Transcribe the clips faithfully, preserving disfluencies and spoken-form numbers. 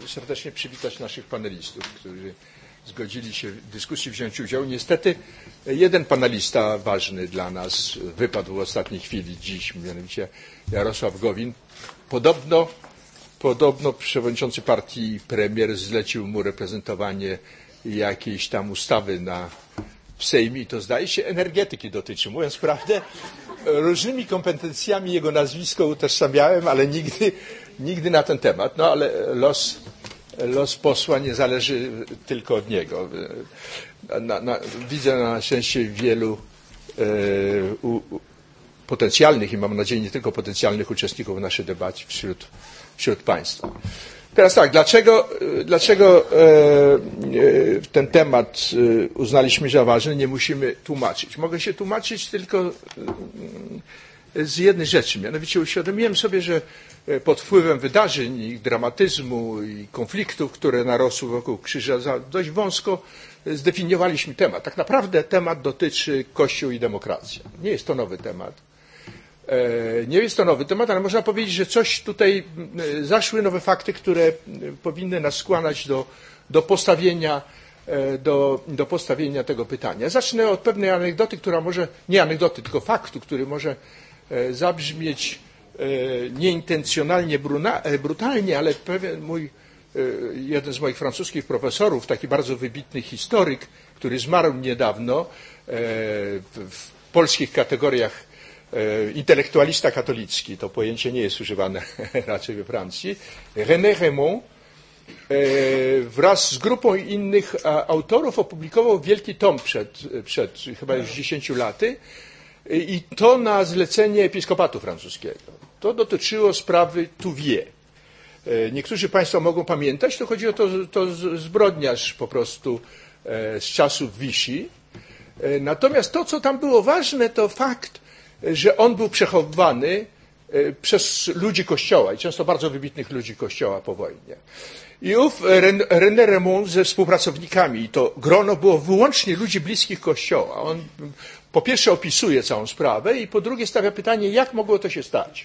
serdecznie przywitać naszych panelistów, którzy zgodzili się w dyskusji wziąć udział. Niestety jeden panelista ważny dla nas wypadł w ostatniej chwili dziś, mianowicie Jarosław Gowin. Podobno, podobno przewodniczący partii premier zlecił mu reprezentowanie jakiejś tam ustawy na, w Sejmie i to zdaje się energetyki dotyczy. Mówiąc prawdę, różnymi kompetencjami jego nazwisko utożsamiałem, ale nigdy, nigdy na ten temat. No ale los, los posła nie zależy tylko od niego. Na, na, widzę na szczęście wielu e, u, potencjalnych i mam nadzieję nie tylko potencjalnych uczestników w naszej debacie wśród, wśród Państwa. Teraz tak, dlaczego, dlaczego e, ten temat uznaliśmy za ważny, nie musimy tłumaczyć. Mogę się tłumaczyć tylko z jednej rzeczy, mianowicie uświadomiłem sobie, że pod wpływem wydarzeń, ich dramatyzmu i konfliktów, które narosły wokół krzyża, dość wąsko zdefiniowaliśmy temat. Tak naprawdę temat dotyczy Kościół i demokracji. Nie jest to nowy temat. Nie jest to nowy temat, ale można powiedzieć, że coś tutaj zaszły nowe fakty, które powinny nas skłaniać do, do, postawienia, do, do postawienia tego pytania. Zacznę od pewnej anegdoty, która może, nie anegdoty, tylko faktu, który może zabrzmieć nieintencjonalnie brutalnie, ale pewien mój, jeden z moich francuskich profesorów, taki bardzo wybitny historyk, który zmarł niedawno w polskich kategoriach, intelektualista katolicki, to pojęcie nie jest używane raczej we Francji, René Raymond wraz z grupą innych autorów opublikował wielki tom przed, przed chyba już dziesięciu laty i to na zlecenie episkopatu francuskiego. To dotyczyło sprawy Touviers. Niektórzy Państwo mogą pamiętać, to chodzi o to, to zbrodniarz po prostu z czasów Vichy. Natomiast to, co tam było ważne, to fakt, że on był przechowywany przez ludzi Kościoła i często bardzo wybitnych ludzi Kościoła po wojnie. I ów René Raymond ze współpracownikami, i to grono było wyłącznie ludzi bliskich Kościoła. On po pierwsze opisuje całą sprawę i po drugie stawia pytanie, jak mogło to się stać.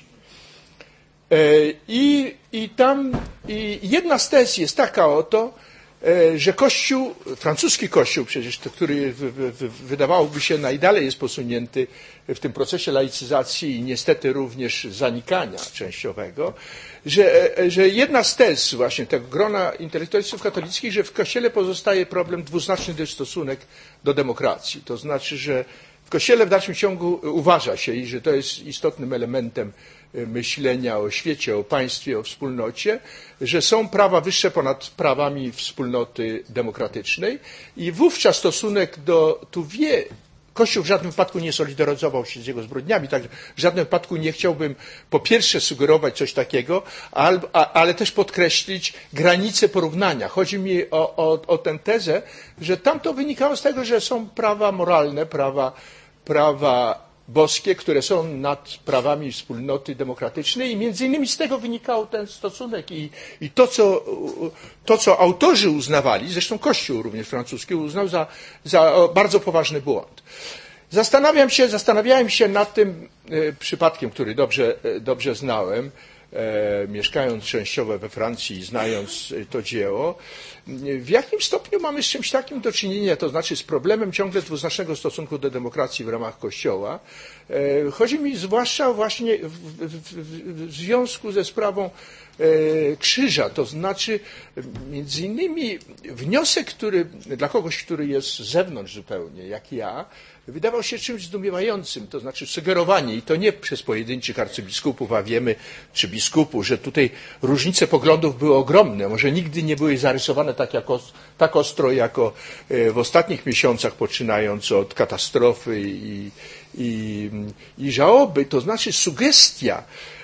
I, i tam i jedna z tez jest taka oto, że Kościół, francuski Kościół przecież, który wydawałoby się najdalej jest posunięty w tym procesie laicyzacji i niestety również zanikania częściowego, że, że jedna z tez właśnie tego grona intelektualistów katolickich, że w Kościele pozostaje problem dwuznaczny stosunek do demokracji. To znaczy, że w Kościele w dalszym ciągu uważa się i że to jest istotnym elementem myślenia o świecie, o państwie, o wspólnocie, że są prawa wyższe ponad prawami wspólnoty demokratycznej i wówczas stosunek do Touviers, Kościół w żadnym wypadku nie solidaryzował się z jego zbrodniami, także w żadnym wypadku nie chciałbym po pierwsze sugerować coś takiego, ale też podkreślić granice porównania. Chodzi mi o, o, o tę tezę, że tam to wynikało z tego, że są prawa moralne, prawa, prawa boskie, które są nad prawami wspólnoty demokratycznej i między innymi z tego wynikał ten stosunek i, i to, co, to, co autorzy uznawali, zresztą Kościół również francuski uznał za, za bardzo poważny błąd. Zastanawiam się, zastanawiałem się nad tym e, przypadkiem, który dobrze, dobrze znałem, e, mieszkając częściowo we Francji i znając to dzieło, w jakim stopniu mamy z czymś takim do czynienia, to znaczy z problemem ciągle dwuznacznego stosunku do demokracji w ramach Kościoła. Chodzi mi zwłaszcza właśnie w, w, w związku ze sprawą krzyża, to znaczy między innymi wniosek, który dla kogoś, który jest z zewnątrz zupełnie, jak ja, wydawał się czymś zdumiewającym, to znaczy sugerowanie, i to nie przez pojedynczych arcybiskupów, a wiemy, czy biskupów, że tutaj różnice poglądów były ogromne, może nigdy nie były zarysowane tak, jako, tak ostro, jako w ostatnich miesiącach, poczynając od katastrofy i, i, i żałoby, to znaczy sugestia,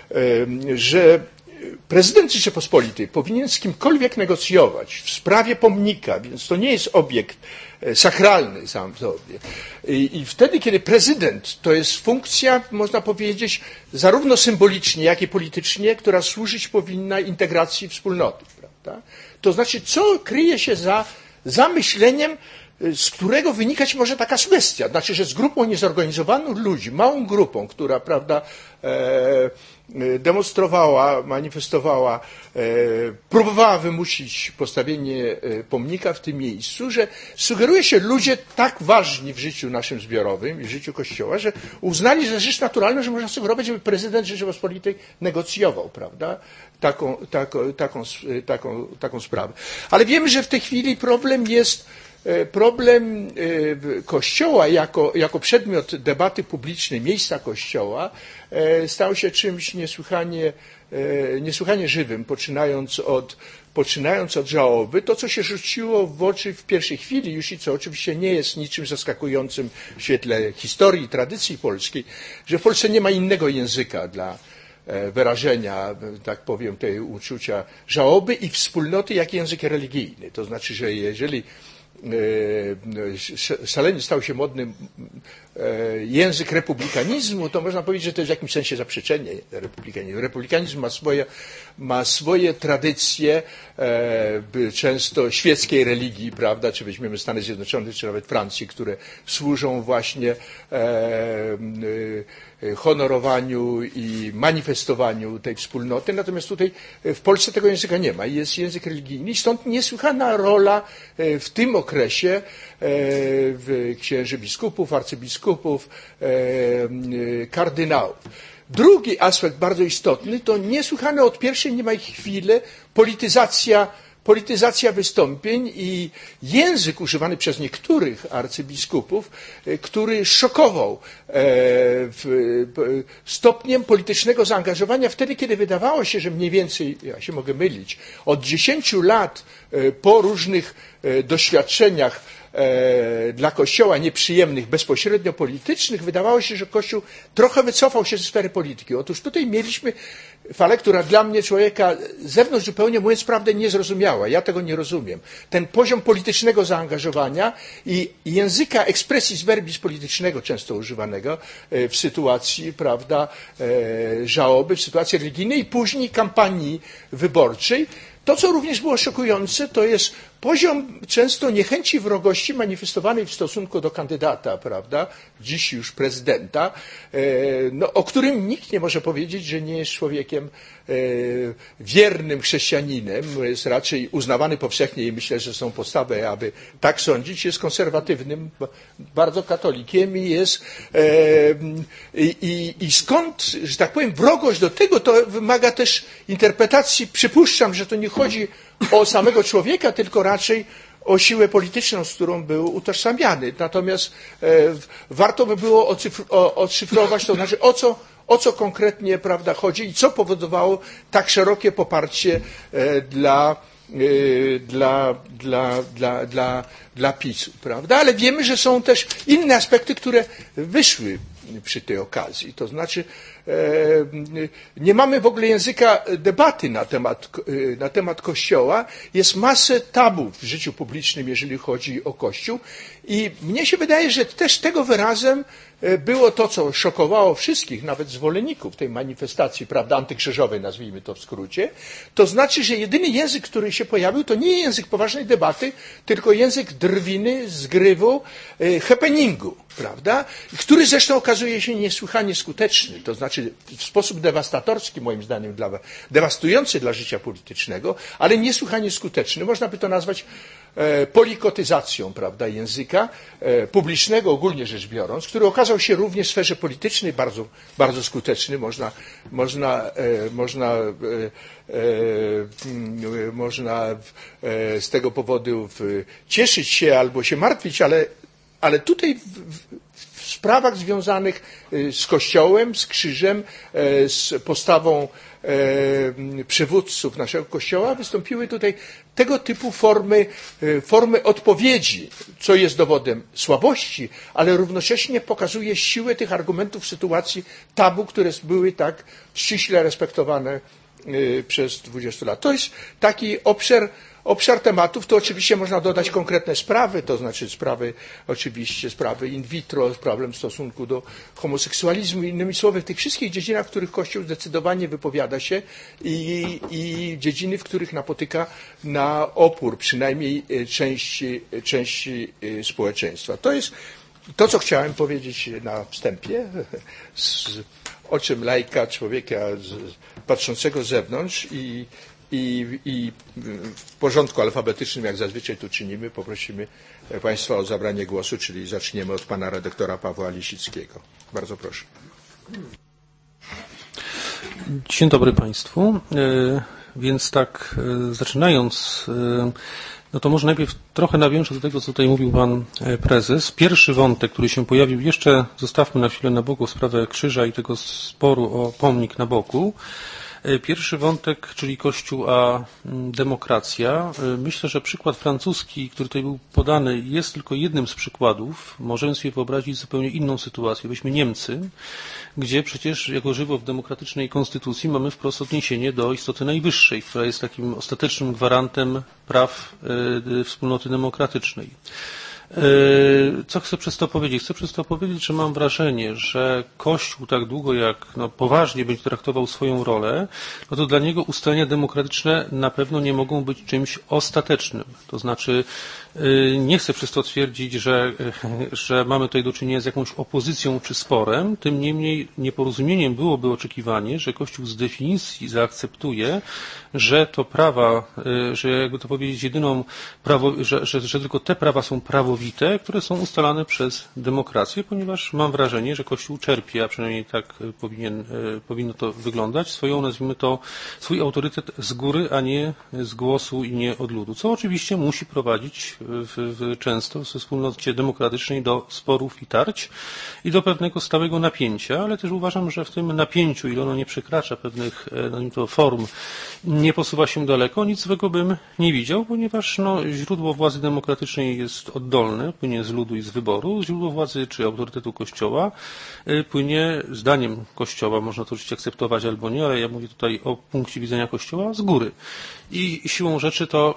że prezydent Rzeczypospolitej powinien z kimkolwiek negocjować w sprawie pomnika, więc to nie jest obiekt sakralny sam w sobie. I, I wtedy, kiedy prezydent to jest funkcja, można powiedzieć, zarówno symbolicznie, jak i politycznie, która służyć powinna integracji wspólnoty. Prawda? To znaczy, co kryje się za zamyśleniem z którego wynikać może taka sugestia, znaczy, że z grupą niezorganizowaną ludzi, małą grupą, która, prawda, e, demonstrowała, manifestowała, e, próbowała wymusić postawienie pomnika w tym miejscu, że sugeruje się ludzie tak ważni w życiu naszym zbiorowym i w życiu Kościoła, że uznali za rzecz naturalną, że można sugerować, żeby prezydent Rzeczypospolitej negocjował, prawda, taką, taką, taką, taką, taką sprawę. Ale wiemy, że w tej chwili problem jest problem Kościoła jako, jako przedmiot debaty publicznej, miejsca Kościoła stał się czymś niesłychanie, niesłychanie żywym, poczynając od, poczynając od żałoby. To, co się rzuciło w oczy w pierwszej chwili już i co oczywiście nie jest niczym zaskakującym w świetle historii i tradycji polskiej, że w Polsce nie ma innego języka dla wyrażenia, tak powiem, tej uczucia żałoby i wspólnoty, jak język religijny. To znaczy, że jeżeli szalenie stał się modnym język republikanizmu, to można powiedzieć, że to jest w jakimś sensie zaprzeczenie republikanizmu. Republikanizm ma swoje, ma swoje tradycje, często świeckiej religii, prawda, czy weźmiemy Stany Zjednoczone, czy nawet Francję, które służą właśnie honorowaniu i manifestowaniu tej wspólnoty. Natomiast tutaj w Polsce tego języka nie ma. Jest język religijny i stąd niesłychana rola w tym okresie księży biskupów, arcybiskupów, kardynałów. Drugi aspekt bardzo istotny to niesłychane od pierwszej niemal chwili polityzacja Polityzacja wystąpień i język używany przez niektórych arcybiskupów, który szokował stopniem politycznego zaangażowania wtedy, kiedy wydawało się, że mniej więcej, ja się mogę mylić, od dziesięciu lat po różnych doświadczeniach dla Kościoła nieprzyjemnych, bezpośrednio politycznych, wydawało się, że Kościół trochę wycofał się ze sfery polityki. Otóż tutaj mieliśmy falę, która dla mnie, człowieka z zewnątrz zupełnie, mówiąc prawdę, niezrozumiała. Ja tego nie rozumiem. Ten poziom politycznego zaangażowania i języka expressis verbis politycznego, często używanego w sytuacji, prawda, żałoby, w sytuacji religijnej i później kampanii wyborczej. To, co również było szokujące, to jest poziom często niechęci, wrogości manifestowanej w stosunku do kandydata, prawda, dziś już prezydenta, no, o którym nikt nie może powiedzieć, że nie jest człowiekiem wiernym chrześcijaninem, jest raczej uznawany powszechnie i myślę, że są podstawy, aby tak sądzić, jest konserwatywnym, bardzo katolikiem i jest i, i, i skąd, że tak powiem, wrogość do tego, to wymaga też interpretacji, przypuszczam, że to nie chodzi o samego człowieka, tylko raczej o siłę polityczną, z którą był utożsamiany. Natomiast e, warto by było ocyfr, o, odszyfrować, to znaczy o co, o co konkretnie, prawda, chodzi i co powodowało tak szerokie poparcie e, dla, e, dla, dla, dla, dla, dla PiS-u, prawda? Ale wiemy, że są też inne aspekty, które wyszły przy tej okazji. To znaczy nie mamy w ogóle języka debaty na temat, na temat Kościoła. Jest masę tabu w życiu publicznym, jeżeli chodzi o Kościół. I mnie się wydaje, że też tego wyrazem było to, co szokowało wszystkich, nawet zwolenników tej manifestacji, prawda, antykrzyżowej, nazwijmy to w skrócie. To znaczy, że jedyny język, który się pojawił, to nie język poważnej debaty, tylko język drwiny, zgrywu, happeningu, prawda, który zresztą okazuje się niesłychanie skuteczny. To znaczy w sposób dewastatorski, moim zdaniem, dla, dewastujący dla życia politycznego, ale niesłychanie skuteczny. Można by to nazwać e, polikotyzacją, prawda, języka e, publicznego, ogólnie rzecz biorąc, który okazał się również w sferze politycznej bardzo, bardzo skuteczny. Można, można, e, można, e, e, można e, z tego powodu w, cieszyć się albo się martwić, ale, ale tutaj w, w, w sprawach związanych z Kościołem, z krzyżem, z postawą przywódców naszego Kościoła wystąpiły tutaj tego typu formy, formy odpowiedzi, co jest dowodem słabości, ale równocześnie pokazuje siłę tych argumentów w sytuacji tabu, które były tak ściśle respektowane przez dwadzieścia lat. To jest taki obszar, obszar tematów to oczywiście można dodać konkretne sprawy, to znaczy sprawy, oczywiście sprawy in vitro, problem w stosunku do homoseksualizmu, innymi słowy w tych wszystkich dziedzinach, w których Kościół zdecydowanie wypowiada się i, i dziedziny, w których napotyka na opór przynajmniej części, części społeczeństwa. To jest to, co chciałem powiedzieć na wstępie, z oczem laika, człowieka z, patrzącego z zewnątrz i, i, i w porządku alfabetycznym, jak zazwyczaj to czynimy, poprosimy Państwa o zabranie głosu, czyli zaczniemy od Pana redaktora Pawła Lisickiego. Bardzo proszę. Dzień dobry Państwu. Więc tak, zaczynając, no to może najpierw trochę nawiążę do tego, co tutaj mówił Pan Prezes. Pierwszy wątek, który się pojawił, jeszcze zostawmy na chwilę na boku sprawę krzyża i tego sporu o pomnik na boku. Pierwszy wątek, czyli Kościół a demokracja. Myślę, że przykład francuski, który tutaj był podany, jest tylko jednym z przykładów. Możemy sobie wyobrazić zupełnie inną sytuację. Weźmy Niemcy, gdzie przecież jako żywo w demokratycznej konstytucji mamy wprost odniesienie do istoty najwyższej, która jest takim ostatecznym gwarantem praw wspólnoty demokratycznej. Co chcę przez to powiedzieć? Chcę przez to powiedzieć, że mam wrażenie, że Kościół tak długo jak no, poważnie będzie traktował swoją rolę, no to dla niego ustalenia demokratyczne na pewno nie mogą być czymś ostatecznym. To znaczy nie chcę przez to twierdzić, że, że mamy tutaj do czynienia z jakąś opozycją czy sporem, tym niemniej nieporozumieniem byłoby oczekiwanie, że Kościół z definicji zaakceptuje, że to prawa, że jakby to powiedzieć jedyną prawo, że, że, że tylko te prawa są prawowite, które są ustalane przez demokrację, ponieważ mam wrażenie, że Kościół czerpie, a przynajmniej tak powinien, powinno to wyglądać, swoją, nazwijmy to, swój autorytet z góry, a nie z głosu i nie od ludu, co oczywiście musi prowadzić w, w, często w wspólnocie demokratycznej do sporów i tarć i do pewnego stałego napięcia, ale też uważam, że w tym napięciu, ile ono nie przekracza pewnych nazwijmy to, form, nie posuwa się daleko, nic złego bym nie widział, ponieważ no, źródło władzy demokratycznej jest oddolne, płynie z ludu i z wyboru, źródło władzy czy autorytetu Kościoła płynie zdaniem Kościoła, można to oczywiście akceptować albo nie, ale ja mówię tutaj o punkcie widzenia Kościoła z góry. I siłą rzeczy to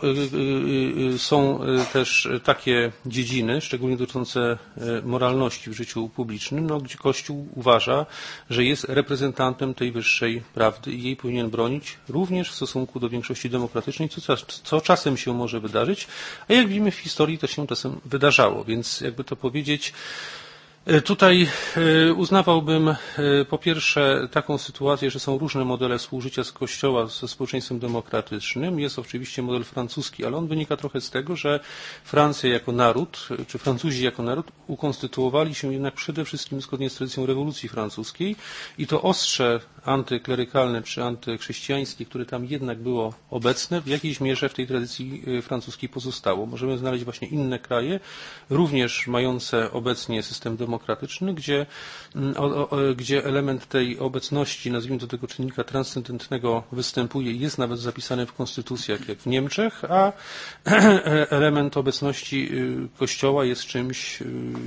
są też takie dziedziny, szczególnie dotyczące moralności w życiu publicznym, no, gdzie Kościół uważa, że jest reprezentantem tej wyższej prawdy i jej powinien bronić również w stosunku do większości demokratycznej, co, co czasem się może wydarzyć, a jak widzimy w historii to się czasem wydarzało, więc jakby to powiedzieć, tutaj uznawałbym po pierwsze taką sytuację, że są różne modele współżycia z Kościoła ze społeczeństwem demokratycznym. Jest oczywiście model francuski, ale on wynika trochę z tego, że Francja jako naród, czy Francuzi jako naród ukonstytuowali się jednak przede wszystkim zgodnie z tradycją rewolucji francuskiej i to ostrze antyklerykalne czy antychrześcijańskie, które tam jednak było obecne, w jakiejś mierze w tej tradycji francuskiej pozostało. Możemy znaleźć właśnie inne kraje, również mające obecnie system demokratyczny, gdzie, o, o, gdzie element tej obecności, nazwijmy to tego czynnika transcendentnego występuje i jest nawet zapisany w konstytucjach, jak w Niemczech, a element obecności Kościoła jest czymś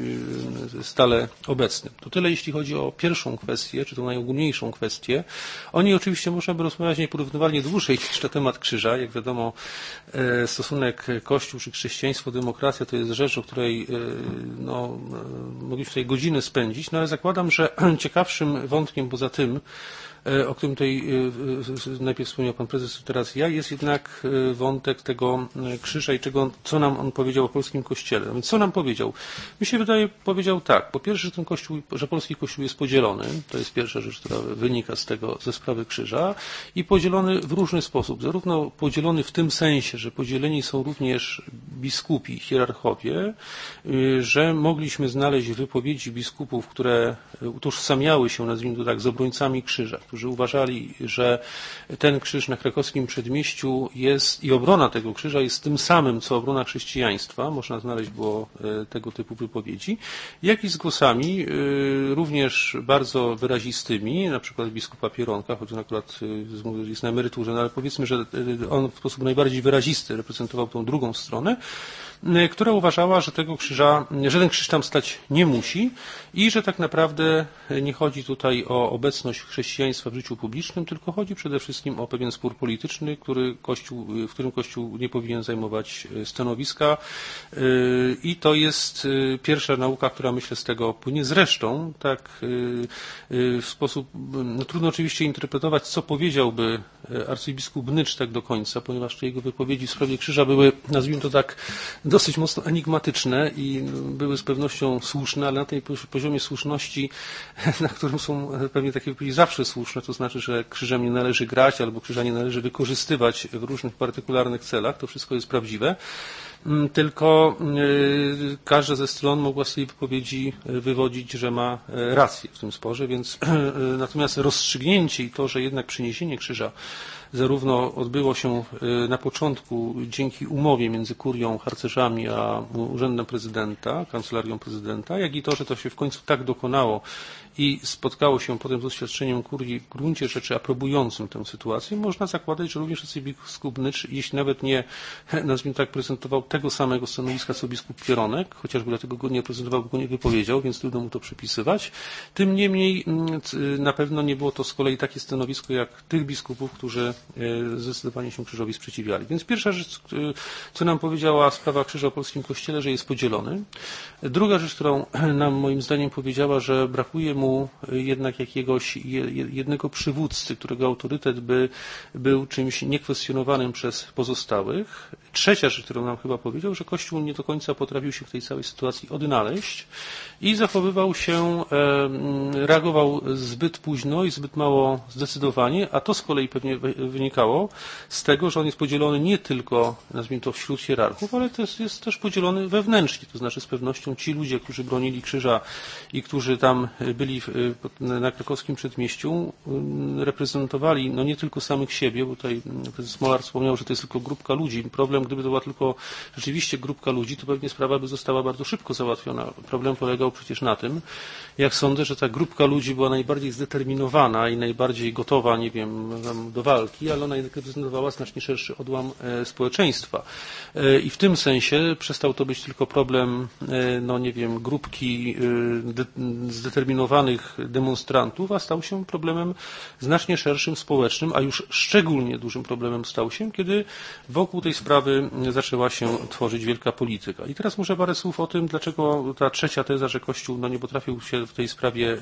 stale obecnym. To tyle, jeśli chodzi o pierwszą kwestię, czy tą najogólniejszą kwestię. O niej oczywiście można by rozmawiać nieporównywalnie dłużej niż na temat krzyża. Jak wiadomo, stosunek Kościół czy chrześcijaństwo, demokracja to jest rzecz, o której no, mogliśmy tutaj godziny spędzić, no ale zakładam, że ciekawszym wątkiem poza tym, o którym tutaj najpierw wspomniał Pan Prezes, teraz ja, jest jednak wątek tego krzyża i czego, co nam on powiedział o polskim Kościele. No więc co nam powiedział? Mi się wydaje, powiedział tak. Po pierwsze, że ten Kościół, że polski Kościół jest podzielony. To jest pierwsza rzecz, która wynika z tego, ze sprawy krzyża. I podzielony w różny sposób. Zarówno podzielony w tym sensie, że podzieleni są również biskupi, hierarchowie, że mogliśmy znaleźć wypowiedzi biskupów, które utożsamiały się, nazwijmy to tak, z obrońcami krzyża, którzy uważali, że ten krzyż na krakowskim przedmieściu jest i obrona tego krzyża jest tym samym, co obrona chrześcijaństwa. Można znaleźć było tego typu wypowiedzi, jak i z głosami również bardzo wyrazistymi, na przykład biskupa Pieronka, choć on akurat jest na emeryturze, no ale powiedzmy, że on w sposób najbardziej wyrazisty reprezentował tą drugą stronę, która uważała, że tego krzyża, że ten krzyż tam stać nie musi i że tak naprawdę nie chodzi tutaj o obecność chrześcijaństwa w życiu publicznym, tylko chodzi przede wszystkim o pewien spór polityczny, który Kościół, w którym Kościół nie powinien zajmować stanowiska i to jest pierwsza nauka, która myślę z tego płynie. Zresztą tak w sposób, no trudno oczywiście interpretować, co powiedziałby arcybiskup Bnycz tak do końca, ponieważ te jego wypowiedzi w sprawie krzyża były, nazwijmy to tak, dosyć mocno enigmatyczne i były z pewnością słuszne, ale na tej poziomie słuszności, na którym są pewnie takie wypowiedzi zawsze słuszne, to znaczy, że krzyżem nie należy grać albo krzyża nie należy wykorzystywać w różnych partykularnych celach, to wszystko jest prawdziwe. Tylko każda ze stron mogła z tej wypowiedzi wywodzić, że ma rację w tym sporze, więc natomiast rozstrzygnięcie i to, że jednak przyniesienie krzyża zarówno odbyło się na początku dzięki umowie między kurią, harcerzami a urzędem prezydenta, kancelarią prezydenta, jak i to, że to się w końcu tak dokonało i spotkało się potem z oświadczeniem kurii w gruncie rzeczy aprobującym tę sytuację, można zakładać, że również arcybiskup Bnycz, jeśli nawet nie, nazwijmy tak, prezentował tego samego stanowiska co biskup Pieronek, chociażby dlatego go nie prezentował, go nie wypowiedział, więc trudno mu to przypisywać. Tym niemniej na pewno nie było to z kolei takie stanowisko jak tych biskupów, którzy zdecydowanie się krzyżowi sprzeciwiali. Więc pierwsza rzecz, co nam powiedziała sprawa krzyża w polskim kościele, że jest podzielony. Druga rzecz, którą nam moim zdaniem powiedziała, że brakuje mu jednak jakiegoś jednego przywódcy, którego autorytet by był czymś niekwestionowanym przez pozostałych. Trzecia rzecz, którą nam chyba powiedział, że Kościół nie do końca potrafił się w tej całej sytuacji odnaleźć i zachowywał się, reagował zbyt późno i zbyt mało zdecydowanie, a to z kolei pewnie wynikało z tego, że on jest podzielony nie tylko, nazwijmy to, wśród hierarchów, ale też jest też podzielony wewnętrznie, to znaczy z pewnością ci ludzie, którzy bronili krzyża i którzy tam byli na krakowskim przedmieściu, reprezentowali no nie tylko samych siebie, bo tutaj prezes Smolar wspomniał, że to jest tylko grupka ludzi. Problem, gdyby to była tylko rzeczywiście grupka ludzi, to pewnie sprawa by została bardzo szybko załatwiona. Problem polegał przecież na tym, jak sądzę, że ta grupka ludzi była najbardziej zdeterminowana i najbardziej gotowa, nie wiem, do walki, ale ona jednak reprezentowała znacznie szerszy odłam społeczeństwa. I w tym sensie przestał to być tylko problem, no nie wiem, grupki zdeterminowanych demonstrantów, a stał się problemem znacznie szerszym, społecznym, a już szczególnie dużym problemem stał się, kiedy wokół tej sprawy zaczęła się tworzyć wielka polityka. I teraz może parę słów o tym, dlaczego ta trzecia teza, że Kościół no, nie potrafił się w tej sprawie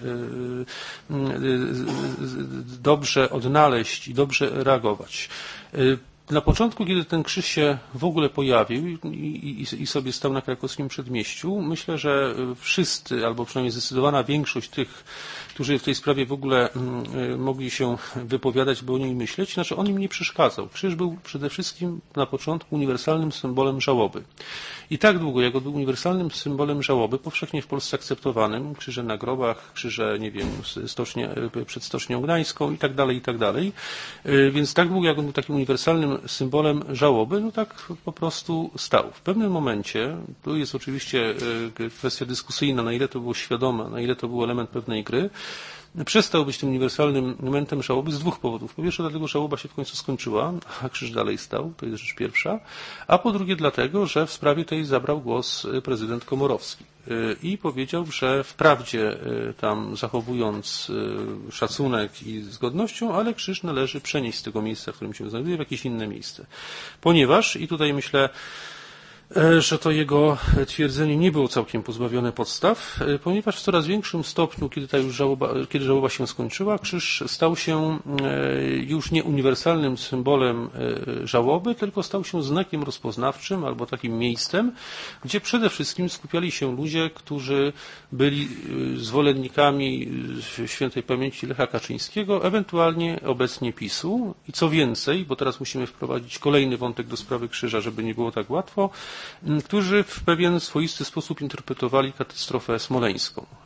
dobrze odnaleźć i dobrze reagować. Na początku, kiedy ten krzyż się w ogóle pojawił i, i, i sobie stał na krakowskim przedmieściu, myślę, że wszyscy, albo przynajmniej zdecydowana większość tych, którzy w tej sprawie w ogóle mogli się wypowiadać, by o niej myśleć, znaczy on im nie przeszkadzał. Krzyż był przede wszystkim na początku uniwersalnym symbolem żałoby. I tak długo, jak on był uniwersalnym symbolem żałoby, powszechnie w Polsce akceptowanym, krzyże na grobach, krzyże, nie wiem, stocznie, przed Stocznią Gdańską i tak dalej, i tak dalej. Więc tak długo, jak on był takim uniwersalnym symbolem żałoby, no tak po prostu stał. W pewnym momencie, tu jest oczywiście kwestia dyskusyjna, na ile to było świadome, na ile to był element pewnej gry, przestał być tym uniwersalnym momentem żałoby z dwóch powodów. Po pierwsze dlatego, że żałoba się w końcu skończyła, a krzyż dalej stał, to jest rzecz pierwsza, a po drugie dlatego, że w sprawie tej zabrał głos prezydent Komorowski i powiedział, że wprawdzie tam zachowując szacunek i z godnością, ale krzyż należy przenieść z tego miejsca, w którym się znajduje, w jakieś inne miejsce. Ponieważ, i tutaj myślę, że to jego twierdzenie nie było całkiem pozbawione podstaw, ponieważ w coraz większym stopniu, kiedy ta już żałoba, kiedy żałoba się skończyła, krzyż stał się już nie uniwersalnym symbolem żałoby, tylko stał się znakiem rozpoznawczym albo takim miejscem, gdzie przede wszystkim skupiali się ludzie, którzy byli zwolennikami świętej pamięci Lecha Kaczyńskiego, ewentualnie obecnie PiSu. I co więcej, bo teraz musimy wprowadzić kolejny wątek do sprawy krzyża, żeby nie było tak łatwo, którzy w pewien swoisty sposób interpretowali katastrofę smoleńską.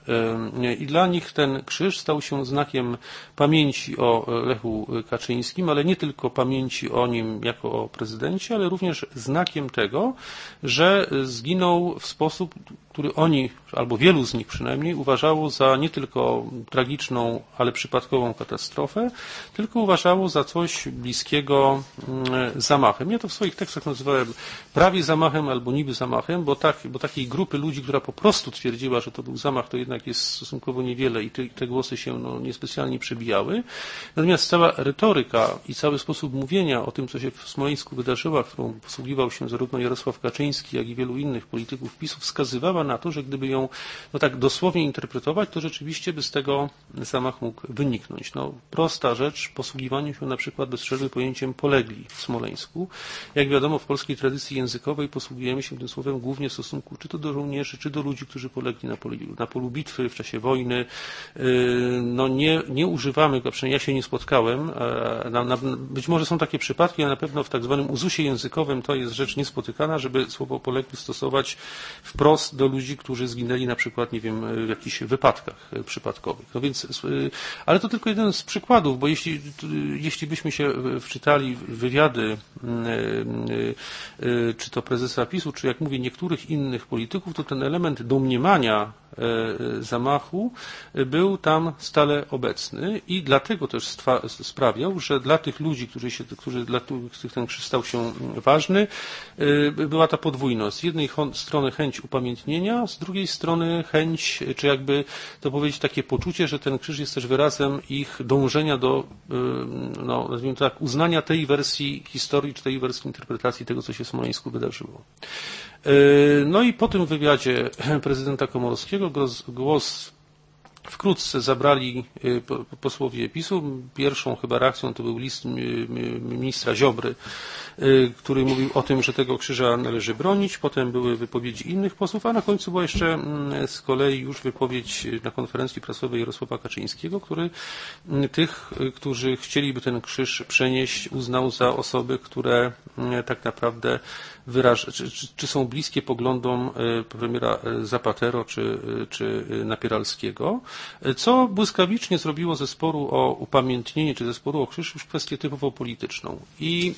I dla nich ten krzyż stał się znakiem pamięci o Lechu Kaczyńskim, ale nie tylko pamięci o nim jako o prezydencie, ale również znakiem tego, że zginął w sposób, który oni, albo wielu z nich przynajmniej, uważało za nie tylko tragiczną, ale przypadkową katastrofę, tylko uważało za coś bliskiego zamachem. Ja to w swoich tekstach nazywałem prawie zamachem albo niby zamachem, bo, tak, bo takiej grupy ludzi, która po prostu twierdziła, że to był zamach, to jednak jest stosunkowo niewiele i te, te głosy się no, niespecjalnie przebijały. Natomiast cała retoryka i cały sposób mówienia o tym, co się w Smoleńsku wydarzyło, którą posługiwał się zarówno Jarosław Kaczyński, jak i wielu innych polityków PiS-u, wskazywała na to, że gdyby ją no tak dosłownie interpretować, to rzeczywiście by z tego zamach mógł wyniknąć. No, prosta rzecz, posługiwanie się na przykład bez przerwy pojęciem polegli w Smoleńsku. Jak wiadomo, w polskiej tradycji językowej posługujemy się tym słowem głównie w stosunku czy to do żołnierzy, czy do ludzi, którzy polegli na polu, na polu bitwy w czasie wojny. No nie, nie używamy go, przynajmniej ja się nie spotkałem. Na, na, być może są takie przypadki, ale na pewno w tak zwanym uzusie językowym to jest rzecz niespotykana, żeby słowo polegli stosować wprost do ludzi, którzy zginęli na przykład, nie wiem, w jakichś wypadkach przypadkowych. No więc, ale to tylko jeden z przykładów, bo jeśli, jeśli byśmy się wczytali w wywiady czy to prezesa PiS-u, czy jak mówię niektórych innych polityków, to ten element domniemania zamachu był tam stale obecny i dlatego też sprawiał, że dla tych ludzi, którzy się, którzy, dla których ten krzyż stał się ważny, była ta podwójność. Z jednej strony chęć upamiętnienia, z drugiej strony chęć, czy jakby to powiedzieć, takie poczucie, że ten krzyż jest też wyrazem ich dążenia do, no, nazwijmy to tak, uznania tej wersji historii, czy tej wersji interpretacji tego, co się w Smoleńsku wydarzyło. No i po tym wywiadzie prezydenta Komorowskiego głos wkrótce zabrali posłowie PiS-u. Pierwszą chyba reakcją to był list ministra Ziobry, który mówił o tym, że tego krzyża należy bronić. Potem były wypowiedzi innych posłów, a na końcu była jeszcze z kolei już wypowiedź na konferencji prasowej Jarosława Kaczyńskiego, który tych, którzy chcieliby ten krzyż przenieść, uznał za osoby, które tak naprawdę wyraża, czy, czy, czy są bliskie poglądom premiera Zapatero czy, czy Napieralskiego, co błyskawicznie zrobiło ze sporu o upamiętnienie czy ze sporu o krzyż już kwestię typowo polityczną. I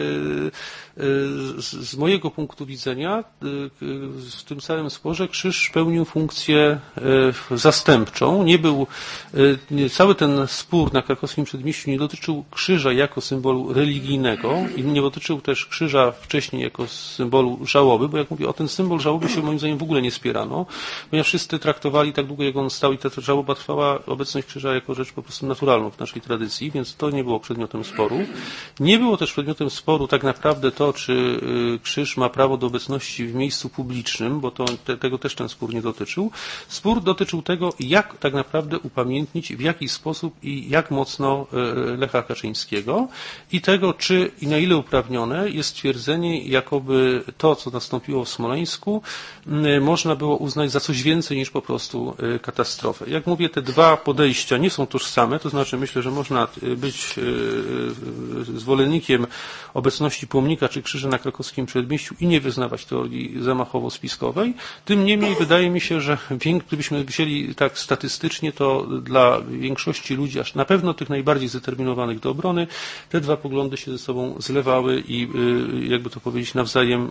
z, z mojego punktu widzenia w tym całym sporze krzyż pełnił funkcję zastępczą. Nie był, cały ten spór na krakowskim przedmieściu nie dotyczył krzyża jako symbolu religijnego i nie dotyczył też krzyża wcześniej jako symbolu żałoby, bo jak mówię, o ten symbol żałoby się moim zdaniem w ogóle nie spierano, ponieważ wszyscy traktowali tak długo, jak on stał i ta żałoba trwała, obecność krzyża jako rzecz po prostu naturalną w naszej tradycji, więc to nie było przedmiotem sporu. Nie było też przedmiotem sporu tak naprawdę to, czy krzyż ma prawo do obecności w miejscu publicznym, bo to, te, tego też ten spór nie dotyczył. Spór dotyczył tego, jak tak naprawdę upamiętnić, w jaki sposób i jak mocno Lecha Kaczyńskiego i tego, czy i na ile uprawnione jest stwierdzenie, jakoby to, co nastąpiło w Smoleńsku, można było uznać za coś więcej niż po prostu katastrofę. Jak mówię, te dwa podejścia nie są tożsame, to znaczy myślę, że można być zwolennikiem obecności pomnika czy krzyża na krakowskim przedmieściu i nie wyznawać teorii zamachowo-spiskowej. Tym niemniej wydaje mi się, że gdybyśmy wzięli tak statystycznie, to dla większości ludzi, aż na pewno tych najbardziej zdeterminowanych do obrony, te dwa poglądy się ze sobą zlewały i jakby to powiedzieć nawzajem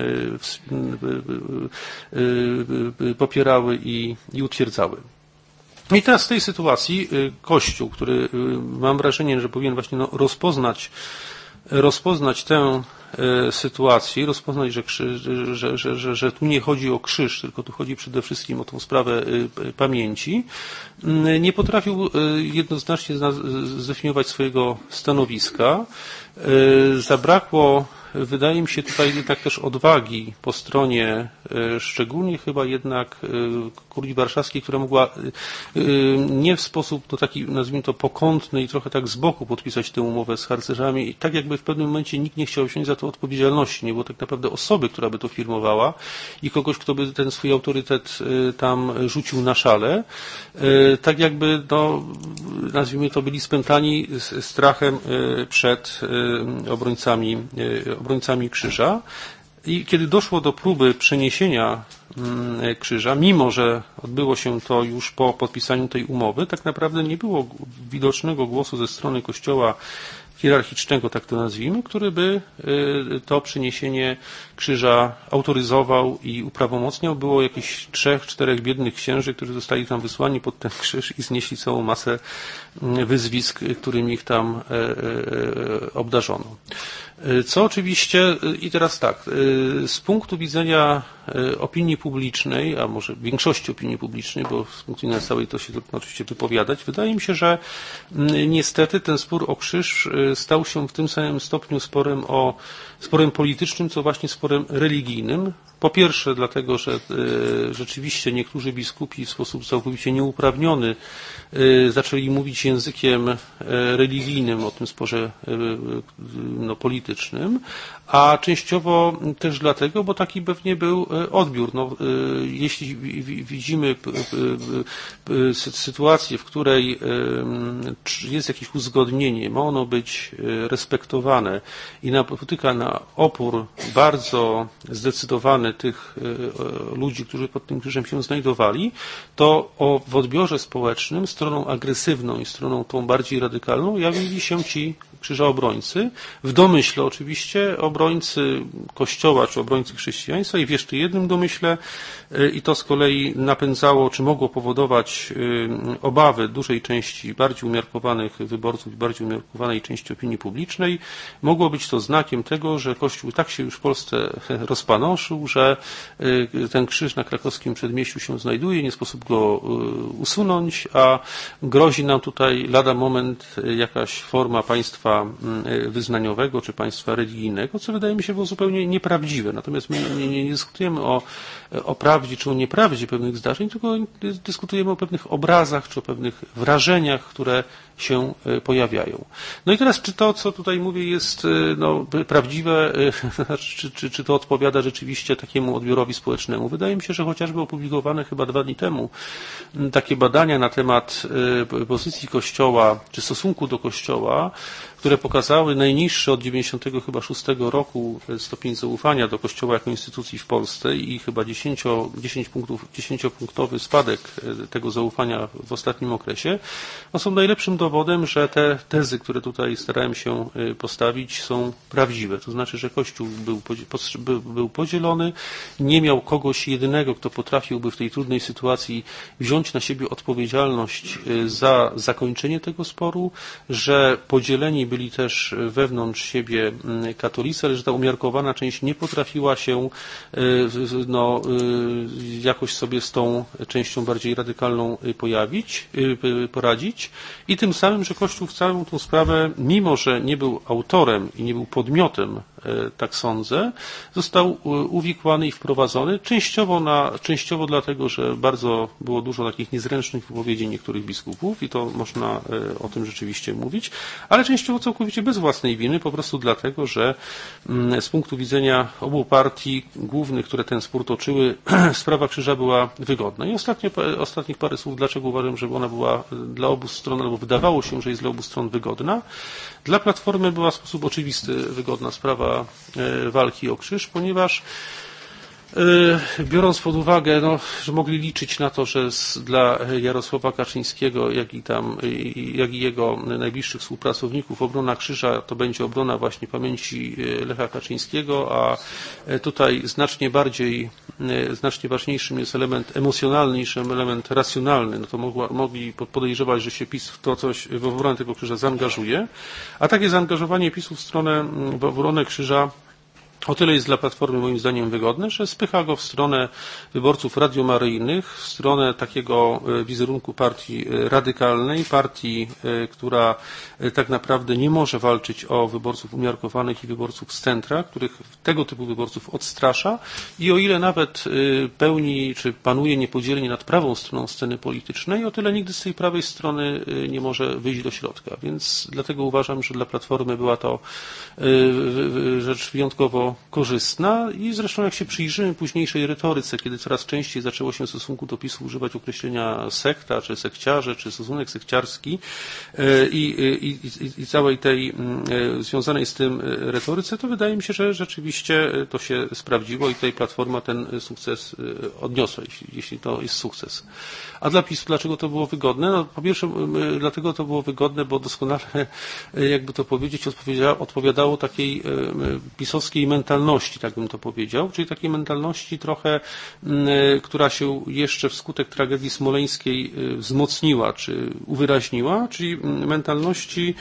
popierały i, i utwierdzały. I teraz w tej sytuacji Kościół, który mam wrażenie, że powinien właśnie no, rozpoznać, rozpoznać tę sytuację, rozpoznać, że, krzyż, że, że, że, że tu nie chodzi o krzyż, tylko tu chodzi przede wszystkim o tą sprawę pamięci, nie potrafił jednoznacznie zdefiniować swojego stanowiska. Zabrakło, wydaje mi się, tutaj jednak też odwagi po stronie szczególnie chyba jednak kurii warszawskiej, która mogła nie w sposób no taki, nazwijmy to, pokątny i trochę tak z boku podpisać tę umowę z harcerzami i tak jakby w pewnym momencie nikt nie chciał wziąć za to odpowiedzialności, nie było tak naprawdę osoby, która by to firmowała i kogoś, kto by ten swój autorytet tam rzucił na szale. Tak jakby, no, nazwijmy to, byli spętani strachem przed obrońcami, obrońcami krzyża. I kiedy doszło do próby przeniesienia krzyża, mimo że odbyło się to już po podpisaniu tej umowy, tak naprawdę nie było widocznego głosu ze strony Kościoła hierarchicznego, tak to nazwijmy, który by to przeniesienie krzyża autoryzował i uprawomocniał. Było jakieś trzech, czterech biednych księży, którzy zostali tam wysłani pod ten krzyż i znieśli całą masę wyzwisk, którymi ich tam obdarzono. Co oczywiście, i teraz tak, z punktu widzenia opinii publicznej, a może większości opinii publicznej, bo z punktu widzenia całej to się trudno oczywiście wypowiadać, wydaje mi się, że niestety ten spór o krzyż stał się w tym samym stopniu sporem o sporem politycznym, co właśnie sporem religijnym. Po pierwsze dlatego, że rzeczywiście niektórzy biskupi w sposób całkowicie nieuprawniony zaczęli mówić językiem religijnym o tym sporze no, politycznym, a częściowo też dlatego, bo taki pewnie był odbiór. No, jeśli widzimy sytuację, w której jest jakieś uzgodnienie, ma ono być respektowane i napotyka na opór bardzo zdecydowany tych ludzi, którzy pod tym krzyżem się znajdowali, to o, w odbiorze społecznym stroną agresywną i stroną tą bardziej radykalną jawili się ci krzyżaobrońcy, w domyśle oczywiście obrońcy Kościoła czy obrońcy chrześcijaństwa i w jeszcze jednym domyśle, i to z kolei napędzało, czy mogło powodować obawy dużej części bardziej umiarkowanych wyborców i bardziej umiarkowanej części opinii publicznej. Mogło być to znakiem tego, że Kościół tak się już w Polsce rozpanoszył, że ten krzyż na krakowskim przedmieściu się znajduje, nie sposób go usunąć, a grozi nam tutaj lada moment jakaś forma państwa wyznaniowego czy państwa religijnego, co wydaje mi się było zupełnie nieprawdziwe. Natomiast my nie, nie, nie dyskutujemy o, o prawdzie czy o nieprawdzie pewnych zdarzeń, tylko dyskutujemy o pewnych obrazach czy o pewnych wrażeniach, które się pojawiają. No i teraz, czy to, co tutaj mówię, jest no, prawdziwe, czy, czy, czy to odpowiada rzeczywiście takiemu odbiorowi społecznemu? Wydaje mi się, że chociażby opublikowane chyba dwa dni temu takie badania na temat pozycji Kościoła, czy stosunku do Kościoła, które pokazały najniższy od dziewięćdziesiątego szóstego roku stopień zaufania do Kościoła jako instytucji w Polsce i chyba dziesięciopunktowy spadek tego zaufania w ostatnim okresie, no są najlepszym dowodem, że te tezy, które tutaj starałem się postawić, są prawdziwe. To znaczy, że Kościół był, był podzielony, nie miał kogoś jedynego, kto potrafiłby w tej trudnej sytuacji wziąć na siebie odpowiedzialność za zakończenie tego sporu, że podzieleni byli też wewnątrz siebie katolicy, ale że ta umiarkowana część nie potrafiła się no, jakoś sobie z tą częścią bardziej radykalną pojawić, poradzić i tym samym, że Kościół w całą tą sprawę, mimo że nie był autorem i nie był podmiotem, tak sądzę, został uwikłany i wprowadzony częściowo, na, częściowo dlatego, że bardzo było dużo takich niezręcznych wypowiedzi niektórych biskupów i to można o tym rzeczywiście mówić, ale częściowo całkowicie bez własnej winy, po prostu dlatego, że z punktu widzenia obu partii głównych, które ten spór toczyły, sprawa krzyża była wygodna. I ostatnie, ostatnich parę słów, dlaczego uważam, że ona była dla obu stron, albo wydawało się, że jest dla obu stron wygodna. Dla Platformy była w sposób oczywisty wygodna sprawa walki o krzyż, ponieważ biorąc pod uwagę, no, że mogli liczyć na to, że z, dla Jarosława Kaczyńskiego, jak i tam, jak i jego najbliższych współpracowników obrona krzyża to będzie obrona właśnie pamięci Lecha Kaczyńskiego, a tutaj znacznie bardziej, znacznie ważniejszym jest element emocjonalny niż element racjonalny. No to mogła, mogli podejrzewać, że się PiS w to coś, w obronę tego krzyża zaangażuje, a takie zaangażowanie PiS-u w stronę, w obronę krzyża o tyle jest dla Platformy moim zdaniem wygodne, że spycha go w stronę wyborców radiomaryjnych, w stronę takiego wizerunku partii radykalnej, partii, która tak naprawdę nie może walczyć o wyborców umiarkowanych i wyborców z centra, których tego typu wyborców odstrasza i o ile nawet pełni czy panuje niepodzielnie nad prawą stroną sceny politycznej, o tyle nigdy z tej prawej strony nie może wyjść do środka. Więc dlatego uważam, że dla Platformy była to rzecz wyjątkowo bardzo korzystna i zresztą jak się przyjrzymy późniejszej retoryce, kiedy coraz częściej zaczęło się w stosunku do PiSu używać określenia sekta, czy sekciarze, czy stosunek sekciarski i, i, i, i całej tej związanej z tym retoryce, to wydaje mi się, że rzeczywiście to się sprawdziło i tutaj Platforma ten sukces odniosła, jeśli, jeśli to jest sukces. A dla PiSu dlaczego to było wygodne? No, po pierwsze dlatego to było wygodne, bo doskonale, jakby to powiedzieć, odpowiada, odpowiadało takiej pisowskiej mentalności, tak bym to powiedział, czyli takiej mentalności trochę, która się jeszcze wskutek tragedii smoleńskiej wzmocniła, czy uwyraźniła, czyli mentalności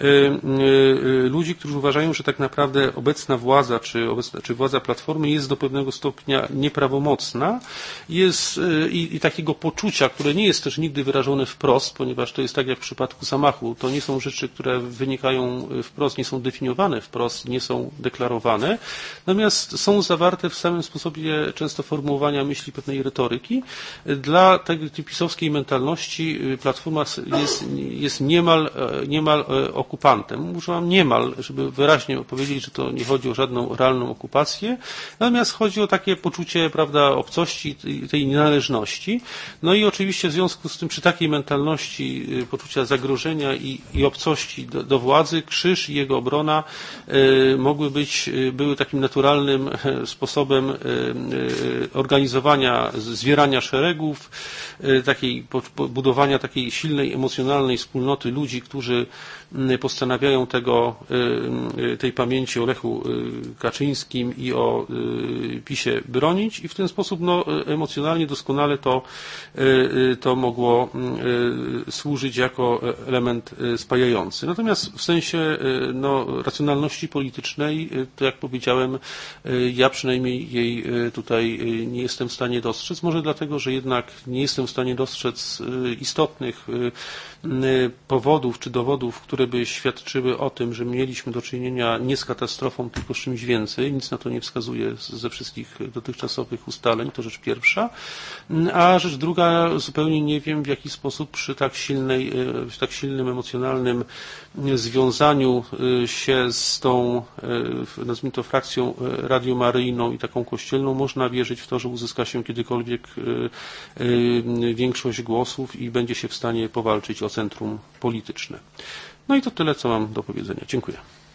ludzi, którzy uważają, że tak naprawdę obecna władza, czy, obecna, czy władza Platformy jest do pewnego stopnia nieprawomocna jest, i, i takiego poczucia, które nie jest też nigdy wyrażone wprost, ponieważ to jest tak jak w przypadku zamachu, to nie są rzeczy, które wynikają wprost, nie są definiowane wprost, nie są deklarowane, natomiast są zawarte w samym sposobie często formułowania myśli pewnej retoryki. Dla tej pisowskiej mentalności Platforma jest, jest niemal, niemal okupantem. Używam niemal, żeby wyraźnie powiedzieć, że to nie chodzi o żadną realną okupację, natomiast chodzi o takie poczucie, prawda, obcości, tej nienależności. No i oczywiście w związku z tym przy takiej mentalności poczucia zagrożenia i, i obcości do, do władzy krzyż i jego obrona y, mogły być, były takim naturalnym sposobem y, y, organizowania, zwierania szeregów, y, takiej, po, budowania takiej silnej, emocjonalnej wspólnoty ludzi, którzy postanawiają tego, tej pamięci o Lechu Kaczyńskim i o PiSie bronić i w ten sposób no, emocjonalnie doskonale to, to mogło służyć jako element spajający. Natomiast w sensie no, racjonalności politycznej, to jak powiedziałem, ja przynajmniej jej tutaj nie jestem w stanie dostrzec. Może dlatego, że jednak nie jestem w stanie dostrzec istotnych powodów czy dowodów, które by świadczyły o tym, że mieliśmy do czynienia nie z katastrofą, tylko z czymś więcej. Nic na to nie wskazuje ze wszystkich dotychczasowych ustaleń, to rzecz pierwsza. A rzecz druga, zupełnie nie wiem, w jaki sposób przy tak silnej, przy tak silnym emocjonalnym związaniu się z tą, nazwijmy to, frakcją radiomaryjną i taką kościelną można wierzyć w to, że uzyska się kiedykolwiek większość głosów i będzie się w stanie powalczyć o centrum polityczne. No i to tyle, co mam do powiedzenia. Dziękuję.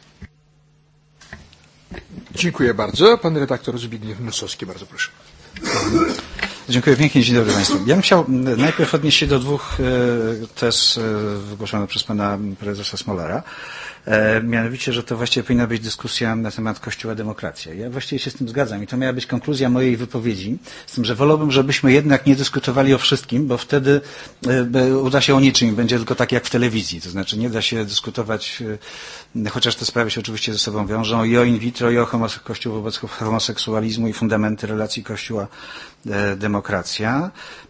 Dziękuję bardzo. Pan redaktor Zbigniew Nosowski, bardzo proszę. Dziękuję pięknie. Dzień dobry Państwu. Ja bym chciał najpierw odnieść się do dwóch tez wygłoszonych przez pana prezesa Smolara. Mianowicie, że to właściwie powinna być dyskusja na temat Kościoła demokracja. Ja właściwie się z tym zgadzam i to miała być konkluzja mojej wypowiedzi, z tym, że wolałbym, żebyśmy jednak nie dyskutowali o wszystkim, bo wtedy uda się o niczym i będzie tylko tak jak w telewizji. To znaczy nie da się dyskutować, chociaż te sprawy się oczywiście ze sobą wiążą, i o in vitro, i o Kościół wobec homoseksualizmu i fundamenty relacji Kościoła demokracja.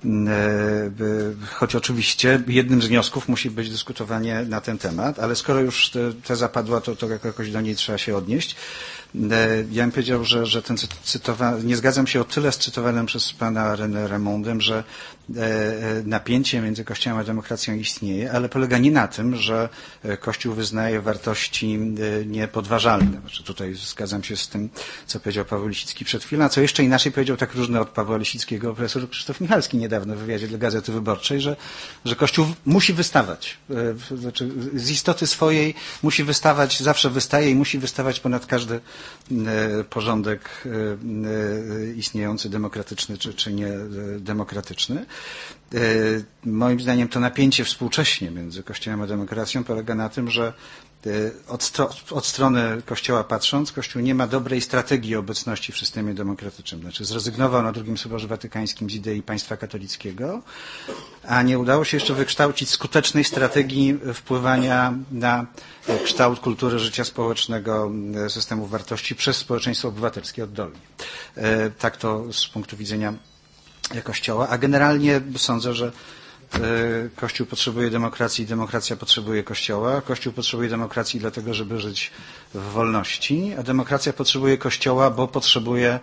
Choć oczywiście jednym z wniosków musi być dyskutowanie na ten temat, ale skoro już teza padła, to, to jakoś do niej trzeba się odnieść. Ja bym powiedział, że, że ten cytowany, nie zgadzam się o tyle z cytowanym przez pana René Raymondem, że napięcie między Kościołem a demokracją istnieje, ale polega nie na tym, że Kościół wyznaje wartości niepodważalne. Znaczy tutaj zgadzam się z tym, co powiedział Paweł Lisicki przed chwilą, a co jeszcze inaczej powiedział tak różny od Pawła Lisickiego profesor Krzysztof Michalski niedawno w wywiadzie dla Gazety Wyborczej, że, że Kościół musi wystawać. Znaczy z istoty swojej musi wystawać, zawsze wystaje i musi wystawać ponad każdy porządek istniejący, demokratyczny czy, czy niedemokratyczny. Moim zdaniem to napięcie współcześnie między Kościołem a demokracją polega na tym, że od, stro, od strony Kościoła patrząc, Kościół nie ma dobrej strategii obecności w systemie demokratycznym. Znaczy zrezygnował na drugim Soborze Watykańskim z idei państwa katolickiego, a nie udało się jeszcze wykształcić skutecznej strategii wpływania na kształt kultury życia społecznego, systemów wartości przez społeczeństwo obywatelskie oddolnie. Tak to z punktu widzenia Kościoła, a generalnie sądzę, że Kościół potrzebuje demokracji i demokracja potrzebuje Kościoła. Kościół potrzebuje demokracji dlatego, żeby żyć w wolności, a demokracja potrzebuje Kościoła, bo potrzebuje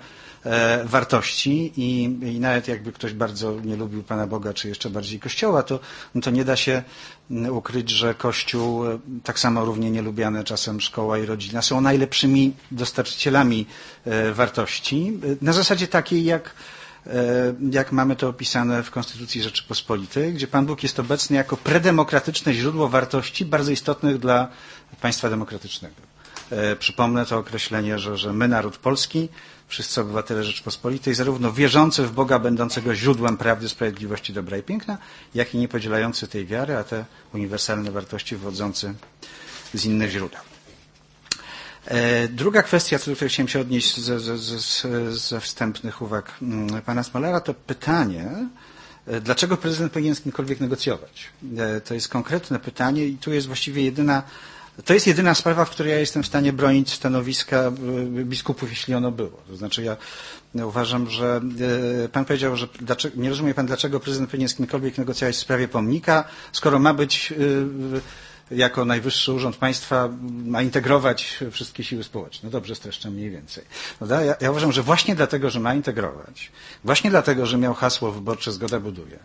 wartości i, i nawet jakby ktoś bardzo nie lubił Pana Boga, czy jeszcze bardziej Kościoła, to, no to nie da się ukryć, że Kościół, tak samo równie nielubiane czasem szkoła i rodzina, są najlepszymi dostarczycielami wartości. Na zasadzie takiej, jak, jak mamy to opisane w Konstytucji Rzeczypospolitej, gdzie Pan Bóg jest obecny jako predemokratyczne źródło wartości bardzo istotnych dla państwa demokratycznego. Przypomnę to określenie, że, że my, naród polski, wszyscy obywatele Rzeczypospolitej, zarówno wierzący w Boga będącego źródłem prawdy, sprawiedliwości, dobra i piękna, jak i nie podzielający tej wiary, a te uniwersalne wartości wywodzące z innych źródeł. Druga kwestia, do której chciałem się odnieść ze, ze, ze, ze wstępnych uwag pana Smolara, to pytanie, dlaczego prezydent powinien z kimkolwiek negocjować? To jest konkretne pytanie i tu jest właściwie jedyna To jest jedyna sprawa, w której ja jestem w stanie bronić stanowiska biskupów, jeśli ono było. To znaczy ja uważam, że Pan powiedział, że dlaczego, nie rozumie Pan, dlaczego prezydent powinien z kimkolwiek negocjować w sprawie pomnika, skoro ma być jako najwyższy urząd państwa, ma integrować wszystkie siły społeczne. No dobrze, streszczam mniej więcej. Prawda? Ja, ja uważam, że właśnie dlatego, że ma integrować, właśnie dlatego, że miał hasło wyborcze Zgoda buduje,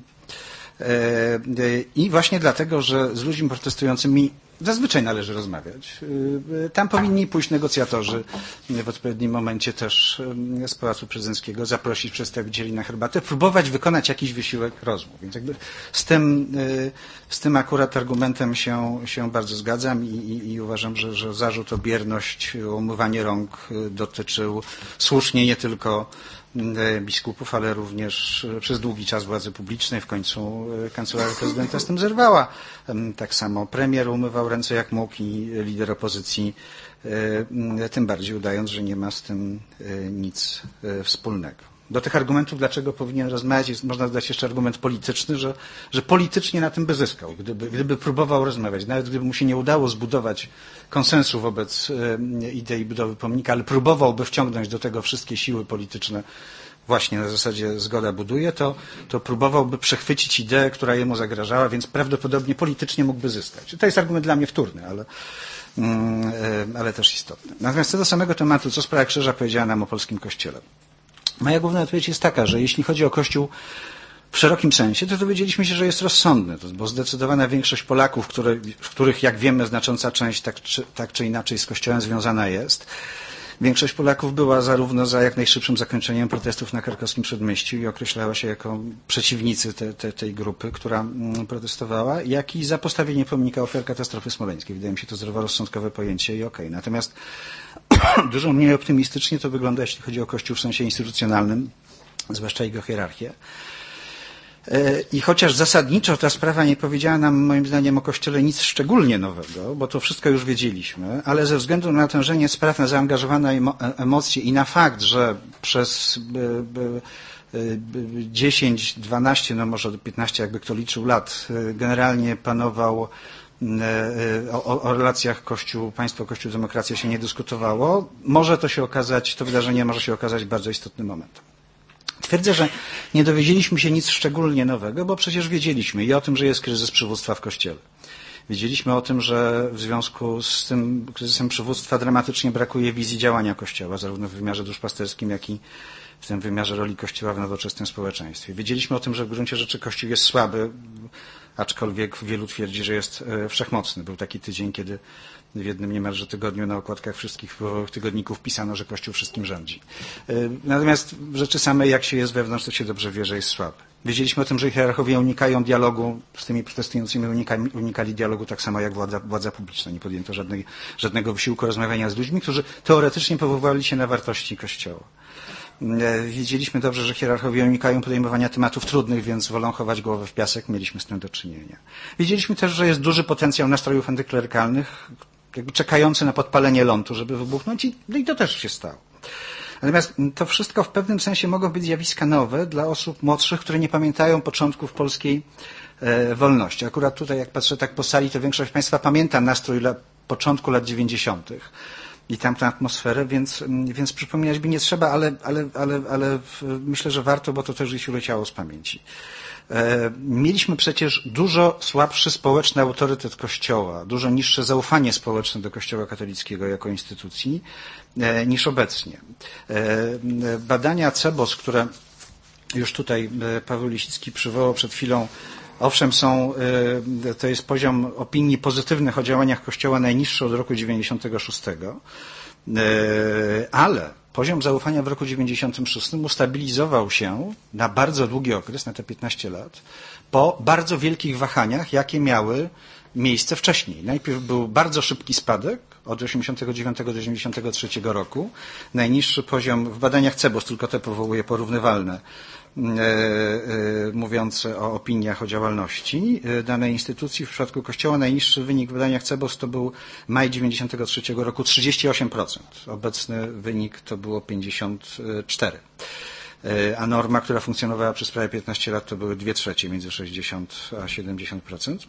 i właśnie dlatego, że z ludźmi protestującymi zazwyczaj należy rozmawiać. Tam powinni pójść negocjatorzy w odpowiednim momencie też z Pałacu Prezydenckiego, zaprosić przedstawicieli na herbatę, próbować wykonać jakiś wysiłek rozmów. Więc jakby z tym, z tym akurat argumentem się, się bardzo zgadzam i, i, i uważam, że, że zarzut o bierność, o umywanie rąk dotyczył słusznie nie tylko biskupów, ale również przez długi czas władzy publicznej. W końcu kancelaria prezydenta z tym zerwała. Tak samo premier umywał ręce jak mógł i lider opozycji, tym bardziej udając, że nie ma z tym nic wspólnego. Do tych argumentów, dlaczego powinien rozmawiać, jest, można dodać jeszcze argument polityczny, że, że politycznie na tym by zyskał, gdyby, gdyby próbował rozmawiać. Nawet gdyby mu się nie udało zbudować konsensu wobec idei budowy pomnika, ale próbowałby wciągnąć do tego wszystkie siły polityczne właśnie na zasadzie zgoda buduje, to, to próbowałby przechwycić ideę, która jemu zagrażała, więc prawdopodobnie politycznie mógłby zyskać. To jest argument dla mnie wtórny, ale, ale też istotny. Natomiast co do samego tematu, co sprawa krzyża powiedziała nam o polskim Kościele. Moja główna odpowiedź jest taka, że jeśli chodzi o Kościół w szerokim sensie, to dowiedzieliśmy się, że jest rozsądny, bo zdecydowana większość Polaków, które, w których, jak wiemy, znacząca część tak czy, tak czy inaczej z Kościołem związana jest, większość Polaków była zarówno za jak najszybszym zakończeniem protestów na krakowskim Przedmieściu i określała się jako przeciwnicy te, te, tej grupy, która protestowała, jak i za postawienie pomnika ofiar katastrofy smoleńskiej. Wydaje mi się to zdroworozsądkowe pojęcie i okej. Okay. Natomiast dużo mniej optymistycznie to wygląda, jeśli chodzi o Kościół w sensie instytucjonalnym, zwłaszcza jego hierarchię. I chociaż zasadniczo ta sprawa nie powiedziała nam moim zdaniem o Kościele nic szczególnie nowego, bo to wszystko już wiedzieliśmy, ale ze względu na natężenie spraw, na zaangażowane emocje i na fakt, że przez dziesięć, dwanaście, no może do piętnastu, jakby kto liczył lat, generalnie panował O, o relacjach Kościół, państwo, Kościół, demokracja się nie dyskutowało, może to się okazać, to wydarzenie może się okazać bardzo istotnym momentem. Twierdzę, że nie dowiedzieliśmy się nic szczególnie nowego, bo przecież wiedzieliśmy i o tym, że jest kryzys przywództwa w Kościele. Wiedzieliśmy o tym, że w związku z tym kryzysem przywództwa dramatycznie brakuje wizji działania Kościoła, zarówno w wymiarze duszpasterskim, jak i w tym wymiarze roli Kościoła w nowoczesnym społeczeństwie. Wiedzieliśmy o tym, że w gruncie rzeczy Kościół jest słaby, aczkolwiek wielu twierdzi, że jest wszechmocny. Był taki tydzień, kiedy w jednym niemalże tygodniu na okładkach wszystkich wpływowych tygodników pisano, że Kościół wszystkim rządzi. Natomiast w rzeczy samej, jak się jest wewnątrz, to się dobrze wie, że jest słaby. Wiedzieliśmy o tym, że hierarchowie unikają dialogu z tymi protestującymi, unikali, unikali dialogu tak samo jak władza, władza publiczna. Nie podjęto żadnej, żadnego wysiłku rozmawiania z ludźmi, którzy teoretycznie powoływali się na wartości Kościoła. Wiedzieliśmy dobrze, że hierarchowie unikają podejmowania tematów trudnych, więc wolą chować głowę w piasek. Mieliśmy z tym do czynienia. Wiedzieliśmy też, że jest duży potencjał nastrojów antyklerykalnych, jakby czekający na podpalenie lądu, żeby wybuchnąć i, no i to też się stało. Natomiast to wszystko w pewnym sensie mogą być zjawiska nowe dla osób młodszych, które nie pamiętają początków polskiej e, wolności. Akurat tutaj, jak patrzę tak po sali, to większość Państwa pamięta nastrój la, początku lat dziewięćdziesiątych. i tamtą atmosferę, więc, więc przypominać by nie trzeba, ale, ale, ale, ale myślę, że warto, bo to też gdzieś uleciało z pamięci. Mieliśmy przecież dużo słabszy społeczny autorytet Kościoła, dużo niższe zaufanie społeczne do Kościoła katolickiego jako instytucji niż obecnie. Badania C E B O S, które już tutaj Paweł Lisicki przywołał przed chwilą, owszem, są, to jest poziom opinii pozytywnych o działaniach Kościoła najniższy od roku dziewięćdziesiątego szóstego, ale poziom zaufania w roku dziewięćdziesiątym szóstym ustabilizował się na bardzo długi okres, na te piętnaście lat, po bardzo wielkich wahaniach, jakie miały miejsce wcześniej. Najpierw był bardzo szybki spadek od osiemdziesiątego dziewiątego do dziewięćdziesiątego trzeciego roku. Najniższy poziom w badaniach C E B O S, tylko te powołuje porównywalne, mówiące o opiniach o działalności danej instytucji. W przypadku Kościoła najniższy wynik w badaniach C E B O S to był maj dziewięćdziesiątego trzeciego roku trzydzieści osiem procent. Obecny wynik to było pięćdziesiąt cztery procent. A norma, która funkcjonowała przez prawie piętnaście lat, to były dwie trzecie, między sześćdziesiąt a siedemdziesiąt procent.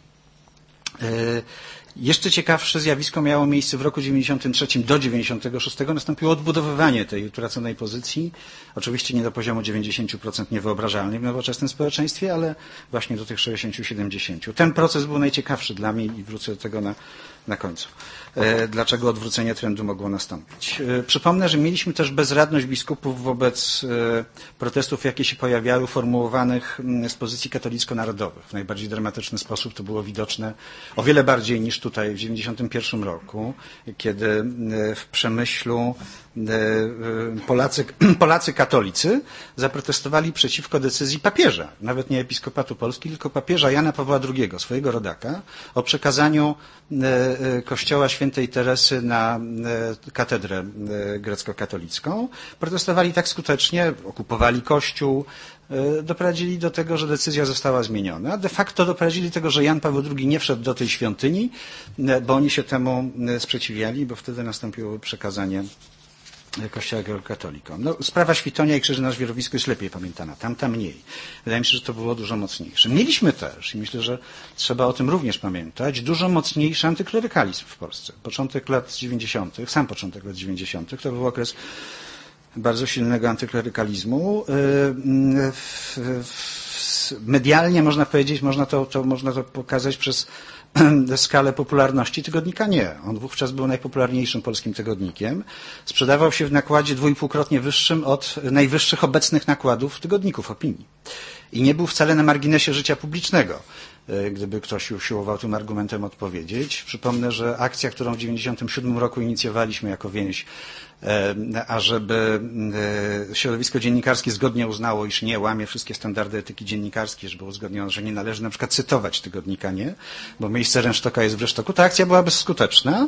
Jeszcze ciekawsze zjawisko miało miejsce w roku dziewięćdziesiątym trzecim do dziewięćdziesiątego szóstego. Nastąpiło odbudowywanie tej utraconej pozycji. Oczywiście nie do poziomu dziewięćdziesiąt procent niewyobrażalny w nowoczesnym społeczeństwie, ale właśnie do tych sześćdziesiąt do siedemdziesięciu. Ten proces był najciekawszy dla mnie i wrócę do tego na, na końcu. Dlaczego odwrócenie trendu mogło nastąpić? Przypomnę, że mieliśmy też bezradność biskupów wobec protestów, jakie się pojawiały, formułowanych z pozycji katolicko-narodowych. W najbardziej dramatyczny sposób to było widoczne o wiele bardziej niż tutaj w dziewięćdziesiątym pierwszym roku, kiedy w Przemyślu Polacy, Polacy katolicy zaprotestowali przeciwko decyzji papieża, nawet nie episkopatu Polski, tylko papieża Jana Pawła drugiego, swojego rodaka, o przekazaniu kościoła świętej Teresy na katedrę grecko-katolicką. Protestowali tak skutecznie, okupowali kościół, doprowadzili do tego, że decyzja została zmieniona. De facto doprowadzili do tego, że Jan Paweł drugi nie wszedł do tej świątyni, bo oni się temu sprzeciwiali, bo wtedy nastąpiło przekazanie Kościoła katolikom. No, sprawa Świtonia i Krzyży na Żwirowsku jest lepiej pamiętana, tamta mniej. Wydaje mi się, że to było dużo mocniejsze. Mieliśmy też, i myślę, że trzeba o tym również pamiętać, dużo mocniejszy antyklerykalizm w Polsce. Początek lat dziewięćdziesiątych, sam początek lat dziewięćdziesiątych, to był okres bardzo silnego antyklerykalizmu. Medialnie można powiedzieć, można to, to, można to pokazać przez skalę popularności tygodnika nie. On wówczas był najpopularniejszym polskim tygodnikiem. Sprzedawał się w nakładzie dwuipółkrotnie wyższym od najwyższych obecnych nakładów tygodników opinii. I nie był wcale na marginesie życia publicznego, gdyby ktoś usiłował tym argumentem odpowiedzieć. Przypomnę, że akcja, którą w dziewięćdziesiątym siódmym roku inicjowaliśmy jako więź, ażeby środowisko dziennikarskie zgodnie uznało, iż nie łamie wszystkie standardy etyki dziennikarskiej, że było uzgodnione, że nie należy na przykład cytować tygodnika nie, bo miejsce rynsztoka jest w rynsztoku. Ta akcja była bezskuteczna,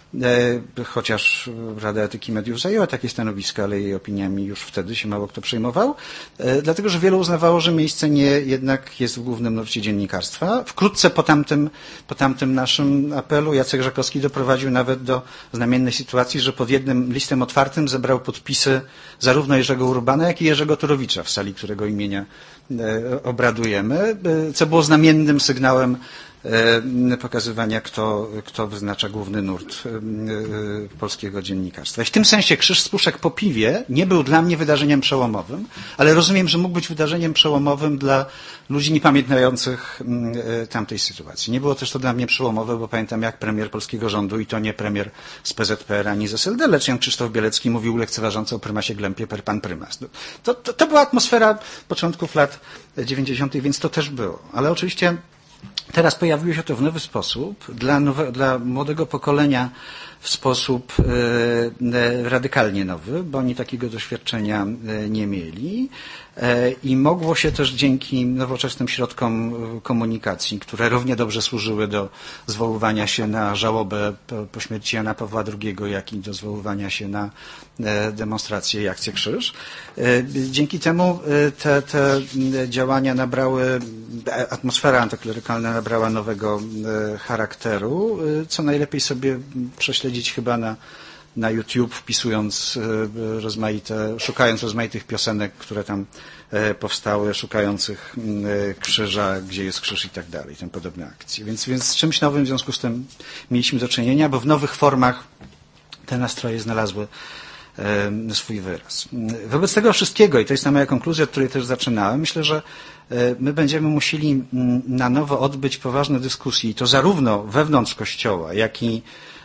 chociaż Rada Etyki Mediów zajęła takie stanowisko, ale jej opiniami już wtedy się mało kto przejmował, dlatego że wielu uznawało, że miejsce nie jednak jest w głównym nurcie dziennikarstwa. Wkrótce po tamtym, po tamtym naszym apelu Jacek Żakowski doprowadził nawet do znamiennej sytuacji, że pod jednym listem otwartym zebrał podpisy zarówno Jerzego Urbana, jak i Jerzego Turowicza w sali, którego imienia obradujemy, co było znamiennym sygnałem pokazywania, kto, kto wyznacza główny nurt polskiego dziennikarstwa. I w tym sensie Krzyż z Puszek po piwie nie był dla mnie wydarzeniem przełomowym, ale rozumiem, że mógł być wydarzeniem przełomowym dla ludzi niepamiętających tamtej sytuacji. Nie było też to dla mnie przełomowe, bo pamiętam, jak premier polskiego rządu, i to nie premier z P Z P R ani z S L D, lecz Jan Krzysztof Bielecki mówił lekceważąco o prymasie Glempie per pan prymas. To, to, to była atmosfera początków lat dziewięćdziesiątych, więc to też było. Ale oczywiście teraz pojawiło się to w nowy sposób dla, nowe, dla młodego pokolenia w sposób e, radykalnie nowy, bo oni takiego doświadczenia e, nie mieli e, i mogło się też dzięki nowoczesnym środkom komunikacji, które równie dobrze służyły do zwoływania się na żałobę po, po śmierci Jana Pawła drugiego, jak i do zwoływania się na e, demonstracje i akcję Krzyż. E, dzięki temu e, te, te działania nabrały, atmosfera antyklerykalna nabrała nowego e, charakteru, e, co najlepiej sobie prześledzić chyba na, na YouTube, wpisując rozmaite, szukając rozmaitych piosenek, które tam powstały, szukających krzyża, gdzie jest krzyż i tak dalej, tym podobne akcje. Więc, więc z czymś nowym w związku z tym mieliśmy do czynienia, bo w nowych formach te nastroje znalazły swój wyraz. Wobec tego wszystkiego, i to jest ta moja konkluzja, od której też zaczynałem, myślę, że my będziemy musieli na nowo odbyć poważne dyskusje, i to zarówno wewnątrz Kościoła, jak i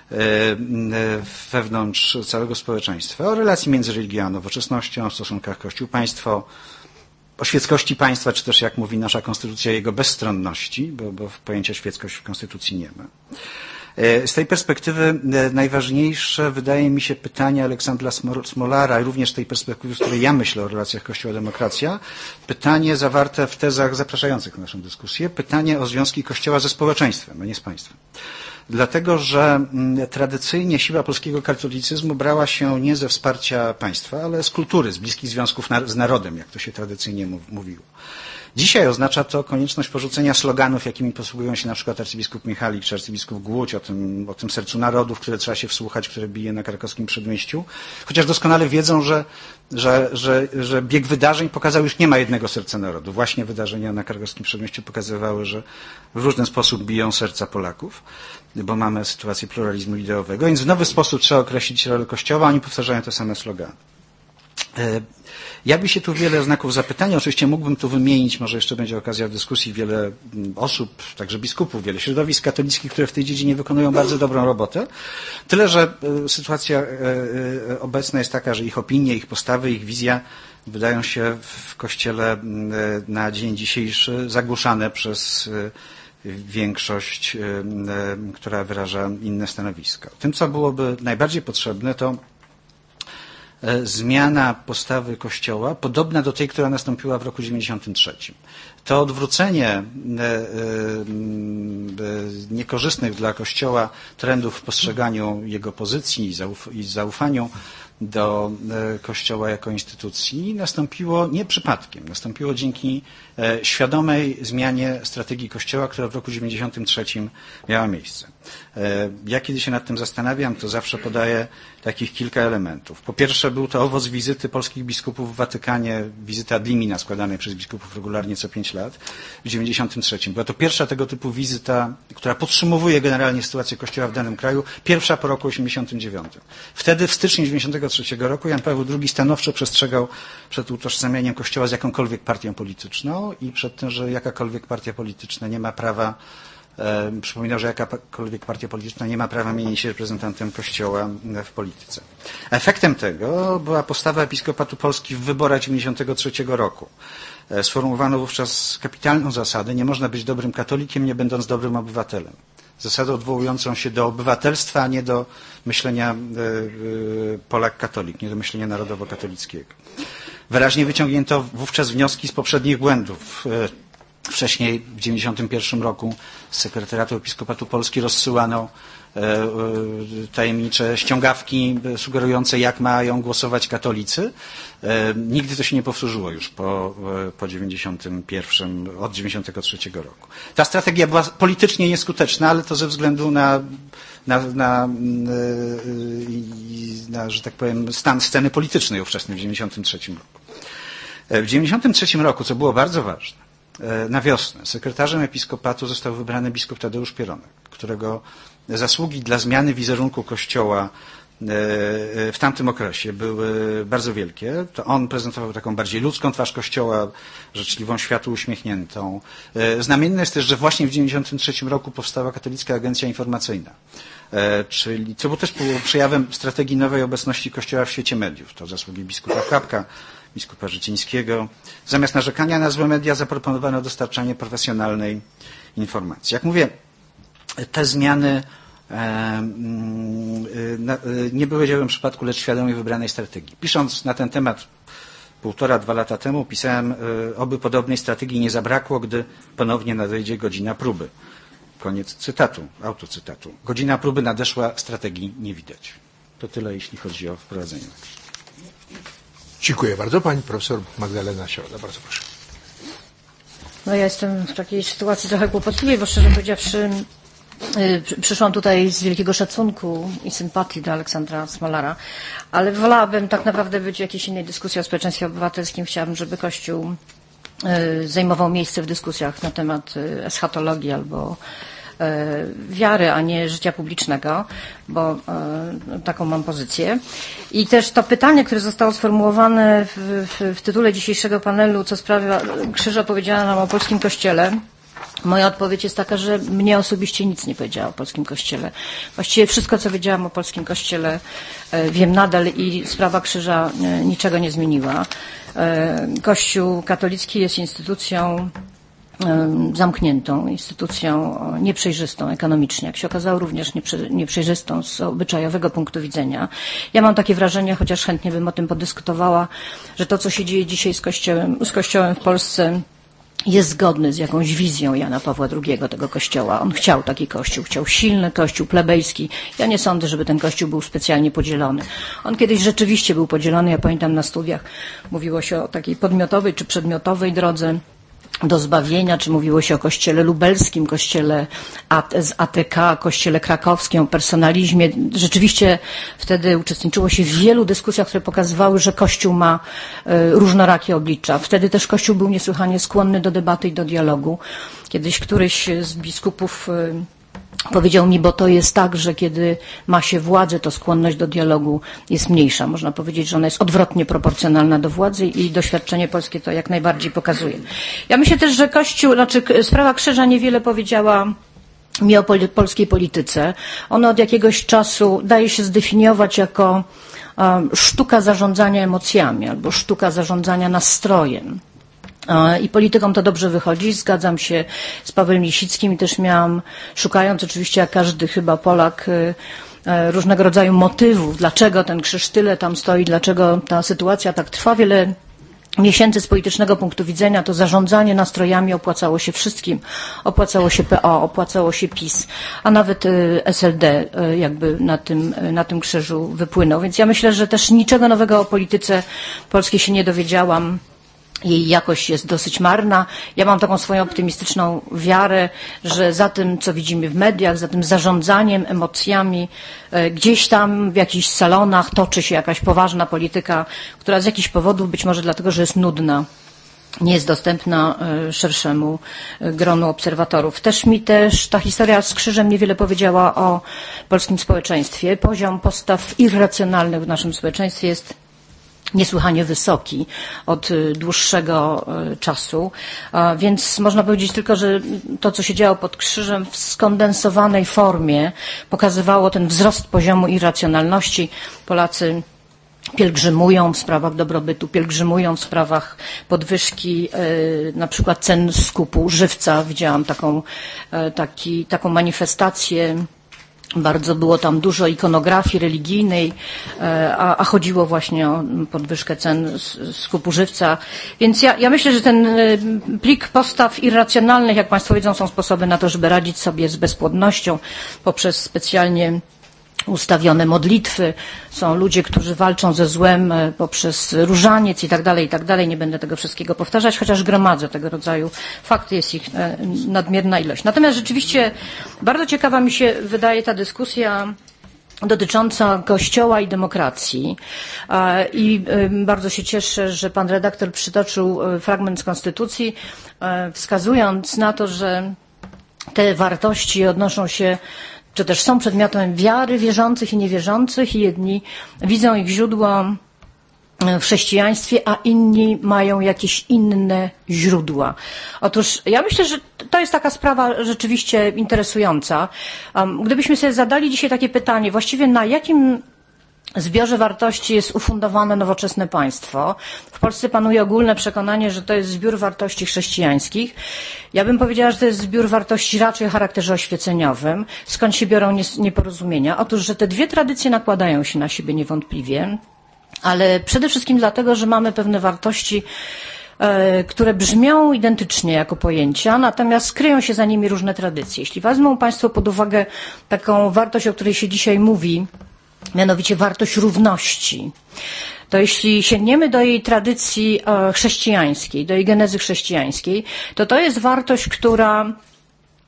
wewnątrz całego społeczeństwa, o relacji między religią a nowoczesnością, o stosunkach Kościół-państwo, o świeckości państwa, czy też, jak mówi nasza konstytucja, jego bezstronności, bo, bo pojęcia świeckość w konstytucji nie ma. Z tej perspektywy najważniejsze wydaje mi się pytanie Aleksandra Smolara, i również z tej perspektywy, z której ja myślę o relacjach Kościoła-demokracja, pytanie zawarte w tezach zapraszających naszą dyskusję, pytanie o związki Kościoła ze społeczeństwem, a nie z państwem. Dlatego, że tradycyjnie siła polskiego katolicyzmu brała się nie ze wsparcia państwa, ale z kultury, z bliskich związków z narodem, jak to się tradycyjnie mówiło. Dzisiaj oznacza to konieczność porzucenia sloganów, jakimi posługują się na przykład arcybiskup Michalik czy arcybiskup Głódź, o tym, o tym sercu narodów, które trzeba się wsłuchać, które bije na krakowskim przedmieściu, chociaż doskonale wiedzą, że, że, że, że bieg wydarzeń pokazał, już nie ma jednego serca narodu. Właśnie wydarzenia na krakowskim przedmieściu pokazywały, że w różny sposób biją serca Polaków, bo mamy sytuację pluralizmu ideowego, więc w nowy sposób trzeba określić rolę Kościoła, oni powtarzają te same slogany. Ja by się tu wiele znaków zapytania, oczywiście mógłbym tu wymienić, może jeszcze będzie okazja w dyskusji, wiele osób, także biskupów, wiele środowisk katolickich, które w tej dziedzinie wykonują bardzo dobrą robotę. Tyle, że sytuacja obecna jest taka, że ich opinie, ich postawy, ich wizja wydają się w Kościele na dzień dzisiejszy zagłuszane przez większość, która wyraża inne stanowiska. Tym, co byłoby najbardziej potrzebne, to zmiana postawy Kościoła, podobna do tej, która nastąpiła w roku dziewięćdziesiątym trzecim. To odwrócenie niekorzystnych dla Kościoła trendów w postrzeganiu jego pozycji i zaufaniu do Kościoła jako instytucji nastąpiło nie przypadkiem. Nastąpiło dzięki świadomej zmianie strategii Kościoła, która w roku dziewięćdziesiątym trzecim miała miejsce. Ja kiedy się nad tym zastanawiam, to zawsze podaję takich kilka elementów. Po pierwsze, był to owoc wizyty polskich biskupów w Watykanie, wizyty ad limina składanej przez biskupów regularnie co pięć lat w dziewięćdziesiątym trzecim. Była to pierwsza tego typu wizyta, która podsumowuje generalnie sytuację Kościoła w danym kraju, pierwsza po roku osiemdziesiątym dziewiątym. Wtedy w styczniu dziewięćdziesiątego trzeciego roku Jan Paweł drugi stanowczo przestrzegał przed utożsamianiem Kościoła z jakąkolwiek partią polityczną i przed tym, że jakakolwiek partia polityczna nie ma prawa, e, przypominał, że jakakolwiek partia polityczna nie ma prawa mienić się reprezentantem Kościoła w polityce. Efektem tego była postawa Episkopatu Polski w wyborach dziewięćdziesiątego trzeciego roku. E, sformułowano wówczas kapitalną zasadę: nie można być dobrym katolikiem, nie będąc dobrym obywatelem. Zasadę odwołującą się do obywatelstwa, a nie do myślenia Polak-katolik, nie do myślenia narodowo-katolickiego. Wyraźnie wyciągnięto wówczas wnioski z poprzednich błędów. Wcześniej, w dziewięćdziesiątym pierwszym roku, z sekretariatu Episkopatu Polski rozsyłano tajemnicze ściągawki sugerujące, jak mają głosować katolicy. Nigdy to się nie powtórzyło już po, po dziewięćdziesiątym pierwszym, od dziewięćdziesiątego trzeciego roku. Ta strategia była politycznie nieskuteczna, ale to ze względu na, na, na, na że tak powiem, stan sceny politycznej ówczesnej w dziewięćdziesiątym trzecim roku. W dziewięćdziesiątym trzecim roku, co było bardzo ważne, na wiosnę sekretarzem episkopatu został wybrany biskup Tadeusz Pieronek, którego zasługi dla zmiany wizerunku Kościoła w tamtym okresie były bardzo wielkie. To on prezentował taką bardziej ludzką twarz Kościoła, życzliwą, światu uśmiechniętą. Znamienne jest też, że właśnie w dziewięćdziesiątym trzecim roku powstała Katolicka Agencja Informacyjna, czyli, co było też przejawem strategii nowej obecności Kościoła w świecie mediów. To zasługi biskupa Klapka, biskupa Życińskiego. Zamiast narzekania na złe media zaproponowano dostarczanie profesjonalnej informacji. Jak mówię, te zmiany nie były dziełem przypadku, lecz świadomie wybranej strategii. Pisząc na ten temat półtora, dwa lata temu, pisałem, oby podobnej strategii nie zabrakło, gdy ponownie nadejdzie godzina próby. Koniec cytatu, autocytatu. Godzina próby nadeszła, strategii nie widać. To tyle, jeśli chodzi o wprowadzenie. Dziękuję bardzo. Pani profesor Magdalena Środa, bardzo proszę. No ja jestem w takiej sytuacji trochę kłopotliwej, bo szczerze powiedziawszy przyszłam tutaj z wielkiego szacunku i sympatii do Aleksandra Smolara, ale wolałabym tak naprawdę być w jakiejś innej dyskusji o społeczeństwie obywatelskim. Chciałabym, żeby Kościół zajmował miejsce w dyskusjach na temat eschatologii albo wiary, a nie życia publicznego, bo taką mam pozycję. I też to pytanie, które zostało sformułowane w, w, w tytule dzisiejszego panelu, co sprawia krzyża, powiedziała nam o polskim kościele. Moja odpowiedź jest taka, że mnie osobiście nic nie powiedziała o polskim kościele. Właściwie wszystko, co wiedziałam o polskim kościele, wiem nadal i sprawa krzyża niczego nie zmieniła. Kościół katolicki jest instytucją zamkniętą, instytucją nieprzejrzystą ekonomicznie, jak się okazało również nieprzejrzystą z obyczajowego punktu widzenia. Ja mam takie wrażenie, chociaż chętnie bym o tym podyskutowała, że to, co się dzieje dzisiaj z Kościołem, z Kościołem w Polsce, jest zgodny z jakąś wizją Jana Pawła drugiego tego Kościoła. On chciał taki Kościół, chciał silny Kościół plebejski. Ja nie sądzę, żeby ten Kościół był specjalnie podzielony. On kiedyś rzeczywiście był podzielony, ja pamiętam na studiach mówiło się o takiej podmiotowej czy przedmiotowej drodze do zbawienia, czy mówiło się o kościele lubelskim, kościele z A T K, kościele krakowskim, o personalizmie. Rzeczywiście wtedy uczestniczyło się w wielu dyskusjach, które pokazywały, że Kościół ma różnorakie oblicza. Wtedy też Kościół był niesłychanie skłonny do debaty i do dialogu. Kiedyś któryś z biskupów powiedział mi, bo to jest tak, że kiedy ma się władzę, to skłonność do dialogu jest mniejsza. Można powiedzieć, że ona jest odwrotnie proporcjonalna do władzy i doświadczenie polskie to jak najbardziej pokazuje. Ja myślę też, że Kościół, znaczy sprawa krzyża niewiele powiedziała mi o polskiej polityce. Ona od jakiegoś czasu daje się zdefiniować jako um, sztuka zarządzania emocjami albo sztuka zarządzania nastrojem. I politykom to dobrze wychodzi. Zgadzam się z Pawłem Lisickim i też miałam, szukając oczywiście jak każdy chyba Polak, różnego rodzaju motywów, dlaczego ten krzyż tyle tam stoi, dlaczego ta sytuacja tak trwa wiele miesięcy z politycznego punktu widzenia, to zarządzanie nastrojami opłacało się wszystkim. Opłacało się P O, opłacało się PiS, a nawet S L D jakby na tym, na tym krzyżu wypłynął. Więc ja myślę, że też niczego nowego o polityce polskiej się nie dowiedziałam. Jej jakość jest dosyć marna. Ja mam taką swoją optymistyczną wiarę, że za tym, co widzimy w mediach, za tym zarządzaniem emocjami, gdzieś tam w jakichś salonach toczy się jakaś poważna polityka, która z jakichś powodów, być może dlatego, że jest nudna, nie jest dostępna szerszemu gronu obserwatorów. Też mi też ta historia z krzyżem niewiele powiedziała o polskim społeczeństwie. Poziom postaw irracjonalnych w naszym społeczeństwie jest niesłychanie wysoki od dłuższego czasu, więc można powiedzieć tylko, że to, co się działo pod krzyżem w skondensowanej formie pokazywało ten wzrost poziomu irracjonalności. Polacy pielgrzymują w sprawach dobrobytu, pielgrzymują w sprawach podwyżki na przykład cen skupu żywca. Widziałam taką, taki, taką manifestację. Bardzo było tam dużo ikonografii religijnej, a, a chodziło właśnie o podwyżkę cen skupu żywca. Więc ja, ja myślę, że ten plik postaw irracjonalnych, jak Państwo wiedzą, są sposoby na to, żeby radzić sobie z bezpłodnością poprzez specjalnie ustawione modlitwy. Są ludzie, którzy walczą ze złem poprzez różaniec i tak dalej, i tak dalej. Nie będę tego wszystkiego powtarzać, chociaż gromadzę tego rodzaju fakty, jest ich nadmierna ilość. Natomiast rzeczywiście bardzo ciekawa mi się wydaje ta dyskusja dotycząca Kościoła i demokracji. I bardzo się cieszę, że pan redaktor przytoczył fragment z Konstytucji, wskazując na to, że te wartości odnoszą się, czy też są przedmiotem wiary wierzących i niewierzących i jedni widzą ich źródło w chrześcijaństwie, a inni mają jakieś inne źródła. Otóż ja myślę, że to jest taka sprawa rzeczywiście interesująca. Gdybyśmy sobie zadali dzisiaj takie pytanie, właściwie na jakim zbiorze wartości jest ufundowane nowoczesne państwo. W Polsce panuje ogólne przekonanie, że to jest zbiór wartości chrześcijańskich. Ja bym powiedziała, że to jest zbiór wartości raczej o charakterze oświeceniowym. Skąd się biorą nieporozumienia? Otóż, że te dwie tradycje nakładają się na siebie niewątpliwie, ale przede wszystkim dlatego, że mamy pewne wartości, które brzmią identycznie jako pojęcia, natomiast kryją się za nimi różne tradycje. Jeśli wezmą Państwo pod uwagę taką wartość, o której się dzisiaj mówi, mianowicie wartość równości, to jeśli sięgniemy do jej tradycji chrześcijańskiej, do jej genezy chrześcijańskiej, to to jest wartość, która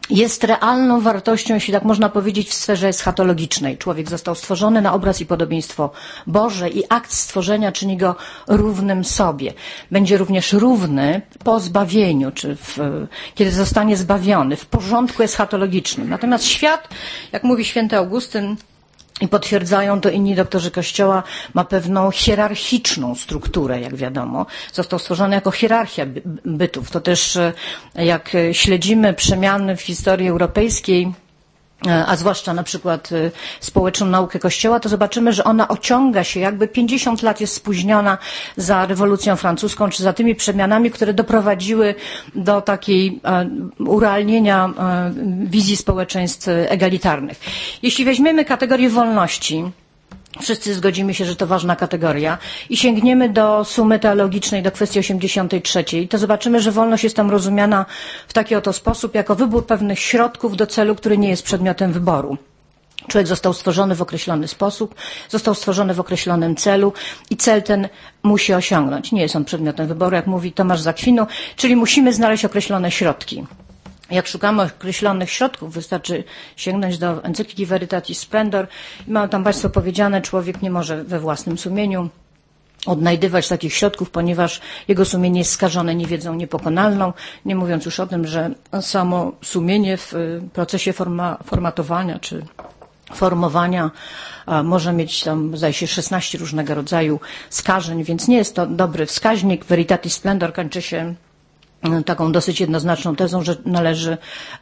jest realną wartością, jeśli tak można powiedzieć, w sferze eschatologicznej. Człowiek został stworzony na obraz i podobieństwo Boże i akt stworzenia czyni go równym sobie. Będzie również równy po zbawieniu, czy w, kiedy zostanie zbawiony, w porządku eschatologicznym. Natomiast świat, jak mówi święty Augustyn, i potwierdzają to inni doktorzy Kościoła, ma pewną hierarchiczną strukturę, jak wiadomo. Został stworzony jako hierarchia bytów. To też, jak śledzimy przemiany w historii europejskiej, a zwłaszcza na przykład społeczną naukę Kościoła, to zobaczymy, że ona ociąga się, jakby pięćdziesiąt lat jest spóźniona za rewolucją francuską, czy za tymi przemianami, które doprowadziły do takiej urealnienia wizji społeczeństw egalitarnych. Jeśli weźmiemy kategorię wolności, wszyscy zgodzimy się, że to ważna kategoria i sięgniemy do sumy teologicznej, do kwestii osiemdziesiątej trzeciej, to zobaczymy, że wolność jest tam rozumiana w taki oto sposób, jako wybór pewnych środków do celu, który nie jest przedmiotem wyboru. Człowiek został stworzony w określony sposób, został stworzony w określonym celu i cel ten musi osiągnąć. Nie jest on przedmiotem wyboru, jak mówi Tomasz z Akwinu, czyli musimy znaleźć określone środki. Jak szukamy określonych środków, wystarczy sięgnąć do encykliki Veritatis Splendor i mają tam Państwo powiedziane, człowiek nie może we własnym sumieniu odnajdywać takich środków, ponieważ jego sumienie jest skażone niewiedzą niepokonalną, nie mówiąc już o tym, że samo sumienie w procesie forma, formatowania czy formowania może mieć tam, zdaje się, szesnaście różnego rodzaju skażeń, więc nie jest to dobry wskaźnik. Veritatis Splendor kończy się taką dosyć jednoznaczną tezą, że należy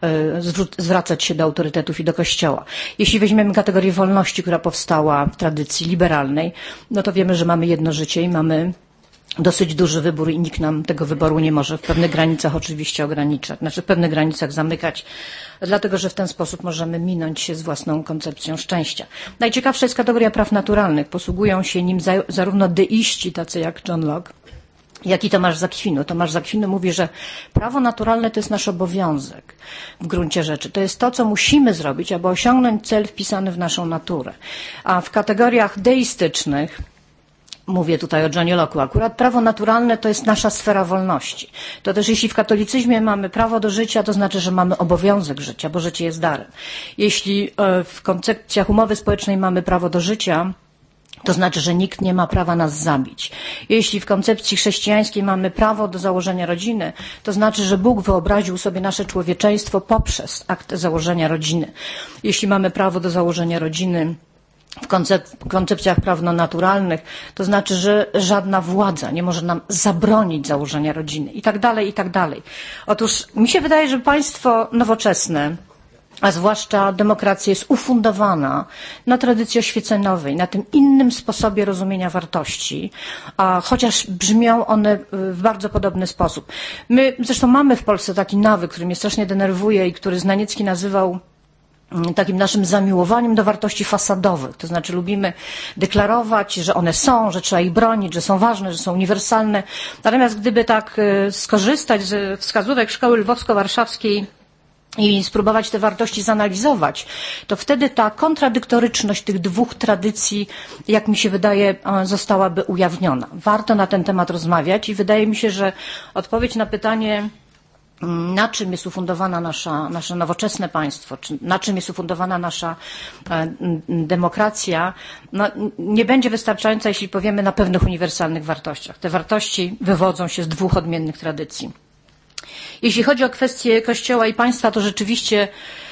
zwracać się do autorytetów i do Kościoła. Jeśli weźmiemy kategorię wolności, która powstała w tradycji liberalnej, no to wiemy, że mamy jedno życie i mamy dosyć duży wybór i nikt nam tego wyboru nie może w pewnych granicach oczywiście ograniczać, znaczy w pewnych granicach zamykać, dlatego że w ten sposób możemy minąć się z własną koncepcją szczęścia. Najciekawsza jest kategoria praw naturalnych. Posługują się nim zarówno deiści, tacy jak John Locke, jak i Tomasz z Akwinu. Tomasz z Akwinu mówi, że prawo naturalne to jest nasz obowiązek w gruncie rzeczy. To jest to, co musimy zrobić, aby osiągnąć cel wpisany w naszą naturę. A w kategoriach deistycznych, mówię tutaj o Johnie Locke'u, akurat prawo naturalne to jest nasza sfera wolności. To też jeśli w katolicyzmie mamy prawo do życia, to znaczy, że mamy obowiązek życia, bo życie jest darem. Jeśli w koncepcjach umowy społecznej mamy prawo do życia, to znaczy, że nikt nie ma prawa nas zabić. Jeśli w koncepcji chrześcijańskiej mamy prawo do założenia rodziny, to znaczy, że Bóg wyobraził sobie nasze człowieczeństwo poprzez akt założenia rodziny. Jeśli mamy prawo do założenia rodziny w koncep- koncepcjach prawno-naturalnych, to znaczy, że żadna władza nie może nam zabronić założenia rodziny i tak dalej, i tak dalej. Otóż mi się wydaje, że państwo nowoczesne, a zwłaszcza demokracja jest ufundowana na tradycji oświeceniowej, na tym innym sposobie rozumienia wartości, a chociaż brzmią one w bardzo podobny sposób. My zresztą mamy w Polsce taki nawyk, który mnie strasznie denerwuje i który Znaniecki nazywał takim naszym zamiłowaniem do wartości fasadowych. To znaczy lubimy deklarować, że one są, że trzeba ich bronić, że są ważne, że są uniwersalne. Natomiast gdyby tak skorzystać z wskazówek Szkoły Lwowsko-Warszawskiej i spróbować te wartości zanalizować, to wtedy ta kontradyktoryczność tych dwóch tradycji, jak mi się wydaje, zostałaby ujawniona. Warto na ten temat rozmawiać i wydaje mi się, że odpowiedź na pytanie, na czym jest ufundowana nasza, nasze nowoczesne państwo, czy na czym jest ufundowana nasza e, demokracja, no, nie będzie wystarczająca, jeśli powiemy na pewnych uniwersalnych wartościach. Te wartości wywodzą się z dwóch odmiennych tradycji. Jeśli chodzi o kwestię Kościoła i państwa, to rzeczywiście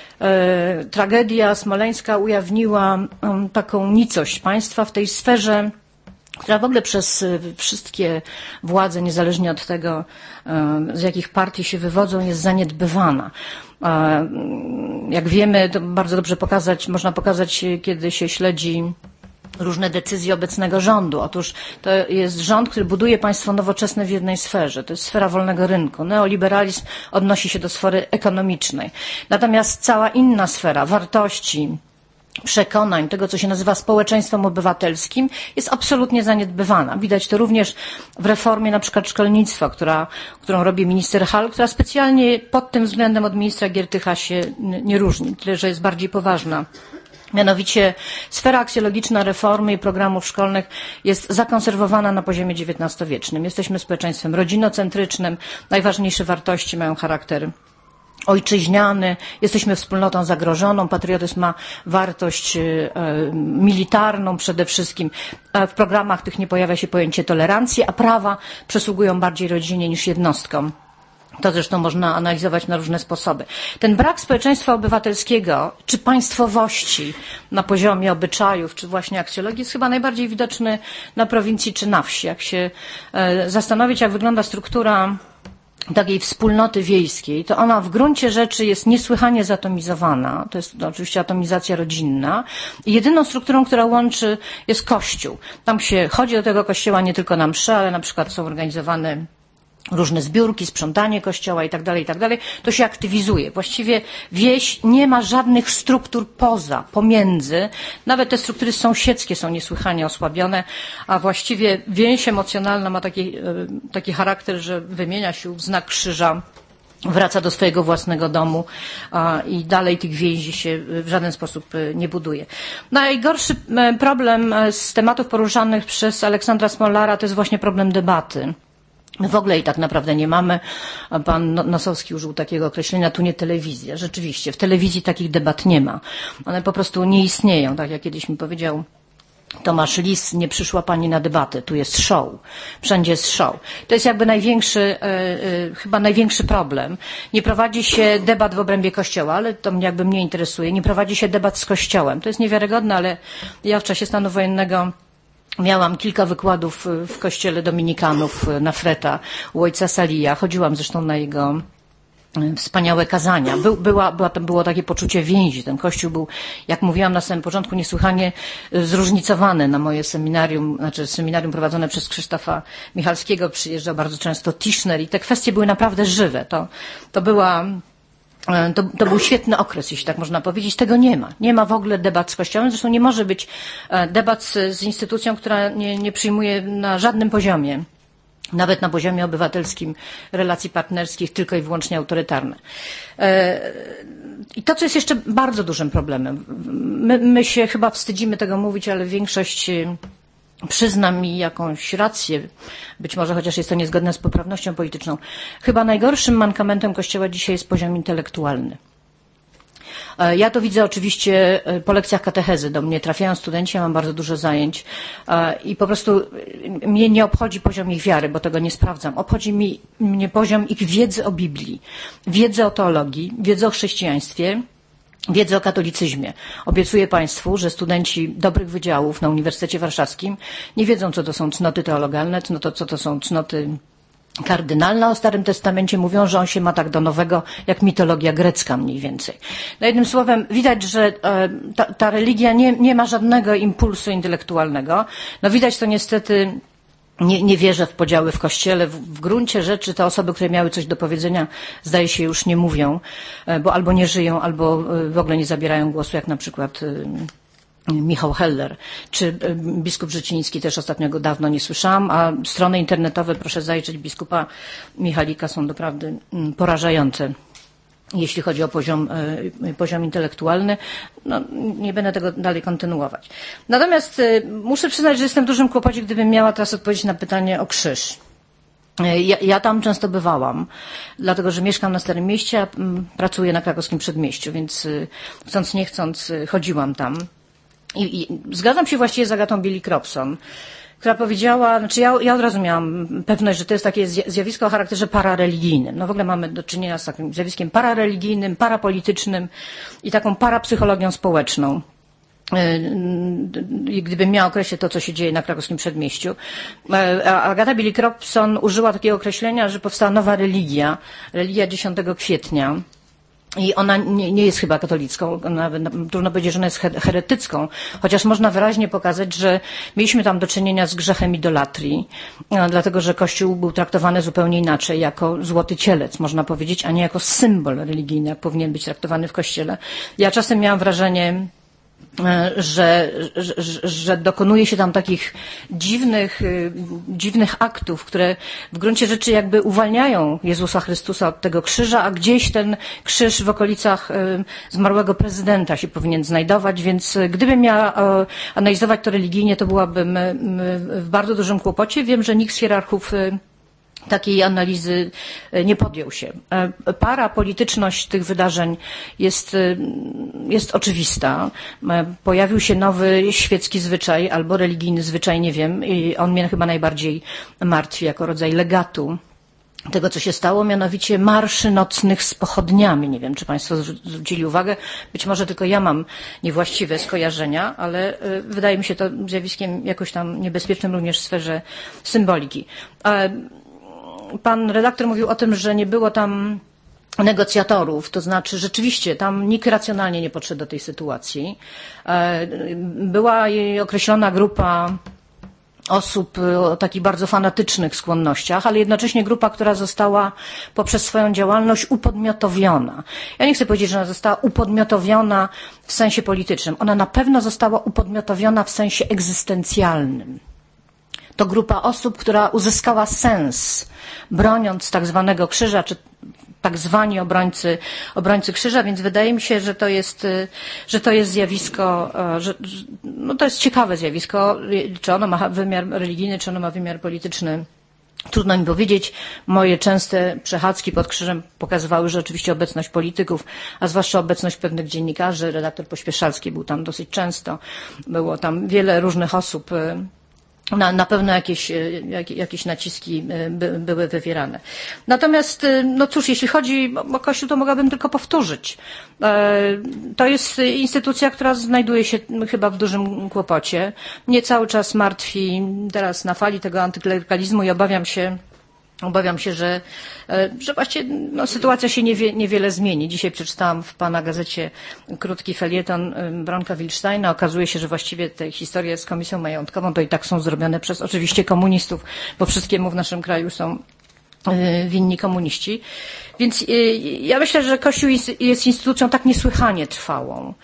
e, tragedia smoleńska ujawniła e, taką nicość państwa w tej sferze, która w ogóle przez wszystkie władze, niezależnie od tego, z jakich partii się wywodzą, jest zaniedbywana. Jak wiemy, to bardzo dobrze pokazać, można pokazać, kiedy się śledzi różne decyzje obecnego rządu. Otóż to jest rząd, który buduje państwo nowoczesne w jednej sferze. To jest sfera wolnego rynku. Neoliberalizm odnosi się do sfery ekonomicznej. Natomiast cała inna sfera wartości, przekonań, tego, co się nazywa społeczeństwem obywatelskim, jest absolutnie zaniedbywana. Widać to również w reformie na przykład szkolnictwa, która, którą robi minister Hall, która specjalnie pod tym względem od ministra Giertycha się nie różni, tyle że jest bardziej poważna. Mianowicie sfera aksjologiczna reformy i programów szkolnych jest zakonserwowana na poziomie dziewiętnastowiecznym. Jesteśmy społeczeństwem rodzinocentrycznym, najważniejsze wartości mają charakter ojczyźniany, jesteśmy wspólnotą zagrożoną, patriotyzm ma wartość militarną przede wszystkim. W programach tych nie pojawia się pojęcie tolerancji, a prawa przysługują bardziej rodzinie niż jednostkom. To zresztą można analizować na różne sposoby. Ten brak społeczeństwa obywatelskiego, czy państwowości na poziomie obyczajów, czy właśnie aksjologii jest chyba najbardziej widoczny na prowincji czy na wsi. Jak się zastanowić, jak wygląda struktura takiej wspólnoty wiejskiej, to ona w gruncie rzeczy jest niesłychanie zatomizowana. To jest to oczywiście atomizacja rodzinna. I jedyną strukturą, która łączy, jest kościół. Tam się chodzi do tego kościoła nie tylko na msze, ale na przykład są organizowane różne zbiórki, sprzątanie kościoła i tak dalej, i tak dalej, to się aktywizuje. Właściwie wieś nie ma żadnych struktur poza, pomiędzy. Nawet te struktury sąsiedzkie są niesłychanie osłabione, a właściwie więź emocjonalna ma taki, taki charakter, że wymienia się w znak krzyża, wraca do swojego własnego domu a, i dalej tych więzi się w żaden sposób nie buduje. Najgorszy problem z tematów poruszanych przez Aleksandra Smolara to jest właśnie problem debaty. My w ogóle i tak naprawdę nie mamy, pan Nosowski użył takiego określenia, tu nie telewizja. Rzeczywiście, w telewizji takich debat nie ma. One po prostu nie istnieją. Tak jak kiedyś mi powiedział Tomasz Lis, nie przyszła pani na debatę, tu jest show. Wszędzie jest show. To jest jakby największy, chyba największy problem. Nie prowadzi się debat w obrębie Kościoła, ale to mnie jakby mnie interesuje. Nie prowadzi się debat z Kościołem. To jest niewiarygodne, ale ja w czasie stanu wojennego miałam kilka wykładów w kościele dominikanów na Freta u ojca Salija. Chodziłam zresztą na jego wspaniałe kazania. Był, była, była, było takie poczucie więzi. Ten kościół był, jak mówiłam na samym początku, niesłychanie zróżnicowany. Na moje seminarium, znaczy seminarium prowadzone przez Krzysztofa Michalskiego przyjeżdżał bardzo często Tischner i te kwestie były naprawdę żywe. To, to była To, to był świetny okres, jeśli tak można powiedzieć. Tego nie ma. Nie ma w ogóle debat z Kościołem. Zresztą nie może być debat z, z instytucją, która nie, nie przyjmuje na żadnym poziomie, nawet na poziomie obywatelskim, relacji partnerskich, tylko i wyłącznie autorytarne. I to, co jest jeszcze bardzo dużym problemem. My, my się chyba wstydzimy tego mówić, ale większość przyzna mi jakąś rację, być może chociaż jest to niezgodne z poprawnością polityczną. Chyba najgorszym mankamentem Kościoła dzisiaj jest poziom intelektualny. Ja to widzę oczywiście po lekcjach katechezy. Do mnie trafiają studenci, ja mam bardzo dużo zajęć i po prostu mnie nie obchodzi poziom ich wiary, bo tego nie sprawdzam. Obchodzi mi, mnie poziom ich wiedzy o Biblii, wiedzy o teologii, wiedzy o chrześcijaństwie, wiedzę o katolicyzmie. Obiecuję Państwu, że studenci dobrych wydziałów na Uniwersytecie Warszawskim nie wiedzą, co to są cnoty teologalne, co to są cnoty kardynalne. O Starym Testamencie mówią, że on się ma tak do nowego, jak mitologia grecka mniej więcej. No jednym słowem, widać, że ta, ta religia nie, nie ma żadnego impulsu intelektualnego. No widać to niestety. Nie, nie wierzę w podziały w Kościele. W, w gruncie rzeczy te osoby, które miały coś do powiedzenia, zdaje się, już nie mówią, bo albo nie żyją, albo w ogóle nie zabierają głosu, jak na przykład Michał Heller, czy biskup Życiński, też ostatnio go dawno nie słyszałam, a strony internetowe, proszę zajrzeć, biskupa Michalika są doprawdy porażające. Jeśli chodzi o poziom, poziom intelektualny, no, nie będę tego dalej kontynuować. Natomiast muszę przyznać, że jestem w dużym kłopocie, gdybym miała teraz odpowiedzieć na pytanie o krzyż. Ja, ja tam często bywałam, dlatego że mieszkam na Starym Mieście, a pracuję na Krakowskim Przedmieściu, więc chcąc nie chcąc chodziłam tam. I, i zgadzam się właściwie z Agatą Bielik-Robson, która powiedziała, znaczy ja, ja od razu miałam pewność, że to jest takie zjawisko o charakterze parareligijnym. No w ogóle mamy do czynienia z takim zjawiskiem parareligijnym, parapolitycznym i taką parapsychologią społeczną. I gdybym miała określić to, co się dzieje na Krakowskim Przedmieściu. Agata Bielik-Robson użyła takiego określenia, że powstała nowa religia, religia dziesiątego kwietnia. I ona nie, nie jest chyba katolicką, nawet trudno powiedzieć, że ona jest heretycką, chociaż można wyraźnie pokazać, że mieliśmy tam do czynienia z grzechem idolatrii, dlatego że Kościół był traktowany zupełnie inaczej, jako złoty cielec, można powiedzieć, a nie jako symbol religijny, jak powinien być traktowany w Kościele. Ja czasem miałam wrażenie, Że, że, że dokonuje się tam takich dziwnych, dziwnych aktów, które w gruncie rzeczy jakby uwalniają Jezusa Chrystusa od tego krzyża, a gdzieś ten krzyż w okolicach zmarłego prezydenta się powinien znajdować, więc gdybym miała analizować to religijnie, to byłabym w bardzo dużym kłopocie. Wiem, że nikt z hierarchów takiej analizy nie podjął się. Parapolityczność tych wydarzeń jest, jest oczywista. Pojawił się nowy świecki zwyczaj albo religijny zwyczaj, nie wiem, i on mnie chyba najbardziej martwi jako rodzaj legatu tego, co się stało, mianowicie marszy nocnych z pochodniami. Nie wiem, czy Państwo zwrócili uwagę, być może tylko ja mam niewłaściwe skojarzenia, ale wydaje mi się to zjawiskiem jakoś tam niebezpiecznym również w sferze symboliki. Pan redaktor mówił o tym, że nie było tam negocjatorów, to znaczy rzeczywiście tam nikt racjonalnie nie podszedł do tej sytuacji. Była określona grupa osób o takich bardzo fanatycznych skłonnościach, ale jednocześnie grupa, która została poprzez swoją działalność upodmiotowiona. Ja nie chcę powiedzieć, że ona została upodmiotowiona w sensie politycznym. Ona na pewno została upodmiotowiona w sensie egzystencjalnym. To grupa osób, która uzyskała sens, broniąc tak zwanego krzyża, czy tak zwani obrońcy, obrońcy krzyża, więc wydaje mi się, że to jest, że to jest zjawisko, że, no to jest ciekawe zjawisko, czy ono ma wymiar religijny, czy ono ma wymiar polityczny. Trudno mi powiedzieć. Moje częste przechadzki pod krzyżem pokazywały, że oczywiście obecność polityków, a zwłaszcza obecność pewnych dziennikarzy, redaktor Pośpieszalski był tam dosyć często, było tam wiele różnych osób. Na, na pewno jakieś, jak, jakieś naciski by, były wywierane. Natomiast, no cóż, jeśli chodzi o Kościół, to mogłabym tylko powtórzyć. To jest instytucja, która znajduje się chyba w dużym kłopocie. Mnie cały czas martwi teraz na fali tego antyklerykalizmu i obawiam się, Obawiam się, że, że właściwie no, sytuacja się niewie, niewiele zmieni. Dzisiaj przeczytałam w Pana gazecie krótki felieton Bronka Wilsteina. Okazuje się, że właściwie te historie z komisją majątkową to i tak są zrobione przez oczywiście komunistów, bo wszystkiemu w naszym kraju są winni komuniści. Więc ja myślę, że Kościół jest instytucją tak niesłychanie trwałą,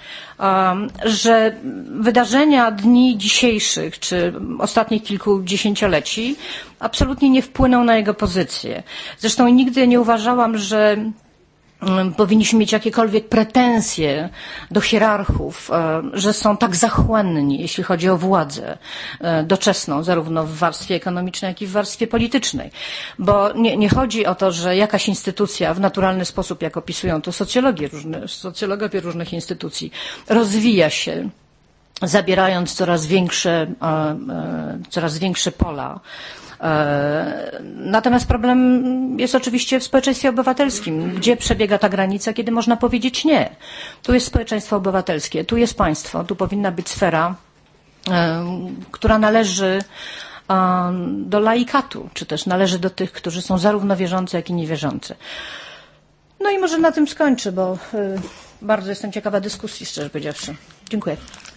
że wydarzenia dni dzisiejszych czy ostatnich kilku dziesięcioleci absolutnie nie wpłyną na jego pozycję. Zresztą nigdy nie uważałam, że powinniśmy mieć jakiekolwiek pretensje do hierarchów, że są tak zachłanni, jeśli chodzi o władzę doczesną, zarówno w warstwie ekonomicznej, jak i w warstwie politycznej. Bo nie, nie chodzi o to, że jakaś instytucja w naturalny sposób, jak opisują to socjologię, różne, socjologowie różnych instytucji, rozwija się, zabierając coraz większe, coraz większe pola. Natomiast problem jest oczywiście w społeczeństwie obywatelskim. Gdzie przebiega ta granica, kiedy można powiedzieć nie? Tu jest społeczeństwo obywatelskie, tu jest państwo, tu powinna być sfera, która należy do laikatu, czy też należy do tych, którzy są zarówno wierzący, jak i niewierzący. No i może na tym skończę, bo bardzo jestem ciekawa dyskusji, szczerze powiedziawszy. Dziękuję.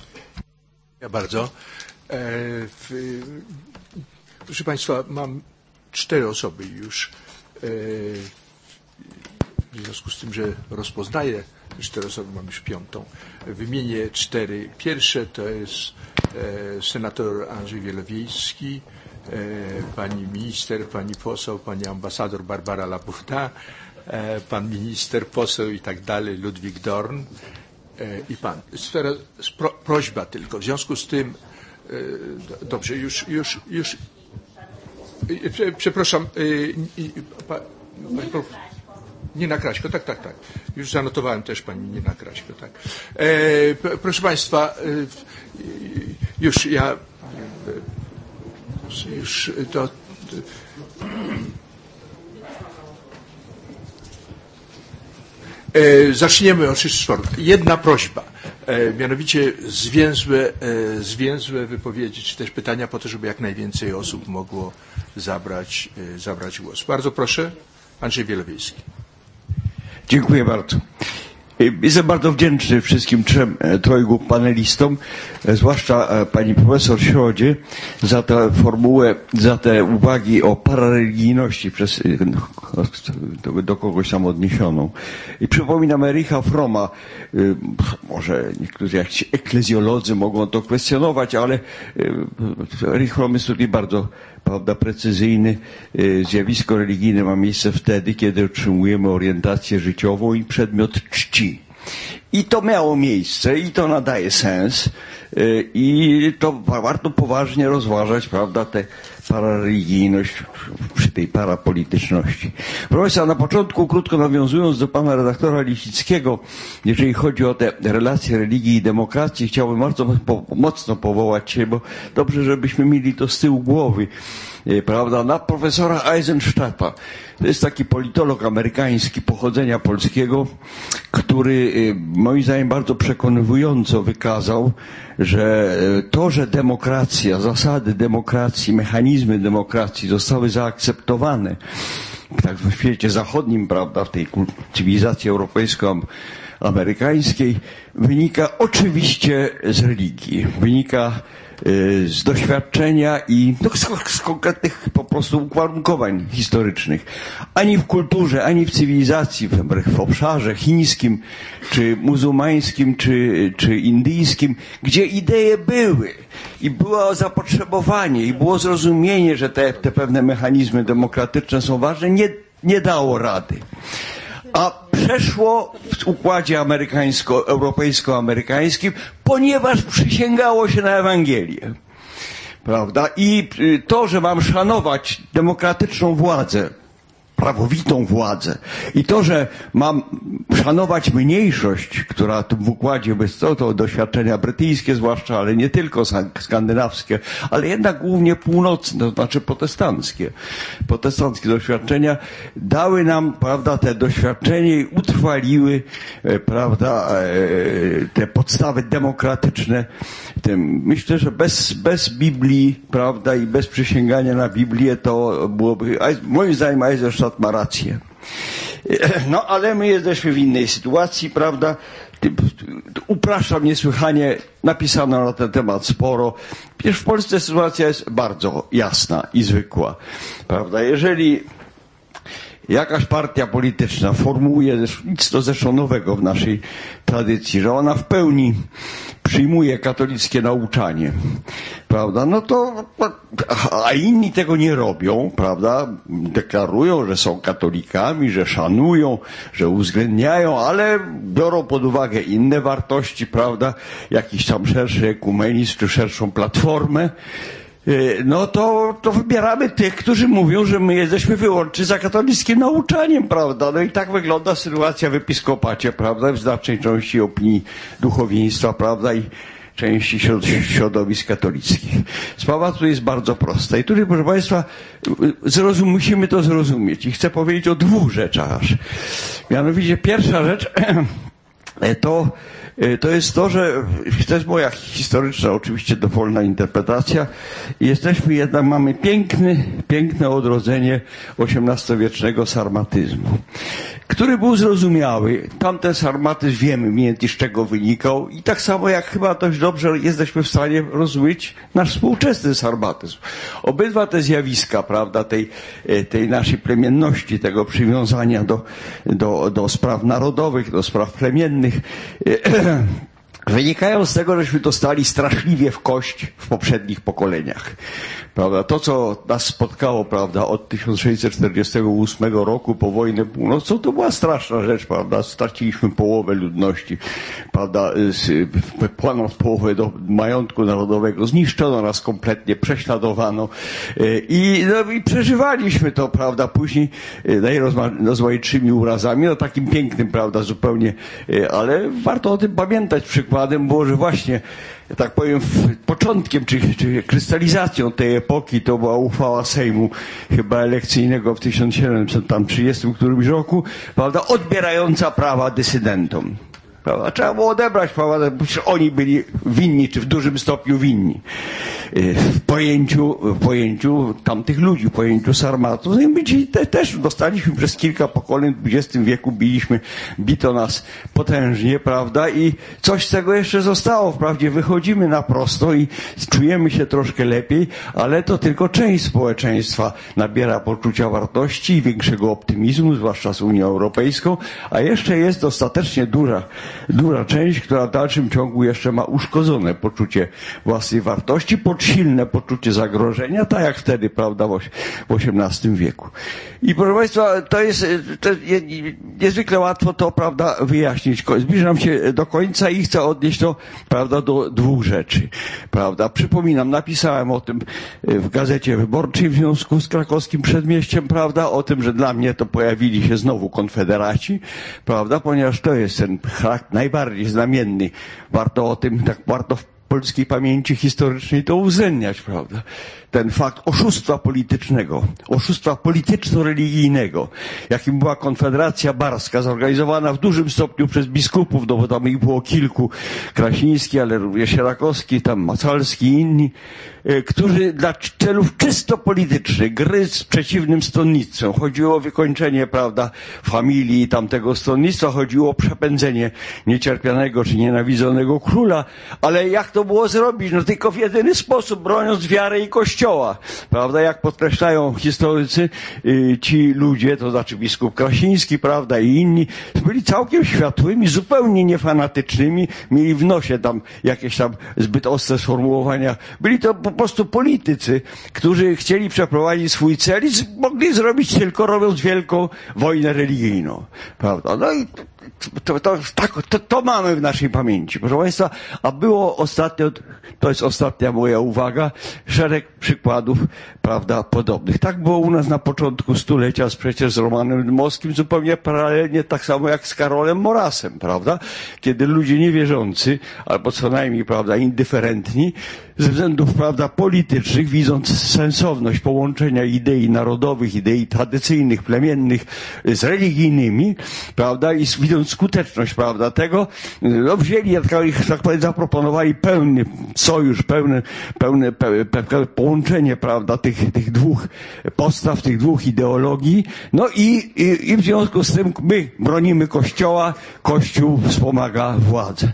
Ja bardzo. E, w, Proszę Państwa, mam cztery osoby już. W związku z tym, że rozpoznaję cztery osoby, mam już piątą. Wymienię cztery. Pierwsze to jest senator Andrzej Wielowiejski, pani minister, pani poseł, pani ambasador Barbara Labuda, pan minister, poseł i tak dalej, Ludwik Dorn i pan. Sfera, pro, prośba tylko. W związku z tym, dobrze, już, już, już Przepraszam, nie na Kraśko, tak, tak, tak. Już zanotowałem też pani nie na Kraśko, tak. E, proszę Państwa, już ja, już to, e, zaczniemy oczywiście. Jedna prośba. E, mianowicie zwięzłe, e, zwięzłe wypowiedzi, czy też pytania po to, żeby jak najwięcej osób mogło zabrać, e, zabrać głos. Bardzo proszę, Andrzej Wielowiejski. Dziękuję bardzo. Jestem bardzo wdzięczny wszystkim trzem, trojgu panelistom, zwłaszcza pani profesor Środzie, za tę formułę, za te uwagi o parareligijności przez, do, do kogoś tam odniesioną. I przypominam Ericha Froma, może niektórzy jakiś eklezjolodzy mogą to kwestionować, ale Erich Fromm jest tutaj bardzo, prawda, precyzyjny. Zjawisko religijne ma miejsce wtedy, kiedy otrzymujemy orientację życiową i przedmiot czci. I to miało miejsce i to nadaje sens i to warto poważnie rozważać, prawda, te parareligijność przy tej parapolityczności. Proszę Państwa, na początku, krótko nawiązując do pana redaktora Lisickiego, jeżeli chodzi o te relacje religii i demokracji, chciałbym bardzo po, mocno powołać się, bo dobrze, żebyśmy mieli to z tyłu głowy, prawda, na profesora Eisenstadta. To jest taki politolog amerykański pochodzenia polskiego, który moim zdaniem bardzo przekonywująco wykazał, że to, że demokracja, zasady demokracji, mechanizmy demokracji zostały zaakceptowane tak w świecie zachodnim, prawda, w tej cywilizacji europejsko-amerykańskiej, wynika oczywiście z religii, wynika z doświadczenia i no, z, z konkretnych po prostu uwarunkowań historycznych. Ani w kulturze, ani w cywilizacji, w, w obszarze chińskim, czy muzułmańskim, czy, czy indyjskim, gdzie idee były i było zapotrzebowanie i było zrozumienie, że te, te pewne mechanizmy demokratyczne są ważne, nie, nie dało rady. A przeszło w układzie amerykańsko-europejsko-amerykańskim, ponieważ przysięgało się na Ewangelię. Prawda? I to, że mam szanować demokratyczną władzę, prawowitą władzę i to, że mam szanować mniejszość, która tu w układzie bez to, to doświadczenia brytyjskie zwłaszcza, ale nie tylko skandynawskie, ale jednak głównie północne, to znaczy protestanckie. Protestanckie doświadczenia dały nam, prawda, te doświadczenia i utrwaliły, prawda, te podstawy demokratyczne. Myślę, że bez, bez Biblii, prawda, i bez przysięgania na Biblię to byłoby, moim zdaniem Eisenstadt ma rację. No, ale my jesteśmy w innej sytuacji, prawda? Upraszczam niesłychanie, napisano na ten temat sporo. Przecież w Polsce sytuacja jest bardzo jasna i zwykła, prawda? Jeżeli jakaś partia polityczna formułuje nic to zresztą nowego w naszej tradycji, że ona w pełni przyjmuje katolickie nauczanie, prawda, no to, a inni tego nie robią, prawda, deklarują, że są katolikami, że szanują, że uwzględniają, ale biorą pod uwagę inne wartości, prawda, jakiś tam szerszy ekumenizm, czy szerszą platformę, no to, to wybieramy tych, którzy mówią, że my jesteśmy wyłącznie za katolickim nauczaniem, prawda? No i tak wygląda sytuacja w episkopacie, prawda? W znacznej części opinii duchowieństwa, prawda? I części środowisk katolickich. Sprawa tu jest bardzo prosta. I tutaj, proszę Państwa, zrozum, musimy to zrozumieć. I chcę powiedzieć o dwóch rzeczach aż. Mianowicie pierwsza rzecz to To jest to, że to jest moja historyczna, oczywiście dowolna interpretacja. Jesteśmy jednak, mamy piękny, piękne odrodzenie osiemnastowiecznego sarmatyzmu, który był zrozumiały. Tamten sarmatyzm wiemy mniej więcej z czego wynikał i tak samo jak chyba dość dobrze jesteśmy w stanie rozumieć nasz współczesny sarmatyzm. Obydwa te zjawiska, prawda, tej, tej naszej plemienności, tego przywiązania do, do, do spraw narodowych, do spraw plemiennych, wynikają z tego, żeśmy dostali straszliwie w kość w poprzednich pokoleniach. Prawda? To, co nas spotkało, prawda, od tysiąc sześćset czterdziestego ósmego roku po wojnę północną, to była straszna rzecz, prawda? Straciliśmy połowę ludności, prawda? Ponad połowę do majątku narodowego zniszczono nas kompletnie, prześladowano i, no, i przeżywaliśmy to, prawda? Później najrozmaitszymi urazami, no takim pięknym, prawda, zupełnie, ale warto o tym pamiętać. Przykładem było, że właśnie, tak powiem, początkiem, czy, czy krystalizacją tej epoki to była uchwała Sejmu chyba elekcyjnego w tysiąc siedemset trzydziestym którymś roku, prawda, odbierająca prawa dysydentom. Prawda? Trzeba było odebrać prawa, przecież oni byli winni, czy w dużym stopniu winni w pojęciu, w pojęciu tamtych ludzi, w pojęciu sarmatów. No i my te, też dostaliśmy przez kilka pokoleń w dwudziestym wieku, biliśmy, bito nas potężnie, prawda, i coś z tego jeszcze zostało. Wprawdzie wychodzimy na prosto i czujemy się troszkę lepiej, ale to tylko część społeczeństwa nabiera poczucia wartości i większego optymizmu, zwłaszcza z Unią Europejską, a jeszcze jest dostatecznie duża duża część, która w dalszym ciągu jeszcze ma uszkodzone poczucie własnej wartości, silne poczucie zagrożenia, tak jak wtedy, prawda, w osiemnastym wieku. I proszę Państwa, to jest, to jest niezwykle łatwo to, prawda, wyjaśnić. Zbliżam się do końca i chcę odnieść to, prawda, do dwóch rzeczy, prawda. Przypominam, napisałem o tym w Gazecie Wyborczej w związku z krakowskim przedmieściem, prawda, o tym, że dla mnie to pojawili się znowu konfederaci, prawda, ponieważ to jest ten charakter najbardziej znamienny. Warto o tym, tak warto w polskiej pamięci historycznej to uwzględniać, prawda. Ten fakt oszustwa politycznego, oszustwa polityczno-religijnego, jakim była Konfederacja Barska, zorganizowana w dużym stopniu przez biskupów, no bo tam ich było kilku, Krasiński, ale również Sierakowski, tam Macalski i inni, którzy dla celów czysto politycznych, gry z przeciwnym stronnictwem, chodziło o wykończenie, prawda, familii tamtego stronnictwa, chodziło o przepędzenie niecierpianego czy nienawidzonego króla, ale jak to było zrobić? No tylko w jedyny sposób, broniąc wiary i Kościoła, prawda, jak podkreślają historycy, yy, ci ludzie, to znaczy biskup Krasiński, prawda, i inni, byli całkiem światłymi, zupełnie niefanatycznymi, mieli w nosie tam jakieś tam zbyt ostre sformułowania, byli to po prostu politycy, którzy chcieli przeprowadzić swój cel i mogli zrobić tylko robiąc wielką wojnę religijną, prawda, no i To, to, tak, to, to mamy w naszej pamięci, proszę Państwa, a było ostatnio, to jest ostatnia moja uwaga, szereg przykładów, prawda, podobnych. Tak było u nas na początku stulecia z, przecież z Romanem Dmowskim, zupełnie paralelnie, tak samo jak z Karolem Morasem, prawda, kiedy ludzie niewierzący, albo co najmniej, prawda, indyferentni, ze względów, prawda, politycznych, widząc sensowność połączenia idei narodowych, idei tradycyjnych, plemiennych z religijnymi, prawda, i widząc skuteczność, prawda, tego, no wzięli, jak tak powiem, zaproponowali pełny sojusz, pełne, pełne, pełne, pełne połączenie, prawda, tych, tych dwóch postaw, tych dwóch ideologii, no i, i, i w związku z tym my bronimy Kościoła, Kościół wspomaga władzę.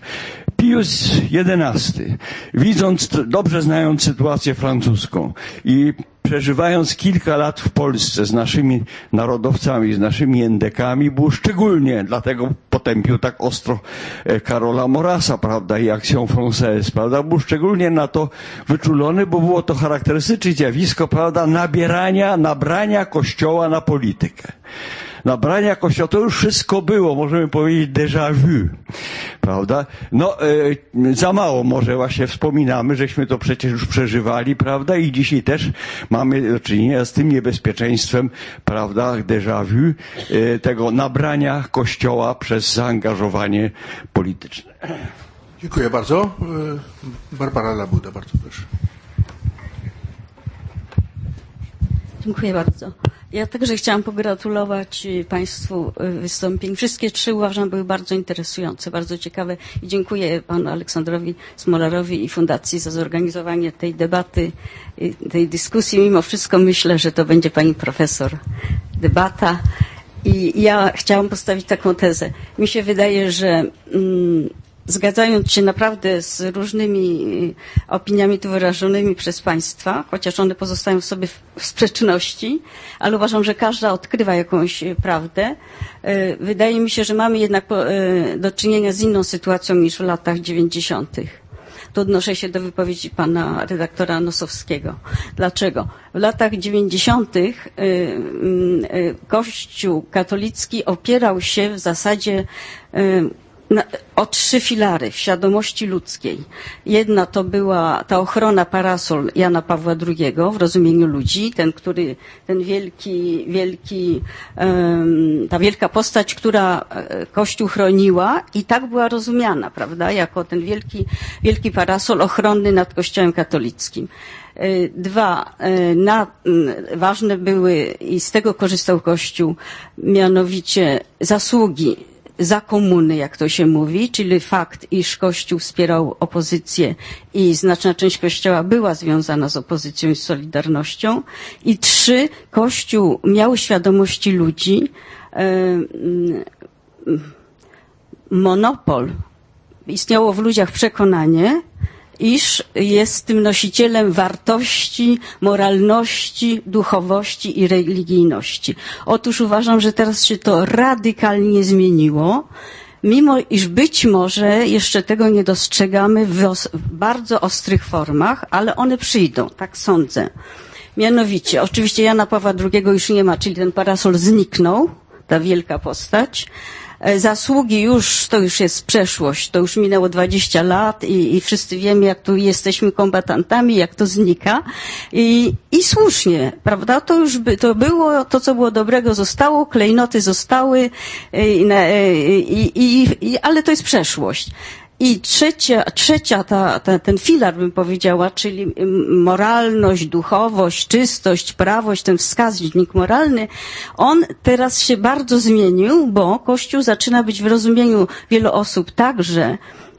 Pius jedenasty, widząc, dobrze znając sytuację francuską i przeżywając kilka lat w Polsce z naszymi narodowcami, z naszymi endekami, był szczególnie, dlatego potępił tak ostro Karola Morasa, prawda, i Action Française, prawda, był szczególnie na to wyczulony, bo było to charakterystyczne zjawisko, prawda, nabierania, nabrania Kościoła na politykę. Nabrania Kościoła, to już wszystko było, możemy powiedzieć déjà vu, prawda? No, e, za mało może właśnie wspominamy, żeśmy to przecież już przeżywali, prawda? I dzisiaj też mamy do czynienia z tym niebezpieczeństwem, prawda, déjà vu, e, tego nabrania Kościoła przez zaangażowanie polityczne. Dziękuję bardzo. Barbara Labuda, bardzo proszę. Dziękuję bardzo. Ja także chciałam pogratulować Państwu wystąpień. Wszystkie trzy uważam były bardzo interesujące, bardzo ciekawe i dziękuję Panu Aleksandrowi Smolarowi i Fundacji za zorganizowanie tej debaty, tej dyskusji. Mimo wszystko myślę, że to będzie Pani Profesor debata i ja chciałam postawić taką tezę. Mi się wydaje, że mm, zgadzając się naprawdę z różnymi opiniami tu wyrażonymi przez Państwa, chociaż one pozostają w sobie w sprzeczności, ale uważam, że każda odkrywa jakąś prawdę. Wydaje mi się, że mamy jednak do czynienia z inną sytuacją niż w latach dziewięćdziesiątych. Tu odnoszę się do wypowiedzi pana redaktora Nosowskiego. Dlaczego? W latach dziewięćdziesiątych Kościół katolicki opierał się w zasadzie Na, o trzy filary w świadomości ludzkiej. Jedna to była ta ochrona parasol Jana Pawła drugiego w rozumieniu ludzi, ten, który, ten wielki, wielki, um, ta wielka postać, która Kościół chroniła i tak była rozumiana, prawda, jako ten wielki, wielki parasol ochronny nad Kościołem katolickim. Dwa, na, ważne były i z tego korzystał Kościół, mianowicie zasługi za komuny, jak to się mówi, czyli fakt, iż Kościół wspierał opozycję i znaczna część Kościoła była związana z opozycją i z Solidarnością. I trzy, Kościół miał świadomości ludzi, monopol, istniało w ludziach przekonanie, iż jest tym nosicielem wartości, moralności, duchowości i religijności. Otóż uważam, że teraz się to radykalnie zmieniło, mimo iż być może jeszcze tego nie dostrzegamy w, os- w bardzo ostrych formach, ale one przyjdą, tak sądzę. Mianowicie, oczywiście Jana Pawła drugiego już nie ma, czyli ten parasol zniknął, ta wielka postać. Zasługi już, to już jest przeszłość, to już minęło dwadzieścia lat i, i wszyscy wiemy, jak tu jesteśmy kombatantami, jak to znika. I, i słusznie, prawda? To już by, to było, to co było dobrego zostało, klejnoty zostały, i, i, i, i, ale to jest przeszłość. I trzecia, trzecia ta, ta, ten filar, bym powiedziała, czyli moralność, duchowość, czystość, prawość, ten wskaźnik moralny, on teraz się bardzo zmienił, bo Kościół zaczyna być w rozumieniu wielu osób także,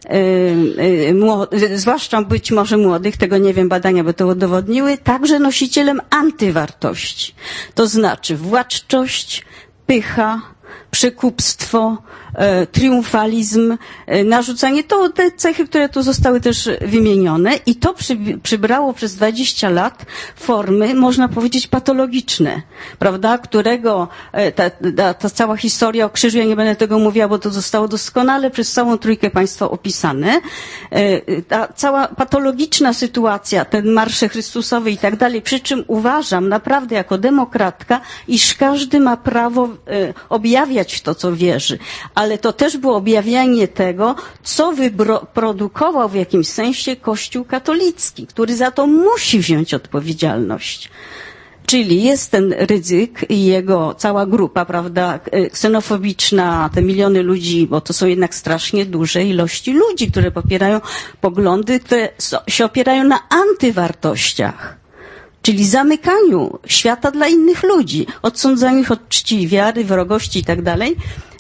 Yy, yy, zwłaszcza być może młodych, tego nie wiem, badania by to udowodniły, także nosicielem antywartości. To znaczy władczość, pycha, przekupstwo, e, triumfalizm, e, narzucanie, to te cechy, które tu zostały też wymienione i to przy, przybrało przez dwadzieścia lat formy, można powiedzieć, patologiczne, prawda, którego e, ta, ta, ta cała historia o krzyżu, ja nie będę tego mówiła, bo to zostało doskonale przez całą trójkę państwa opisane, e, ta cała patologiczna sytuacja, ten marsze Chrystusowe i tak dalej, przy czym uważam naprawdę jako demokratka, iż każdy ma prawo e, objawiać to, co wierzy, ale to też było objawianie tego, co wyprodukował w jakimś sensie Kościół katolicki, który za to musi wziąć odpowiedzialność. Czyli jest ten Rydzyk i jego cała grupa, prawda, ksenofobiczna, te miliony ludzi, bo to są jednak strasznie duże ilości ludzi, które popierają poglądy, które się opierają na antywartościach. Czyli zamykaniu świata dla innych ludzi, odsądzaniu ich od czci, wiary, wrogości i tak dalej.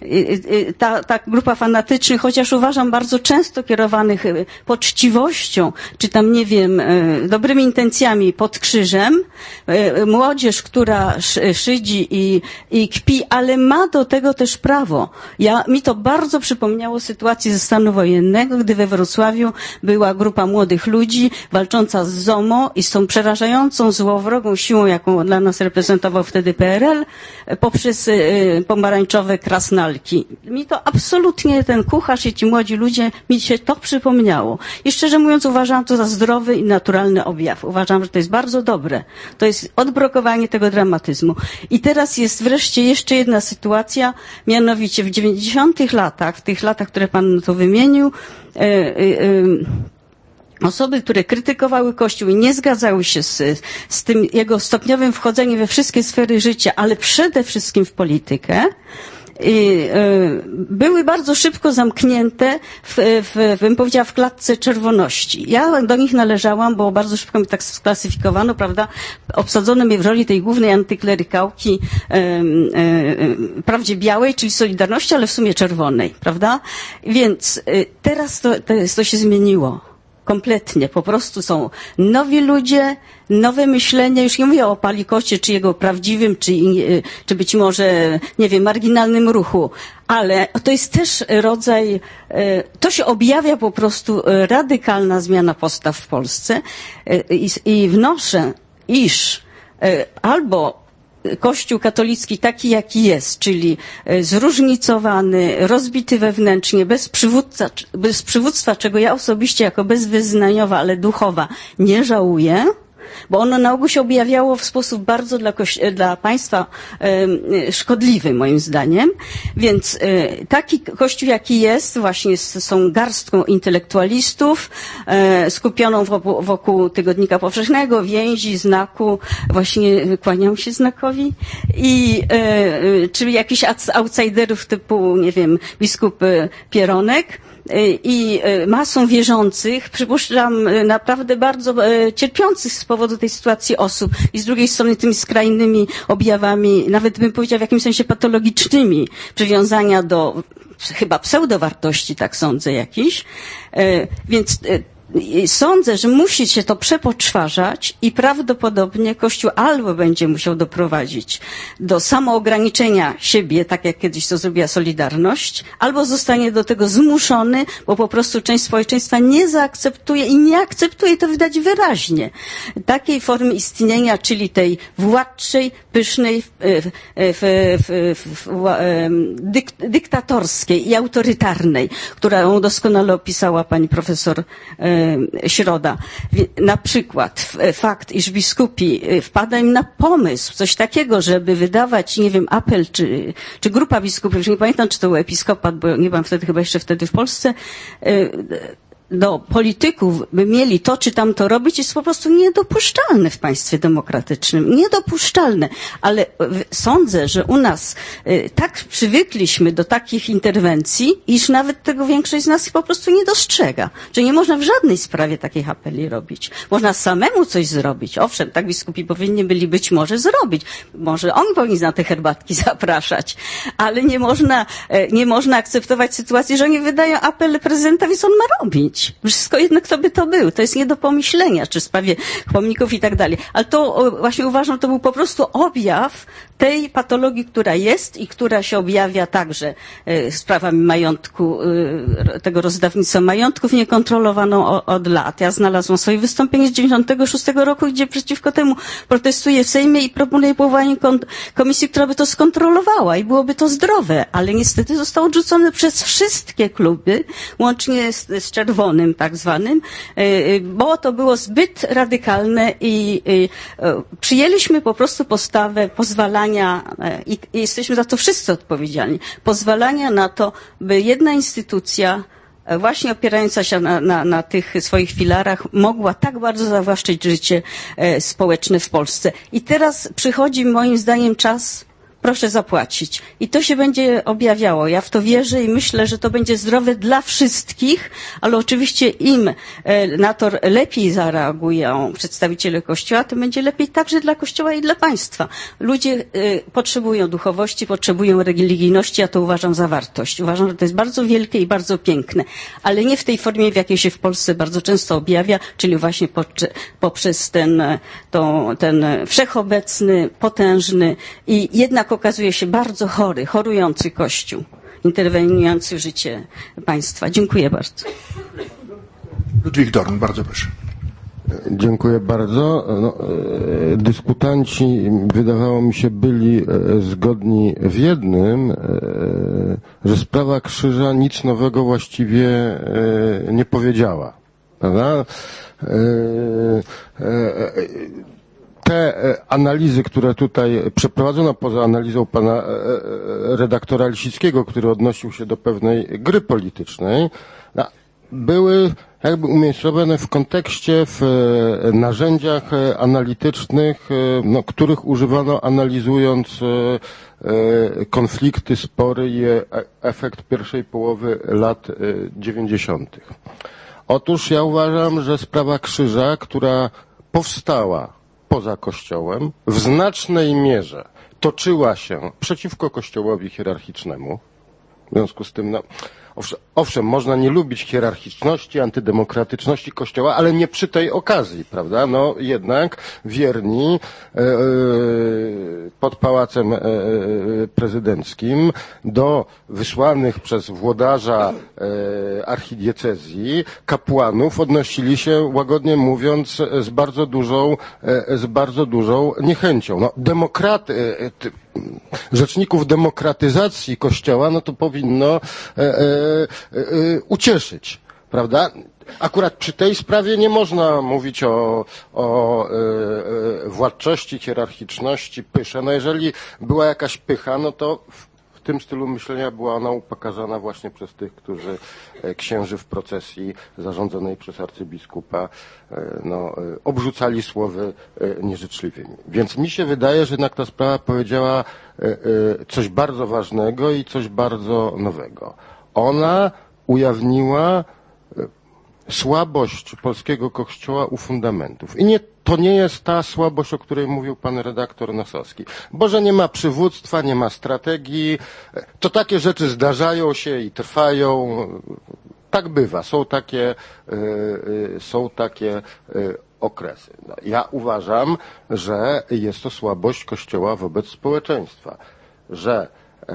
Ta, ta grupa fanatycznych, chociaż uważam bardzo często kierowanych poczciwością, czy tam, nie wiem, dobrymi intencjami pod krzyżem, młodzież, która szydzi i, i kpi, ale ma do tego też prawo. Ja, mi to bardzo przypomniało sytuację ze stanu wojennego, gdy we Wrocławiu była grupa młodych ludzi walcząca z ZOMO i z tą przerażającą, złowrogą siłą, jaką dla nas reprezentował wtedy P R L, poprzez pomarańczowe krasnale. Mi to absolutnie, ten kucharz i ci młodzi ludzie, mi się to przypomniało. I szczerze mówiąc uważam to za zdrowy i naturalny objaw. Uważam, że to jest bardzo dobre. To jest odblokowanie tego dramatyzmu. I teraz jest wreszcie jeszcze jedna sytuacja, mianowicie w dziewięćdziesiątych latach, w tych latach, które pan tu wymienił, yy, yy, osoby, które krytykowały Kościół i nie zgadzały się z, z tym jego stopniowym wchodzeniem we wszystkie sfery życia, ale przede wszystkim w politykę, I, y, były bardzo szybko zamknięte w, w, bym powiedziała, w klatce czerwoności. Ja do nich należałam, bo bardzo szybko mnie tak sklasyfikowano, prawda, obsadzono mnie w roli tej głównej antyklerykałki y, y, wprawdzie białej, czyli Solidarności, ale w sumie czerwonej, prawda? Więc y, teraz to, to, to się zmieniło. Kompletnie. Po prostu są nowi ludzie, nowe myślenie. Już nie mówię o Palikocie, czy jego prawdziwym, czy, czy być może, nie wiem, marginalnym ruchu. Ale to jest też rodzaj, to się objawia po prostu radykalna zmiana postaw w Polsce. I, i wnoszę, iż albo Kościół katolicki taki, jaki jest, czyli zróżnicowany, rozbity wewnętrznie, bez przywódca, bez przywództwa, czego ja osobiście jako bezwyznaniowa, ale duchowa nie żałuję, bo ono na ogół się objawiało w sposób bardzo dla, dla państwa e, szkodliwy, moim zdaniem. Więc e, taki Kościół, jaki jest, właśnie z, są garstką intelektualistów, e, skupioną wokół, wokół Tygodnika Powszechnego, więzi, znaku, właśnie kłaniam się znakowi, i e, czyli jakichś outsiderów typu, nie wiem, biskup Pieronek, i masą wierzących, przypuszczam, naprawdę bardzo cierpiących z powodu tej sytuacji osób i z drugiej strony tymi skrajnymi objawami, nawet bym powiedziała w jakimś sensie patologicznymi, przywiązania do chyba pseudowartości, tak sądzę, jakiś. Więc sądzę, że musi się to przepoczwarzać i prawdopodobnie Kościół albo będzie musiał doprowadzić do samoograniczenia siebie, tak jak kiedyś to zrobiła Solidarność, albo zostanie do tego zmuszony, bo po prostu część społeczeństwa nie zaakceptuje i nie akceptuje to widać wyraźnie takiej formy istnienia, czyli tej władczej, pysznej, w, w, w, w, dyk, dyktatorskiej i autorytarnej, którą doskonale opisała pani profesor Środa. Na przykład fakt, iż biskupi wpada im na pomysł coś takiego, żeby wydawać, nie wiem, apel, czy, czy grupa biskupów, już nie pamiętam, czy to był episkopat, bo nie byłam wtedy chyba jeszcze wtedy w Polsce, do polityków, by mieli to czy tamto robić, jest po prostu niedopuszczalne w państwie demokratycznym. Niedopuszczalne. Ale sądzę, że u nas tak przywykliśmy do takich interwencji, iż nawet tego większość z nas po prostu nie dostrzega. Że nie można w żadnej sprawie takich apeli robić. Można samemu coś zrobić. Owszem, tak biskupi powinni byli być może zrobić. Może oni powinni na te herbatki zapraszać. Ale nie można, nie można akceptować sytuacji, że oni wydają apel prezydenta, więc on ma robić. Wszystko jedno, kto by to był. To jest nie do pomyślenia, czy w sprawie pomników i tak dalej. Ale to właśnie uważam, to był po prostu objaw tej patologii, która jest i która się objawia także sprawami majątku, tego rozdawnictwa majątków niekontrolowaną od lat. Ja znalazłam swoje wystąpienie z dziewięćdziesiątego szóstego roku, gdzie przeciwko temu protestuję w Sejmie i proponuję powołanie komisji, która by to skontrolowała i byłoby to zdrowe, ale niestety zostało odrzucone przez wszystkie kluby, łącznie z, z czerwonym tak zwanym, bo to było zbyt radykalne i przyjęliśmy po prostu postawę pozwalania i, i jesteśmy za to wszyscy odpowiedzialni, pozwalania na to, by jedna instytucja właśnie opierająca się na, na, na tych swoich filarach mogła tak bardzo zawłaszczyć życie społeczne w Polsce. I teraz przychodzi moim zdaniem czas, proszę zapłacić. I to się będzie objawiało. Ja w to wierzę i myślę, że to będzie zdrowe dla wszystkich, ale oczywiście im na to lepiej zareagują przedstawiciele Kościoła, to będzie lepiej także dla Kościoła i dla państwa. Ludzie potrzebują duchowości, potrzebują religijności, ja to uważam za wartość. Uważam, że to jest bardzo wielkie i bardzo piękne, ale nie w tej formie, w jakiej się w Polsce bardzo często objawia, czyli właśnie poprzez ten, to, ten wszechobecny, potężny i jednak okazuje się bardzo chory, chorujący Kościół, interweniujący w życie państwa. Dziękuję bardzo. Ludwik Dorn, bardzo proszę. Dziękuję bardzo. No, dyskutanci, wydawało mi się, byli zgodni w jednym, że sprawa krzyża nic nowego właściwie nie powiedziała. Prawda? Te analizy, które tutaj przeprowadzono, poza analizą pana redaktora Lisickiego, który odnosił się do pewnej gry politycznej, były jakby umiejscowione w kontekście, w narzędziach analitycznych, no, których używano analizując konflikty, spory i efekt pierwszej połowy lat dziewięćdziesiątych. Otóż ja uważam, że sprawa krzyża, która powstała poza Kościołem, w znacznej mierze toczyła się przeciwko Kościołowi hierarchicznemu. W związku z tym, no, owszem, owszem, można nie lubić hierarchiczności, antydemokratyczności Kościoła, ale nie przy tej okazji, prawda? No jednak wierni e, e, pod Pałacem e, Prezydenckim do wysłanych przez włodarza e, archidiecezji kapłanów odnosili się, łagodnie mówiąc, z bardzo dużą, e, z bardzo dużą niechęcią. No, demokraty, e, ty, rzeczników demokratyzacji Kościoła, no to powinno e, e, e, ucieszyć, prawda? Akurat przy tej sprawie nie można mówić o, o e, e, władczości, hierarchiczności, pysze. No jeżeli była jakaś pycha, no to w, w tym stylu myślenia była ona upokarzana właśnie przez tych, którzy e, księży w procesji zarządzonej przez arcybiskupa e, no, e, obrzucali słowy e, nieżyczliwymi. Więc mi się wydaje, że jednak ta sprawa powiedziała e, e, coś bardzo ważnego i coś bardzo nowego. Ona ujawniła słabość polskiego Kościoła u fundamentów. I nie, to nie jest ta słabość, o której mówił pan redaktor Nosowski. Bo że nie ma przywództwa, nie ma strategii, to takie rzeczy zdarzają się i trwają. Tak bywa. Są takie, yy, są takie yy, okresy. No, ja uważam, że jest to słabość Kościoła wobec społeczeństwa. Że yy,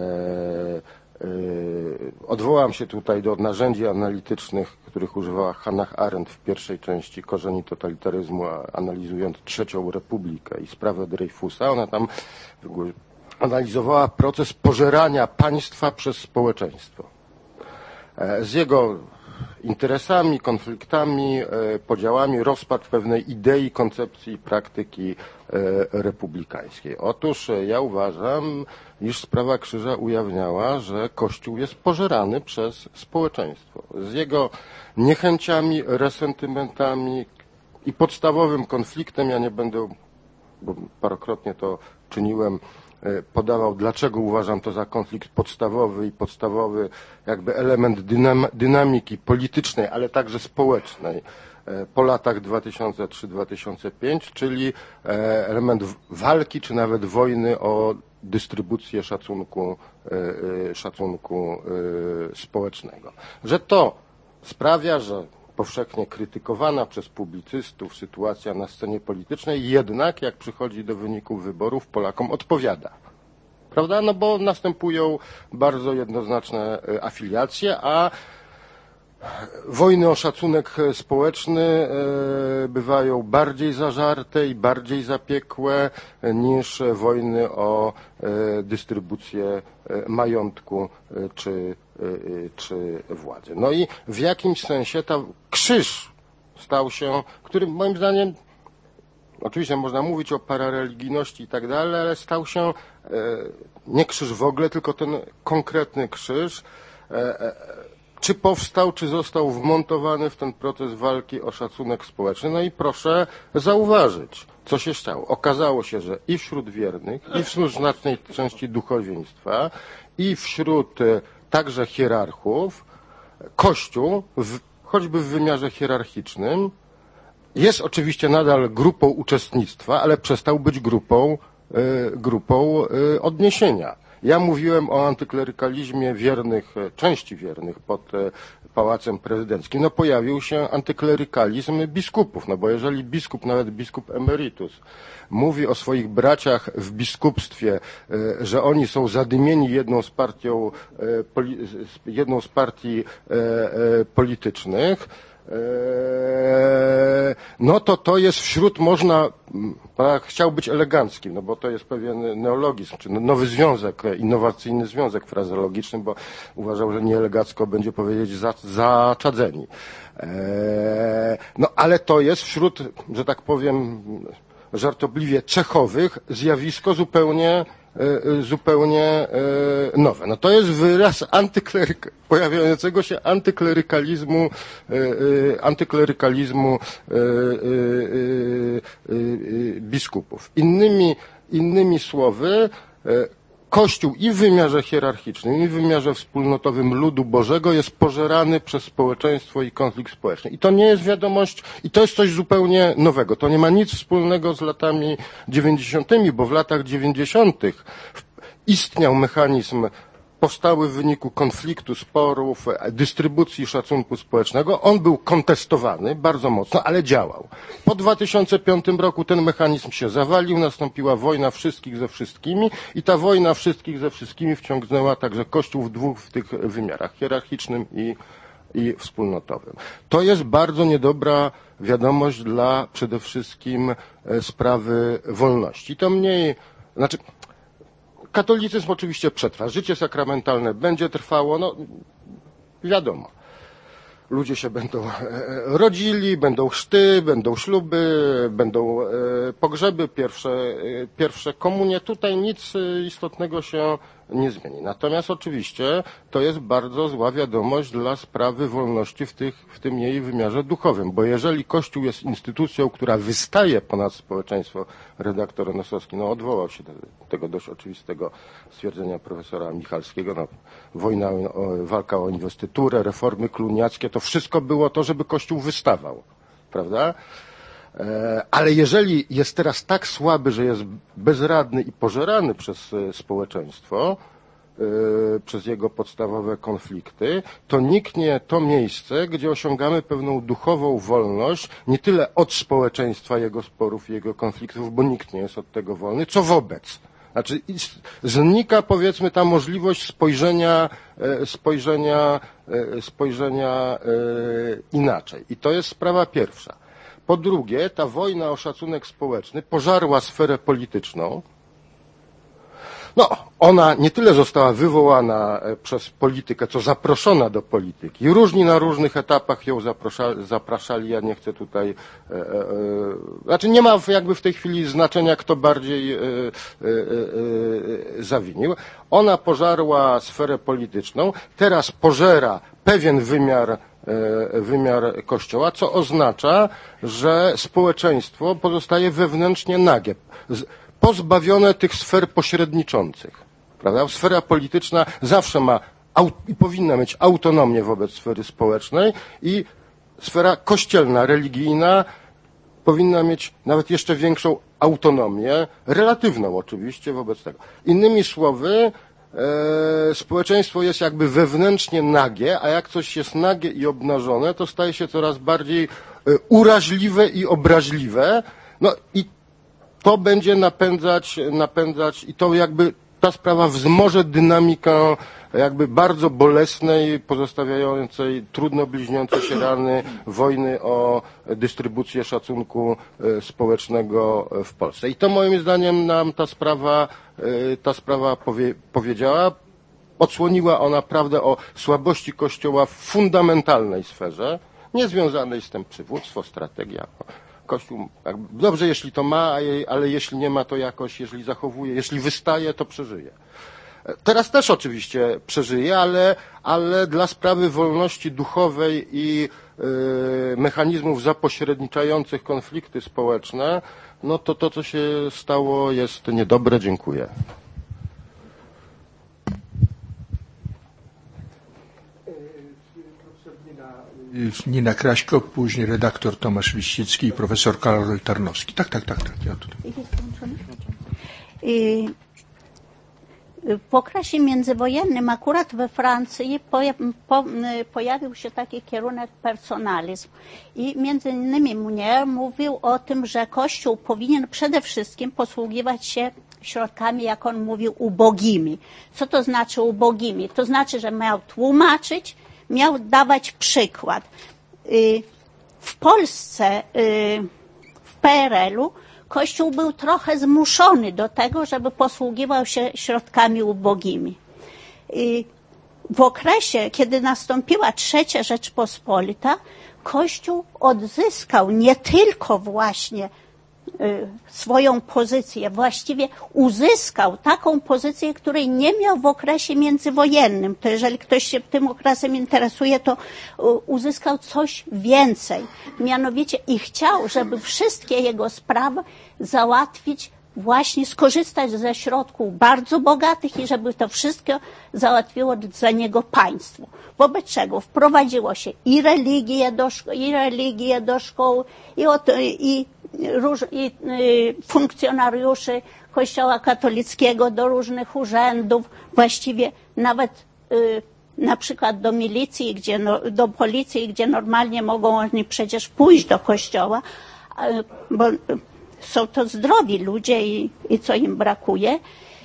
odwołam się tutaj do narzędzi analitycznych, których używała Hannah Arendt w pierwszej części Korzeni totalitaryzmu, analizując trzecią Republikę i sprawę Dreyfusa. Ona tam analizowała proces pożerania państwa przez społeczeństwo. Z jego interesami, konfliktami, podziałami, rozpad pewnej idei, koncepcji i praktyki republikańskiej. Otóż ja uważam, iż sprawa krzyża ujawniała, że Kościół jest pożerany przez społeczeństwo. Z jego niechęciami, resentymentami i podstawowym konfliktem, ja nie będę, bo parokrotnie to czyniłem, podawał, dlaczego uważam to za konflikt podstawowy i podstawowy jakby element dynam, dynamiki politycznej, ale także społecznej po latach dwa tysiące trzy do dwa tysiące pięć, czyli element walki czy nawet wojny o dystrybucję szacunku, szacunku społecznego. Że to sprawia, że powszechnie krytykowana przez publicystów sytuacja na scenie politycznej jednak, jak przychodzi do wyników wyborów, Polakom odpowiada. Prawda? No bo następują bardzo jednoznaczne afiliacje, a wojny o szacunek społeczny bywają bardziej zażarte i bardziej zapiekłe niż wojny o dystrybucję majątku czy, czy władzy. No i w jakimś sensie ta krzyż stał się, który moim zdaniem, oczywiście można mówić o parareligijności i tak dalej, ale stał się nie krzyż w ogóle, tylko ten konkretny krzyż. Czy powstał, czy został wmontowany w ten proces walki o szacunek społeczny? No i proszę zauważyć, co się stało. Okazało się, że i wśród wiernych, i wśród znacznej części duchowieństwa, i wśród także hierarchów, Kościół, w, choćby w wymiarze hierarchicznym, jest oczywiście nadal grupą uczestnictwa, ale przestał być grupą, grupą odniesienia. Ja mówiłem o antyklerykalizmie wiernych, części wiernych pod Pałacem Prezydenckim. No pojawił się antyklerykalizm biskupów, no bo jeżeli biskup, nawet biskup emeritus, mówi o swoich braciach w biskupstwie, że oni są zadymieni jedną z partią, jedną z partii politycznych, no to to jest wśród, można, chciał być eleganckim, no bo to jest pewien neologizm, czy nowy związek, innowacyjny związek frazeologiczny, bo uważał, że nieelegancko będzie powiedzieć za, zaczadzeni. No ale to jest wśród, że tak powiem, żartobliwie cechowych zjawisko zupełnie zupełnie nowe. No to jest wyraz antykleryk, pojawiającego się antyklerykalizmu, antyklerykalizmu biskupów. Innymi, innymi słowy, Kościół i w wymiarze hierarchicznym, i w wymiarze wspólnotowym ludu Bożego jest pożerany przez społeczeństwo i konflikt społeczny. I to nie jest wiadomość, i to jest coś zupełnie nowego. To nie ma nic wspólnego z latami dziewięćdziesiątymi, bo w latach dziewięćdziesiątych istniał mechanizm powstały w wyniku konfliktu, sporów, dystrybucji szacunku społecznego. On był kontestowany bardzo mocno, ale działał. Po dwa tysiące piątym roku ten mechanizm się zawalił, nastąpiła wojna wszystkich ze wszystkimi i ta wojna wszystkich ze wszystkimi wciągnęła także Kościół w dwóch w tych wymiarach, hierarchicznym i, i wspólnotowym. To jest bardzo niedobra wiadomość dla przede wszystkim sprawy wolności. To mniej, znaczy, katolicyzm oczywiście przetrwa. Życie sakramentalne będzie trwało, no wiadomo. Ludzie się będą rodzili, będą chrzty, będą śluby, będą pogrzeby, pierwsze, pierwsze komunie. Tutaj nic istotnego się nie zmieni. Natomiast oczywiście to jest bardzo zła wiadomość dla sprawy wolności w, tych, w tym jej wymiarze duchowym, bo jeżeli Kościół jest instytucją, która wystaje ponad społeczeństwo, redaktor Nosowski no, odwołał się do tego dość oczywistego stwierdzenia profesora Michalskiego, no, wojna, o, walka o inwestyturę, reformy kluniackie, to wszystko było to, żeby Kościół wystawał, prawda? Ale jeżeli jest teraz tak słaby, że jest bezradny i pożerany przez społeczeństwo, przez jego podstawowe konflikty, to niknie to miejsce, gdzie osiągamy pewną duchową wolność, nie tyle od społeczeństwa, jego sporów i jego konfliktów, bo nikt nie jest od tego wolny, co wobec. Znaczy znika, powiedzmy, ta możliwość spojrzenia, spojrzenia, spojrzenia inaczej. I to jest sprawa pierwsza. Po drugie, ta wojna o szacunek społeczny pożarła sferę polityczną. No, ona nie tyle została wywołana przez politykę, co zaproszona do polityki. I różni na różnych etapach ją zapraszali, zapraszali. Ja nie chcę tutaj, e, e, znaczy nie ma jakby w tej chwili znaczenia, kto bardziej e, e, e, zawinił. Ona pożarła sferę polityczną, teraz pożera pewien wymiar wymiar Kościoła, co oznacza, że społeczeństwo pozostaje wewnętrznie nagie, pozbawione tych sfer pośredniczących. Prawda? Sfera polityczna zawsze ma i powinna mieć autonomię wobec sfery społecznej i sfera kościelna, religijna powinna mieć nawet jeszcze większą autonomię, relatywną oczywiście wobec tego. Innymi słowy, E, społeczeństwo jest jakby wewnętrznie nagie, a jak coś jest nagie i obnażone, to staje się coraz bardziej e, uraźliwe i obraźliwe. No i to będzie napędzać, napędzać i to jakby ta sprawa wzmoże dynamikę jakby bardzo bolesnej, pozostawiającej trudno bliźniące się rany wojny o dystrybucję szacunku społecznego w Polsce. I to moim zdaniem nam ta sprawa, ta sprawa powie, powiedziała. Odsłoniła ona prawdę o słabości Kościoła w fundamentalnej sferze, niezwiązanej z tym przywództwo, strategia. Kościół, dobrze jeśli to ma, ale jeśli nie ma, to jakoś, jeżeli zachowuje, jeśli wystaje, to przeżyje. Teraz też oczywiście przeżyje, ale, ale dla sprawy wolności duchowej i y, mechanizmów zapośredniczających konflikty społeczne, no to to, co się stało, jest niedobre. Dziękuję. Nina Kraśko, później redaktor Tomasz Liścicki i profesor Karol Tarnowski. Tak, tak, tak. tak. Ja tutaj. W okresie międzywojennym akurat we Francji pojawił się taki kierunek personalizm i między innymi mnie mówił o tym, że Kościół powinien przede wszystkim posługiwać się środkami, jak on mówił, ubogimi. Co to znaczy ubogimi? To znaczy, że miał tłumaczyć, miał dawać przykład. W Polsce, w P R L-u Kościół był trochę zmuszony do tego, żeby posługiwał się środkami ubogimi. W okresie, kiedy nastąpiła Trzecia Rzeczpospolita, Kościół odzyskał nie tylko właśnie swoją pozycję, właściwie uzyskał taką pozycję, której nie miał w okresie międzywojennym. To jeżeli ktoś się tym okresem interesuje, to uzyskał coś więcej. Mianowicie i chciał, żeby wszystkie jego sprawy załatwić właśnie, skorzystać ze środków bardzo bogatych i żeby to wszystko załatwiło za niego państwo. Wobec czego wprowadziło się i religię do, i religię do szkoły, i, od, i, róż, i y, funkcjonariuszy Kościoła katolickiego do różnych urzędów, właściwie nawet y, na przykład do milicji, gdzie, no, do policji, gdzie normalnie mogą oni przecież pójść do kościoła, y, bo są to zdrowi ludzie i, i co im brakuje.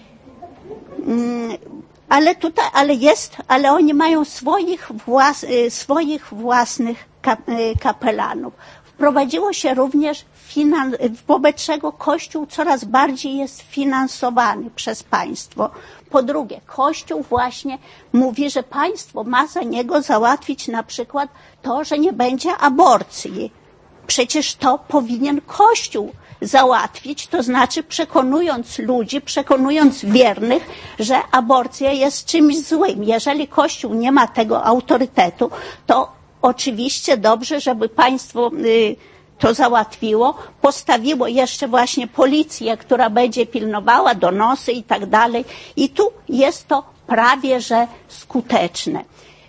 Ale tutaj, ale jest, ale oni mają swoich, włas, swoich własnych kapelanów. Wprowadziło się również, finan, wobec czego Kościół coraz bardziej jest finansowany przez państwo. Po drugie, Kościół właśnie mówi, że państwo ma za niego załatwić na przykład to, że nie będzie aborcji. Przecież to powinien Kościół załatwić, to znaczy przekonując ludzi, przekonując wiernych, że aborcja jest czymś złym. Jeżeli Kościół nie ma tego autorytetu, to oczywiście dobrze, żeby państwo y, to załatwiło, postawiło jeszcze właśnie policję, która będzie pilnowała donosy i tak dalej. I tu jest to prawie że skuteczne.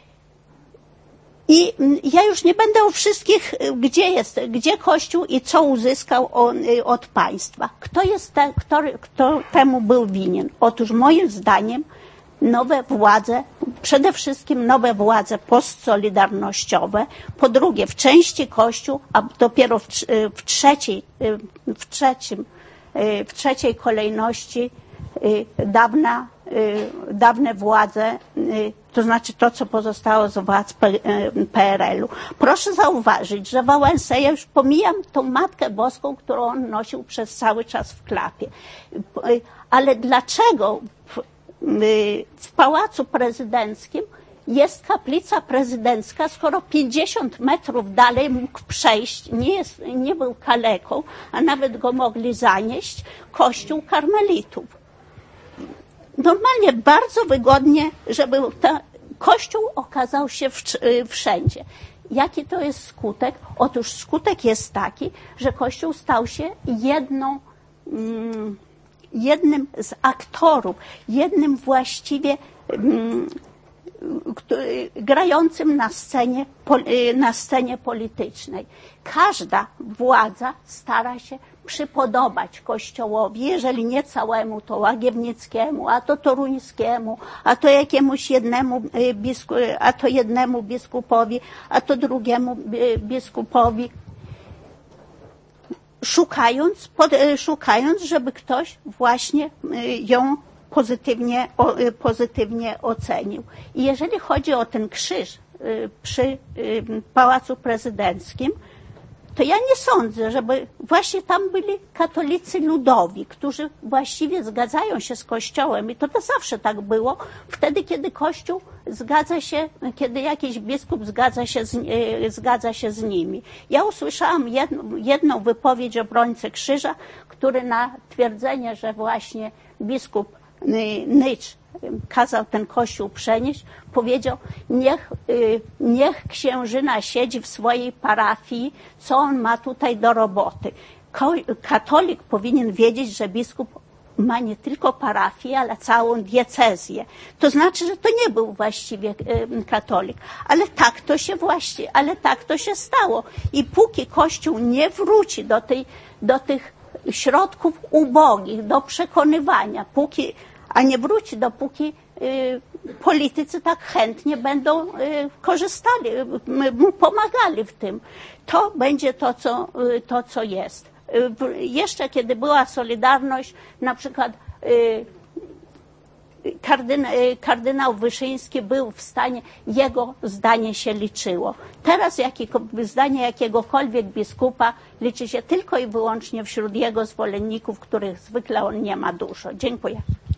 I ja już nie będę o wszystkich, gdzie jest, gdzie Kościół i co uzyskał on, od państwa. Kto jest te, kto, kto temu był winien? Otóż moim zdaniem nowe władze, przede wszystkim nowe władze postsolidarnościowe, po drugie w części Kościół, a dopiero w, w, trzeciej, w, trzecim, w trzeciej kolejności dawna, dawne władze to znaczy to, co pozostało z władz P R L u. Proszę zauważyć, że Wałęsa, ja już pomijam tą Matkę Boską, którą on nosił przez cały czas w klapie. Ale dlaczego w, w Pałacu Prezydenckim jest kaplica prezydencka, skoro pięćdziesiąt metrów dalej mógł przejść, nie, jest, nie był kaleką, a nawet go mogli zanieść, kościół karmelitów. Normalnie bardzo wygodnie, żeby ten kościół okazał się w, wszędzie. Jaki to jest skutek? Otóż skutek jest taki, że kościół stał się jedną, mm, jednym z aktorów, jednym właściwie mm, grającym na scenie, na scenie politycznej. Każda władza stara się przypodobać Kościołowi, jeżeli nie całemu, to Łagiewnickiemu, a to Toruńskiemu, a to jakiemuś jednemu biskup, a to jednemu biskupowi, a to drugiemu biskupowi. Szukając, pod, szukając, żeby ktoś właśnie ją pozytywnie, pozytywnie ocenił. I jeżeli chodzi o ten krzyż przy Pałacu Prezydenckim, to ja nie sądzę, żeby właśnie tam byli katolicy ludowi, którzy właściwie zgadzają się z Kościołem i to, to zawsze tak było, wtedy kiedy Kościół zgadza się, kiedy jakiś biskup zgadza się z, zgadza się z nimi. Ja usłyszałam jedną, jedną wypowiedź obrońcy krzyża, który na twierdzenie, że właśnie biskup Nycz kazał ten kościół przenieść, powiedział, niech, niech księżyna siedzi w swojej parafii, co on ma tutaj do roboty. Katolik powinien wiedzieć, że biskup ma nie tylko parafię, ale całą diecezję. To znaczy, że to nie był właściwie katolik. Ale tak to się właśnie, ale tak to się stało. I póki Kościół nie wróci do tej, do tych środków ubogich, do przekonywania, póki a nie wróci, dopóki y, politycy tak chętnie będą y, korzystali, y, mu pomagali w tym. To będzie to, co, y, to, co jest. Y, jeszcze kiedy była Solidarność, na przykład y, Kardyna, y, kardynał Wyszyński był w stanie, jego zdanie się liczyło. Teraz jakie, zdanie jakiegokolwiek biskupa liczy się tylko i wyłącznie wśród jego zwolenników, których zwykle on nie ma dużo. Dziękuję.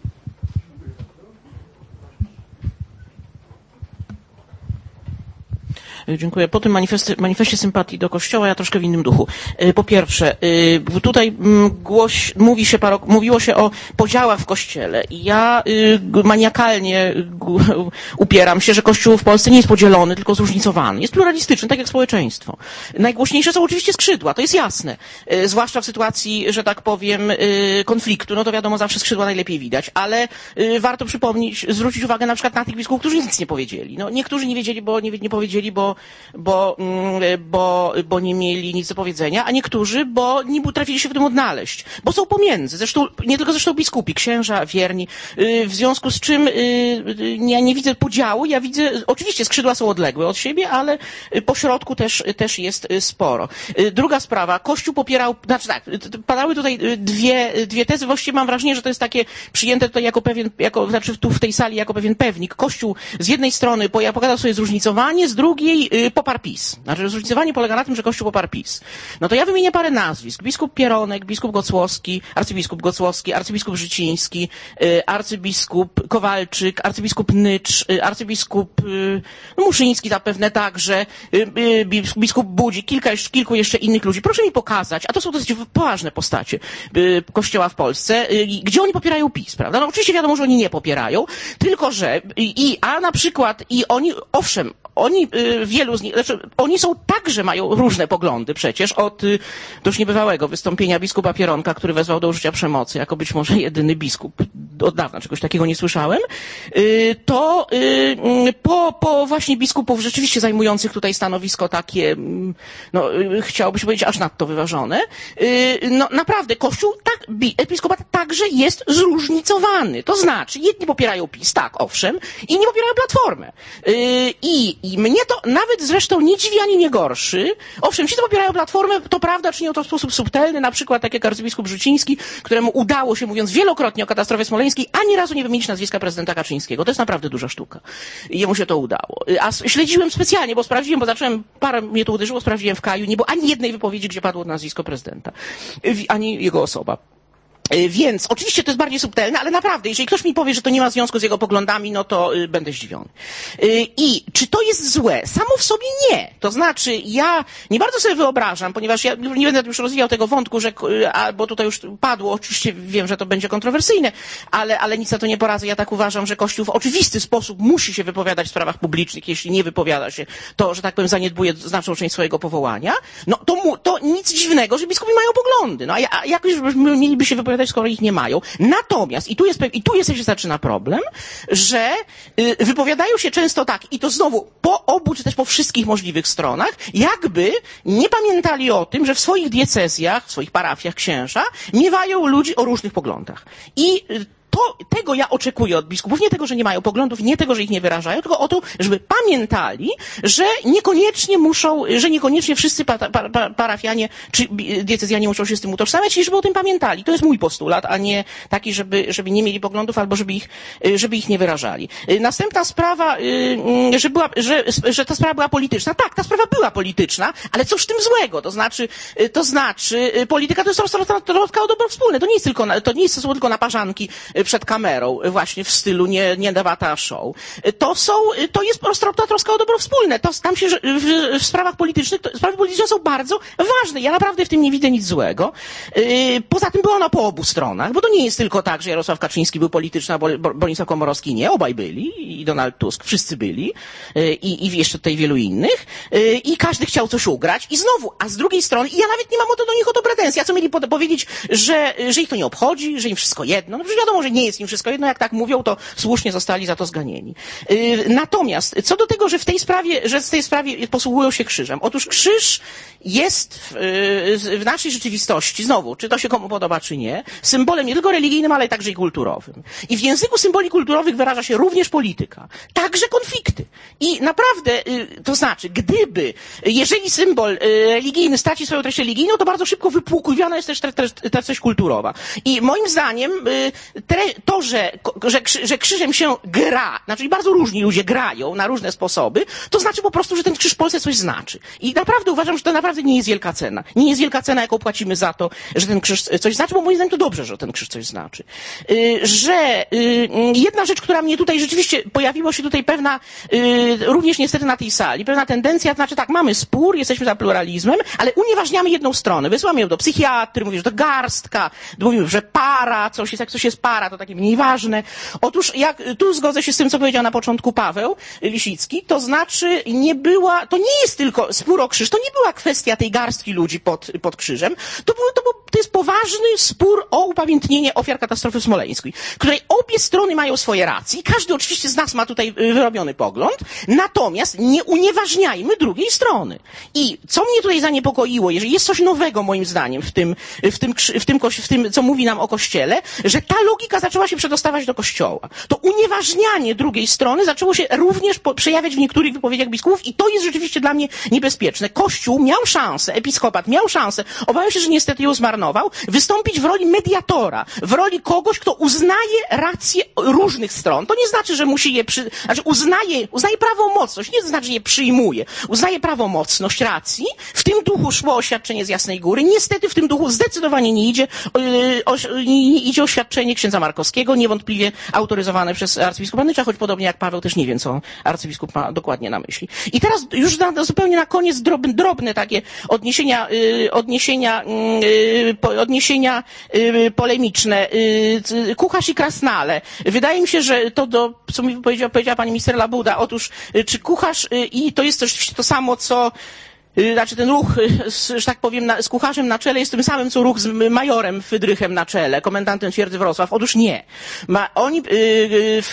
Dziękuję. Po tym manifestie, manifestie sympatii do Kościoła ja troszkę w innym duchu. Po pierwsze, tutaj głoś, mówi się, mówiło się o podziałach w Kościele i ja maniakalnie upieram się, że Kościół w Polsce nie jest podzielony, tylko zróżnicowany. Jest pluralistyczny, tak jak społeczeństwo. Najgłośniejsze są oczywiście skrzydła, to jest jasne. Zwłaszcza w sytuacji, że tak powiem, konfliktu, no to wiadomo, zawsze skrzydła najlepiej widać, ale warto przypomnieć, zwrócić uwagę na przykład na tych biskupów, którzy nic nie powiedzieli. No, niektórzy nie wiedzieli, bo nie, nie powiedzieli, bo Bo, bo, bo nie mieli nic do powiedzenia, a niektórzy, bo nie potrafili się w tym odnaleźć, bo są pomiędzy, zresztą, nie tylko zresztą biskupi, księża, wierni, w związku z czym ja nie widzę podziału, ja widzę, oczywiście skrzydła są odległe od siebie, ale po środku też, też jest sporo. Druga sprawa, Kościół popierał, znaczy tak, padały tutaj dwie, dwie tezy, właściwie mam wrażenie, że to jest takie przyjęte tutaj jako pewien, jako, znaczy tu w tej sali jako pewien pewnik. Kościół z jednej strony pokazał sobie zróżnicowanie, z drugiej poparł PiS. Znaczy zróżnicowanie polega na tym, że Kościół poparł PiS. No to ja wymienię parę nazwisk. Biskup Pieronek, biskup Gocłowski, arcybiskup Gocłowski, arcybiskup Życiński, arcybiskup Kowalczyk, arcybiskup Nycz, arcybiskup no, Muszyński zapewne także, biskup Budzik, kilka, kilku jeszcze innych ludzi. Proszę mi pokazać, a to są dosyć poważne postacie Kościoła w Polsce, gdzie oni popierają PiS, prawda? No oczywiście wiadomo, że oni nie popierają, tylko że i, a na przykład i oni, owszem, oni, wielu z nich, znaczy, oni są także, mają różne poglądy przecież, od dość niebywałego wystąpienia biskupa Pieronka, który wezwał do użycia przemocy, jako być może jedyny biskup, od dawna czegoś takiego nie słyszałem, to po, po właśnie biskupów rzeczywiście zajmujących tutaj stanowisko takie, no, chciałoby się powiedzieć aż nadto wyważone, no naprawdę Kościół, tak, episkopat także jest zróżnicowany, to znaczy jedni popierają PiS, tak, owszem, inni popierają Platformę. I I mnie to nawet zresztą nie dziwi ani nie gorszy. Owszem, ci, co popierają Platformę, to prawda, czynią to w sposób subtelny, na przykład tak jak arcybiskup Rzuciński, któremu udało się, mówiąc wielokrotnie o katastrofie smoleńskiej, ani razu nie wymienić nazwiska prezydenta Kaczyńskiego. To jest naprawdę duża sztuka. I jemu się to udało. A śledziłem specjalnie, bo sprawdziłem, bo zacząłem, parę mnie to uderzyło, sprawdziłem w Kaju, nie było ani jednej wypowiedzi, gdzie padło nazwisko prezydenta. Ani jego osoba. Więc oczywiście to jest bardziej subtelne, ale naprawdę, jeżeli ktoś mi powie, że to nie ma związku z jego poglądami, no to y, będę zdziwiony. Y, I czy to jest złe? Samo w sobie nie. To znaczy, ja nie bardzo sobie wyobrażam, ponieważ ja nie będę już rozwijał tego wątku, że, y, a, bo tutaj już padło, oczywiście wiem, że to będzie kontrowersyjne, ale, ale nic na to nie poradzę. Ja tak uważam, że Kościół w oczywisty sposób musi się wypowiadać w sprawach publicznych. Jeśli nie wypowiada się, to, że tak powiem, zaniedbuje znaczną część swojego powołania. No to, mu, to nic dziwnego, że biskupi mają poglądy. No a, a jak już mieliby się wypowiadać, skoro ich nie mają. Natomiast, i tu jest, i tu jest się zaczyna problem, że y, wypowiadają się często tak, i to znowu po obu, czy też po wszystkich możliwych stronach, jakby nie pamiętali o tym, że w swoich diecezjach, w swoich parafiach księża miewają ludzi o różnych poglądach. I y, To, tego ja oczekuję od biskupów, nie tego, że nie mają poglądów, nie tego, że ich nie wyrażają, tylko o to, żeby pamiętali, że niekoniecznie muszą, że niekoniecznie wszyscy pa, pa, pa, parafianie czy diecezjanie muszą się z tym utożsamiać i żeby o tym pamiętali. To jest mój postulat, a nie taki, żeby, żeby nie mieli poglądów albo żeby ich, żeby ich nie wyrażali. Następna sprawa, że, była, że, że ta sprawa była polityczna. Tak, ta sprawa była polityczna, ale cóż w tym złego? To znaczy, to znaczy polityka to jest troska o dobro wspólne. To nie jest tylko, to nie jest słowo tylko naparzanki przed kamerą, właśnie w stylu nie, nie debata, a show. To są, to jest po prostu troska o dobro wspólne. To tam się w, w sprawach politycznych, to, sprawy polityczne są bardzo ważne. Ja naprawdę w tym nie widzę nic złego. Poza tym było ono po obu stronach, bo to nie jest tylko tak, że Jarosław Kaczyński był polityczny, a Bronisław Komorowski nie. Obaj byli i Donald Tusk, wszyscy byli i, i jeszcze tutaj wielu innych. I każdy chciał coś ugrać. I znowu, a z drugiej strony, i ja nawet nie mam o to do nich o to pretensji. A co mieli powiedzieć, że, że ich to nie obchodzi, że im wszystko jedno? No przecież wiadomo, że nie jest im wszystko jedno, jak tak mówią, to słusznie zostali za to zganieni. Natomiast co do tego, że w tej sprawie, że w tej sprawie posługują się krzyżem. Otóż krzyż jest w, w naszej rzeczywistości, znowu, czy to się komu podoba, czy nie, symbolem nie tylko religijnym, ale także i kulturowym. I w języku symboli kulturowych wyraża się również polityka. Także konflikty. I naprawdę, to znaczy, gdyby, jeżeli symbol religijny straci swoją treść religijną, to bardzo szybko wypłukiwana jest też ta treść kulturowa. I moim zdaniem to, że, że, że krzyżem się gra, znaczy bardzo różni ludzie grają na różne sposoby, to znaczy po prostu, że ten krzyż w Polsce coś znaczy. I naprawdę uważam, że to naprawdę nie jest wielka cena. Nie jest wielka cena, jaką płacimy za to, że ten krzyż coś znaczy, bo moim zdaniem to dobrze, że ten krzyż coś znaczy. Że jedna rzecz, która mnie tutaj rzeczywiście pojawiła się tutaj pewna, również niestety na tej sali, pewna tendencja, to znaczy tak, mamy spór, jesteśmy za pluralizmem, ale unieważniamy jedną stronę. Wysyłamy ją do psychiatry, mówisz, że to garstka, mówimy, że para, coś jest, jak coś jest para, to takie mniej ważne. Otóż jak, tu zgodzę się z tym, co powiedział na początku Paweł Lisicki, to znaczy nie była, to nie jest tylko spór o krzyż, to nie była kwestia tej garstki ludzi pod, pod krzyżem, to, było, to, było, to jest poważny spór o upamiętnienie ofiar katastrofy smoleńskiej, której obie strony mają swoje racje, każdy oczywiście z nas ma tutaj wyrobiony pogląd, natomiast nie unieważniajmy drugiej strony. I co mnie tutaj zaniepokoiło, jeżeli jest coś nowego moim zdaniem w tym, w tym, w tym, w tym co mówi nam o Kościele, że ta logika zaczęła się przedostawać do Kościoła. To unieważnianie drugiej strony zaczęło się również przejawiać w niektórych wypowiedziach biskupów i to jest rzeczywiście dla mnie niebezpieczne. Kościół miał szansę, episkopat miał szansę, obawiam się, że niestety ją zmarnował, wystąpić w roli mediatora, w roli kogoś, kto uznaje rację różnych stron. To nie znaczy, że musi je przy... znaczy uznaje, uznaje prawomocność, nie znaczy, że je przyjmuje. Uznaje prawomocność racji. W tym duchu szło oświadczenie z Jasnej Góry. Niestety w tym duchu zdecydowanie nie idzie, o, o, nie idzie oświadczenie księdza Markowskiego, niewątpliwie autoryzowane przez arcybiskupa Nycza, choć podobnie jak Paweł też nie wiem, co arcybiskup ma dokładnie na myśli. I teraz już na, zupełnie na koniec drobne, drobne takie odniesienia, yy, odniesienia, yy, po, odniesienia yy, polemiczne. Yy, Kucharz i Krasnale. Wydaje mi się, że to, do, co mi powiedziała, powiedziała pani minister Labuda, otóż yy, czy Kucharz yy, i to jest oczywiście to samo, co Znaczy ten ruch, z, że tak powiem, na, z kucharzem na czele jest tym samym, co ruch z majorem Fydrychem na czele, komendantem twierdzy Wrocław. Otóż nie. Ma, oni w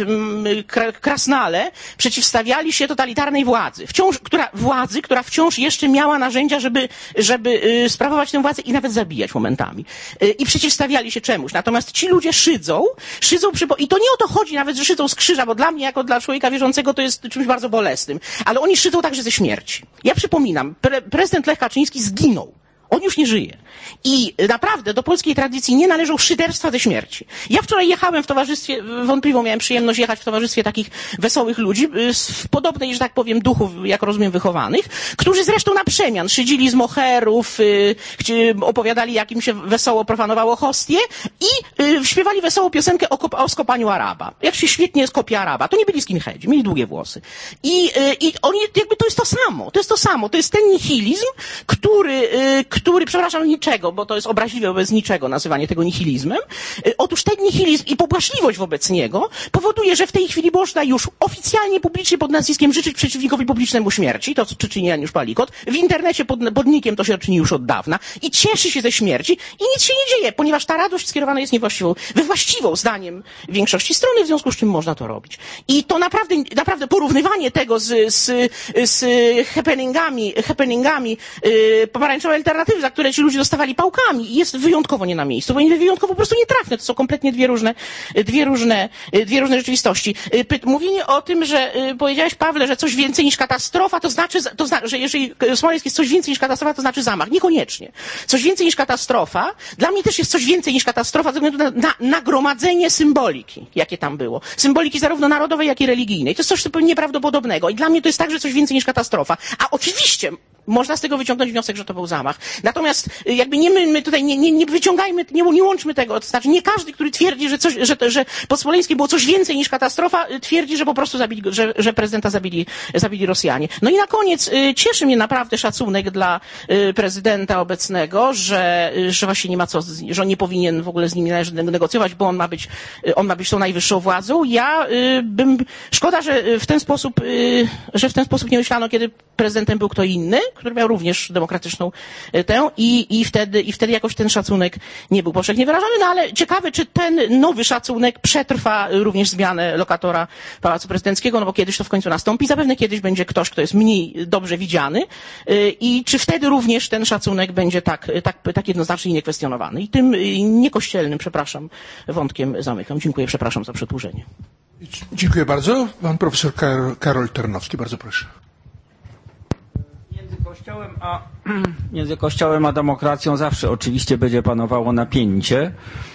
Krasnale przeciwstawiali się totalitarnej władzy, wciąż, która, władzy, która wciąż jeszcze miała narzędzia, żeby, żeby sprawować tę władzę i nawet zabijać momentami. I przeciwstawiali się czemuś. Natomiast ci ludzie szydzą, szydzą przy, i to nie o to chodzi nawet, że szydzą z krzyża, bo dla mnie, jako dla człowieka wierzącego, to jest czymś bardzo bolesnym. Ale oni szydzą także ze śmierci. Ja przypominam, Pre prezydent Lech Kaczyński zginął. On już nie żyje. I naprawdę do polskiej tradycji nie należą szyderstwa ze śmierci. Ja wczoraj jechałem w towarzystwie, wątpliwą miałem przyjemność jechać w towarzystwie takich wesołych ludzi, w podobnej, że tak powiem, duchu, jak rozumiem, wychowanych, którzy zresztą na przemian szydzili z moherów, opowiadali, jak im się wesoło profanowało hostie i śpiewali wesołą piosenkę o, o skopaniu Araba. Jak się świetnie skopie Araba. To nie byli skinheadzi, mieli długie włosy. I, i oni, jakby to jest to samo. To jest to samo. To jest ten nihilizm, który, który, przepraszam, niczego, bo to jest obraźliwe wobec niczego nazywanie tego nihilizmem. Otóż ten nihilizm i pobłażliwość wobec niego powoduje, że w tej chwili można już oficjalnie, publicznie pod nazwiskiem życzyć przeciwnikowi publicznemu śmierci, to co czyni Janusz Palikot. W internecie pod, pod nickiem to się czyni już od dawna i cieszy się ze śmierci i nic się nie dzieje, ponieważ ta radość skierowana jest niewłaściwą, we właściwą zdaniem większości strony, w związku z czym można to robić. I to naprawdę, naprawdę porównywanie tego z, z, z happeningami, happeningami yy, pomarańczowej alternatywy, za które ci ludzie dostawali pałkami, jest wyjątkowo nie na miejscu, bo wyjątkowo po prostu nietrafne. To są kompletnie dwie różne, dwie różne, dwie różne rzeczywistości. Mówienie o tym, że powiedziałeś, Pawle, że coś więcej niż katastrofa, to znaczy, to znaczy, że jeżeli Smoleńsk jest coś więcej niż katastrofa, to znaczy zamach. Niekoniecznie. Coś więcej niż katastrofa, dla mnie też jest coś więcej niż katastrofa ze względu na, na nagromadzenie symboliki, jakie tam było. Symboliki zarówno narodowej, jak i religijnej. To jest coś zupełnie nieprawdopodobnego i dla mnie to jest także coś więcej niż katastrofa. A oczywiście można z tego wyciągnąć wniosek, że to był zamach. Natomiast jakby nie my, my tutaj nie, nie, nie wyciągajmy, nie, nie łączmy tego. To znaczy nie każdy, który twierdzi, że, coś, że, że pod Smoleńskiem było coś więcej niż katastrofa, twierdzi, że po prostu zabili, że, że prezydenta zabili, zabili Rosjanie. No i na koniec cieszy mnie naprawdę szacunek dla prezydenta obecnego, że, że właśnie nie ma co, że on nie powinien w ogóle z nimi należy negocjować, bo on ma być, on ma być tą najwyższą władzą. Ja bym, szkoda, że w ten sposób, że w ten sposób nie myślano, kiedy prezydentem był kto inny, który miał również demokratyczną tę i, i, wtedy, i wtedy jakoś ten szacunek nie był powszechnie wyrażany, no ale ciekawe, czy ten nowy szacunek przetrwa również zmianę lokatora Pałacu Prezydenckiego, no bo kiedyś to w końcu nastąpi, zapewne kiedyś będzie ktoś, kto jest mniej dobrze widziany i czy wtedy również ten szacunek będzie tak, tak, tak jednoznacznie niekwestionowany. I tym niekościelnym, przepraszam, wątkiem zamykam. Dziękuję, przepraszam za przedłużenie. Dziękuję bardzo. Pan profesor Karol, Karol Ternowski, bardzo proszę. Między Kościołem a, między Kościołem a demokracją zawsze oczywiście będzie panowało napięcie.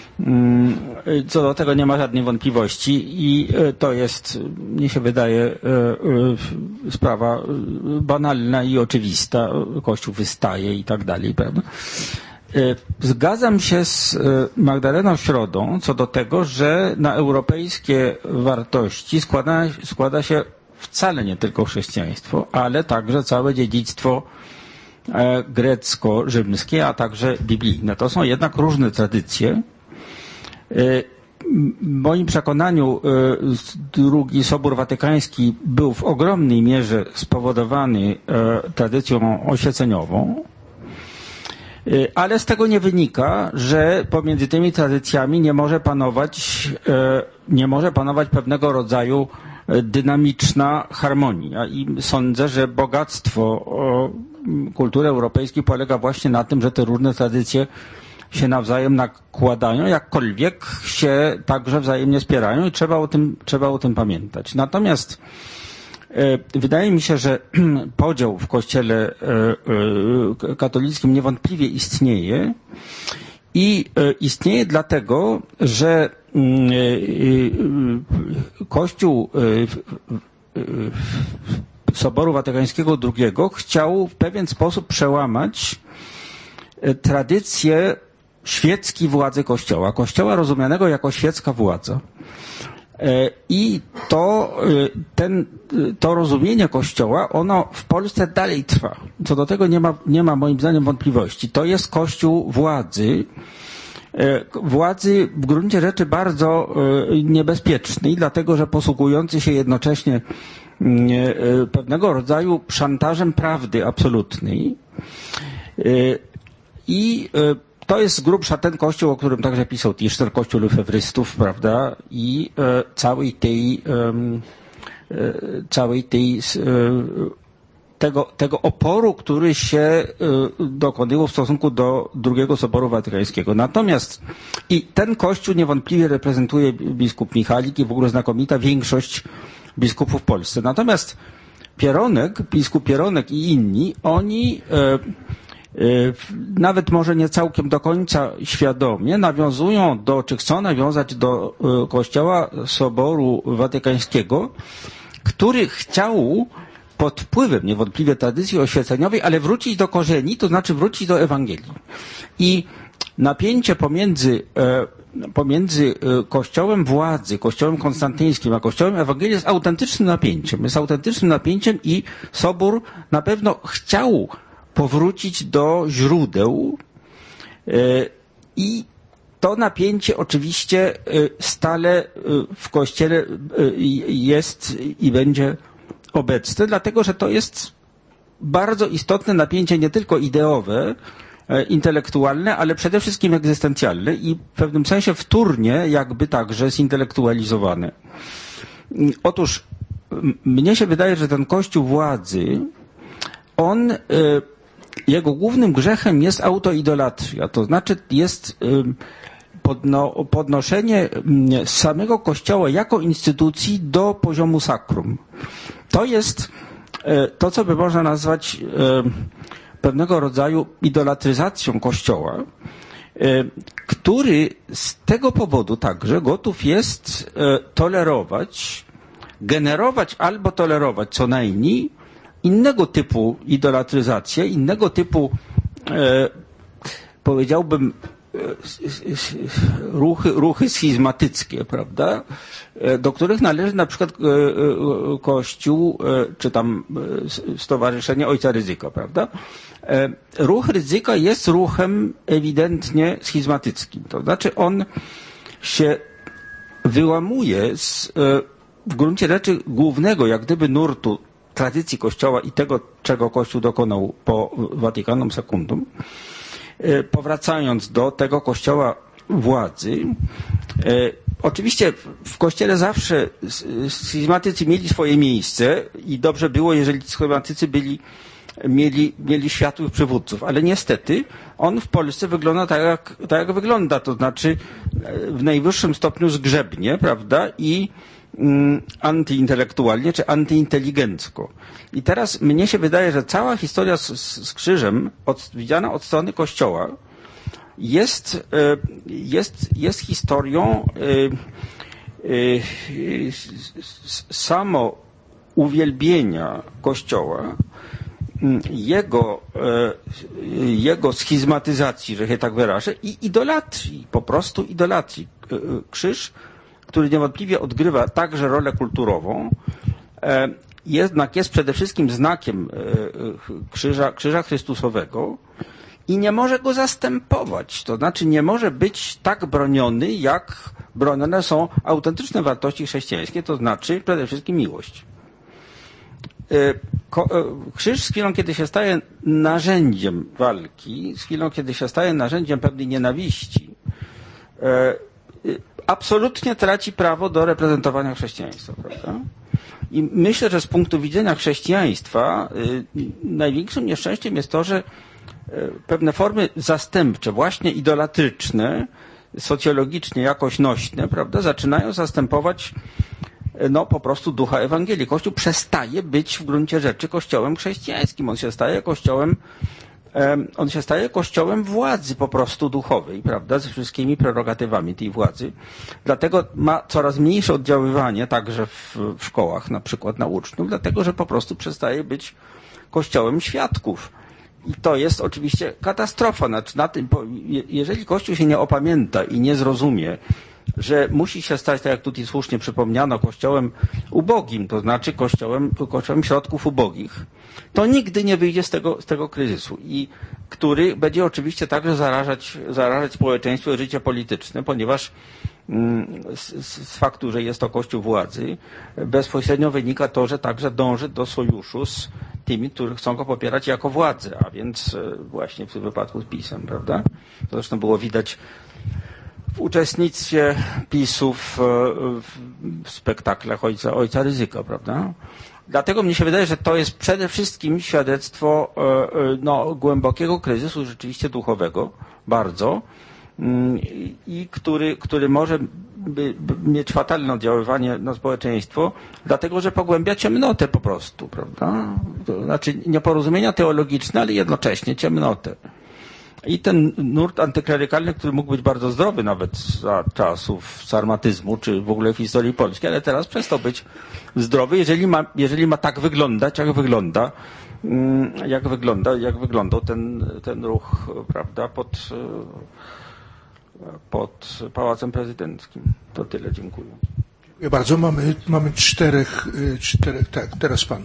Co do tego nie ma żadnej wątpliwości i to jest, mnie się wydaje, sprawa banalna i oczywista. Kościół wystaje i tak dalej, prawda? Zgadzam się z Magdaleną Środą co do tego, że na europejskie wartości składa, składa się wcale nie tylko chrześcijaństwo, ale także całe dziedzictwo grecko-rzymskie, a także biblijne. To są jednak różne tradycje. W moim przekonaniu drugi Sobór Watykański był w ogromnej mierze spowodowany tradycją oświeceniową, ale z tego nie wynika, że pomiędzy tymi tradycjami nie może panować, nie może panować pewnego rodzaju dynamiczna harmonia. I sądzę, że bogactwo kultury europejskiej polega właśnie na tym, że te różne tradycje się nawzajem nakładają, jakkolwiek się także wzajemnie wspierają i trzeba o tym, trzeba o tym pamiętać. Natomiast wydaje mi się, że podział w Kościele katolickim niewątpliwie istnieje i istnieje dlatego, że Kościół Soboru Watykańskiego drugiego chciał w pewien sposób przełamać tradycję świeckiej władzy Kościoła, Kościoła rozumianego jako świecka władza. I to, ten, to rozumienie Kościoła, ono w Polsce dalej trwa. Co do tego nie ma, nie ma moim zdaniem wątpliwości. To jest Kościół władzy, władzy w gruncie rzeczy bardzo niebezpiecznej, dlatego że posługujący się jednocześnie pewnego rodzaju szantażem prawdy absolutnej. I to jest z grubsza ten kościół, o którym także pisał Tischner, kościół lefebrystów, prawda, i całej tej, całej tej Tego, tego oporu, który się dokonywał w stosunku do drugiego Soboru Watykańskiego. Natomiast i ten kościół niewątpliwie reprezentuje biskup Michalik i w ogóle znakomita większość biskupów w Polsce. Natomiast Pieronek, biskup Pieronek i inni, oni e, e, nawet może nie całkiem do końca świadomie nawiązują do, czy chcą nawiązać do e, kościoła Soboru Watykańskiego, który chciał pod wpływem niewątpliwie tradycji oświeceniowej, ale wrócić do korzeni, to znaczy wrócić do Ewangelii. I napięcie pomiędzy, pomiędzy kościołem władzy, kościołem konstantyńskim, a kościołem Ewangelii jest autentycznym napięciem. Jest autentycznym napięciem i Sobór na pewno chciał powrócić do źródeł i to napięcie oczywiście stale w kościele jest i będzie obecne, dlatego że to jest bardzo istotne napięcie nie tylko ideowe, intelektualne, ale przede wszystkim egzystencjalne i w pewnym sensie wtórnie jakby także zintelektualizowane. Otóż mnie się wydaje, że ten kościół władzy, on, jego głównym grzechem jest autoidolatria, to znaczy jest podno, podnoszenie samego kościoła jako instytucji do poziomu sakrum. To jest to, co by można nazwać pewnego rodzaju idolatryzacją Kościoła, który z tego powodu także gotów jest tolerować, generować albo tolerować co najmniej innego typu idolatryzację, innego typu, powiedziałbym, ruchy, ruchy schizmatyckie, prawda, do których należy na przykład Kościół, czy tam Stowarzyszenie Ojca Rydzyka, prawda. Ruch Rydzyka jest ruchem ewidentnie schizmatyckim, to znaczy on się wyłamuje z w gruncie rzeczy głównego jak gdyby nurtu tradycji Kościoła i tego, czego Kościół dokonał po Watykanum Secundum, powracając do tego kościoła władzy. Oczywiście w kościele zawsze schizmatycy mieli swoje miejsce i dobrze było, jeżeli schizmatycy byli, mieli, mieli światłych przywódców, ale niestety on w Polsce wygląda tak jak, tak jak wygląda, to znaczy w najwyższym stopniu zgrzebnie, prawda, i mm, antyintelektualnie czy antyinteligencko. I teraz mnie się wydaje, że cała historia z, z krzyżem od, widziana od strony Kościoła jest, jest, jest historią samo uwielbienia Kościoła, jego, jego schizmatyzacji, że się tak wyrażę, i idolatrii, po prostu idolatrii. Krzyż, który niewątpliwie odgrywa także rolę kulturową, jednak jest przede wszystkim znakiem krzyża, krzyża Chrystusowego i nie może go zastępować. To znaczy nie może być tak broniony, jak bronione są autentyczne wartości chrześcijańskie, to znaczy przede wszystkim miłość. Krzyż z chwilą, kiedy się staje narzędziem walki, z chwilą, kiedy się staje narzędziem pewnej nienawiści, absolutnie traci prawo do reprezentowania chrześcijaństwa, prawda? I myślę, że z punktu widzenia chrześcijaństwa największym nieszczęściem jest to, że pewne formy zastępcze, właśnie idolatryczne, socjologicznie jakoś nośne, prawda, zaczynają zastępować no po prostu ducha Ewangelii. Kościół przestaje być w gruncie rzeczy kościołem chrześcijańskim. On się staje kościołem, on się staje kościołem władzy po prostu duchowej, prawda, ze wszystkimi prerogatywami tej władzy. Dlatego ma coraz mniejsze oddziaływanie także w, w szkołach, na przykład na uczniów, dlatego że po prostu przestaje być kościołem świadków. I to jest oczywiście katastrofa. Znaczy, na tym, jeżeli Kościół się nie opamięta i nie zrozumie, że musi się stać, tak jak tutaj słusznie przypomniano, kościołem ubogim, to znaczy kościołem, kościołem środków ubogich, to nigdy nie wyjdzie z tego, z tego kryzysu, i który będzie oczywiście także zarażać, zarażać społeczeństwo i życie polityczne, ponieważ z, z faktu, że jest to kościół władzy, bezpośrednio wynika to, że także dąży do sojuszu z tymi, którzy chcą go popierać jako władzę, a więc właśnie w tym wypadku z PiS-em, prawda? To zresztą było widać w uczestnictwie PiS-u w, w spektaklach Ojca, Ojca Rydzyka, prawda? Dlatego mnie się wydaje, że to jest przede wszystkim świadectwo no, głębokiego kryzysu rzeczywiście duchowego, bardzo, i który, który może by, by mieć fatalne oddziaływanie na społeczeństwo, dlatego że pogłębia ciemnotę po prostu, prawda? To znaczy nieporozumienia teologiczne, ale jednocześnie ciemnotę. I ten nurt antyklerykalny, który mógł być bardzo zdrowy nawet za czasów sarmatyzmu, czy w ogóle w historii Polski, ale teraz przestał być zdrowy, jeżeli ma, jeżeli ma tak wyglądać, jak wygląda, jak wygląda, jak wyglądał ten, ten ruch, prawda, pod, pod Pałacem Prezydenckim. To tyle, dziękuję. Dziękuję bardzo. Mamy, mamy czterech, czterech, tak, teraz pan.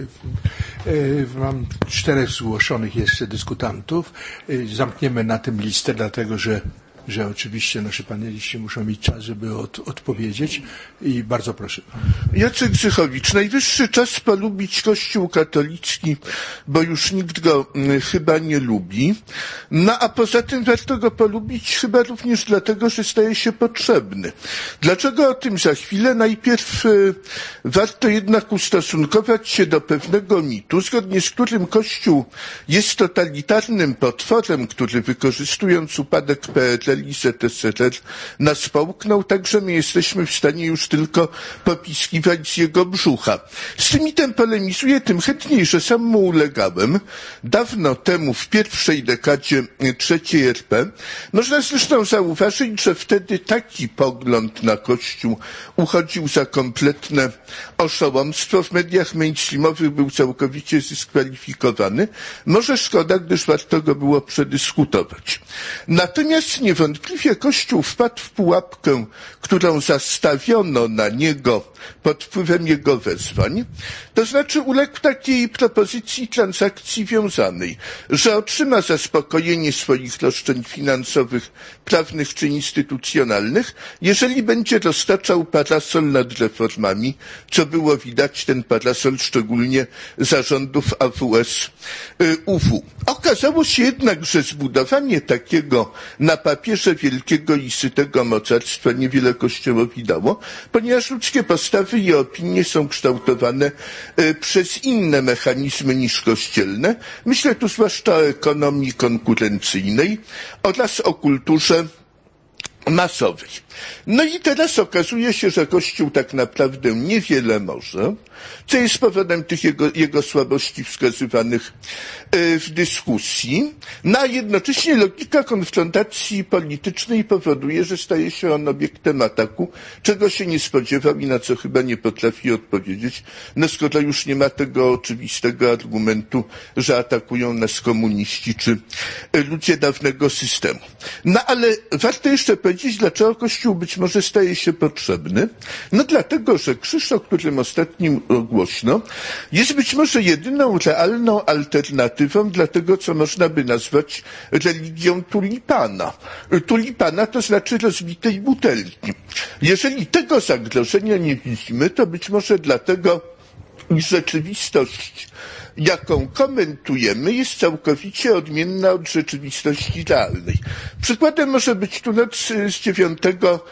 Mam czterech zgłoszonych jeszcze dyskutantów. Zamkniemy na tym listę, dlatego że, że oczywiście nasi paneliści muszą mieć czas, żeby od, odpowiedzieć. I bardzo proszę. Jacek Grzechowicz. Najwyższy czas polubić Kościół katolicki, bo już nikt go chyba nie lubi. No a poza tym warto go polubić chyba również dlatego, że staje się potrzebny. Dlaczego o tym za chwilę? Najpierw y, warto jednak ustosunkować się do pewnego mitu, zgodnie z którym Kościół jest totalitarnym potworem, który wykorzystując upadek P R L i Z S R R nas połknął, także my jesteśmy w stanie już tylko popiskiwać z jego brzucha. Z tym mitem polemizuję tym chętniej, że sam mu ulegałem dawno temu w pierwszej dekadzie trzeciej R P. Można zresztą zauważyć, że wtedy taki pogląd na Kościół uchodził za kompletne oszołomstwo. W mediach mainstreamowych był całkowicie zdyskwalifikowany. Może szkoda, gdyż warto go było przedyskutować. Natomiast niewątpliwie Kościół wpadł w pułapkę, którą zastawiono na niego pod wpływem jego wezwań, to znaczy uległ takiej propozycji transakcji wiązanej, że otrzyma zaspokojenie swoich roszczeń finansowych, prawnych czy instytucjonalnych, jeżeli będzie roztaczał parasol nad reformami, co było widać, ten parasol szczególnie zarządów A W S U W. Okazało się jednak, że zbudowanie takiego na papierze wielkiego i sytego mocarstwa niewiele Kościołowi dało, ponieważ ludzkie postawy i opinie są kształtowane przez inne mechanizmy niż kościelne. Myślę tu zwłaszcza o ekonomii konkurencyjnej oraz o kulturze masowej. No i teraz okazuje się, że Kościół tak naprawdę niewiele może, co jest powodem tych jego, jego słabości wskazywanych w dyskusji, no a jednocześnie logika konfrontacji politycznej powoduje, że staje się on obiektem ataku, czego się nie spodziewał i na co chyba nie potrafi odpowiedzieć, no skoro już nie ma tego oczywistego argumentu, że atakują nas komuniści czy ludzie dawnego systemu. No ale warto jeszcze powiedzieć, dlaczego Kościół być może staje się potrzebny. No dlatego, że krzyż, o którym ostatnim głośno, jest być może jedyną realną alternatywą dla tego, co można by nazwać religią tulipana. Tulipana to znaczy rozbitej butelki. Jeżeli tego zagrożenia nie widzimy, to być może dlatego, iż rzeczywistość, jaką komentujemy, jest całkowicie odmienna od rzeczywistości realnej. Przykładem może być tu noc z dziewiątego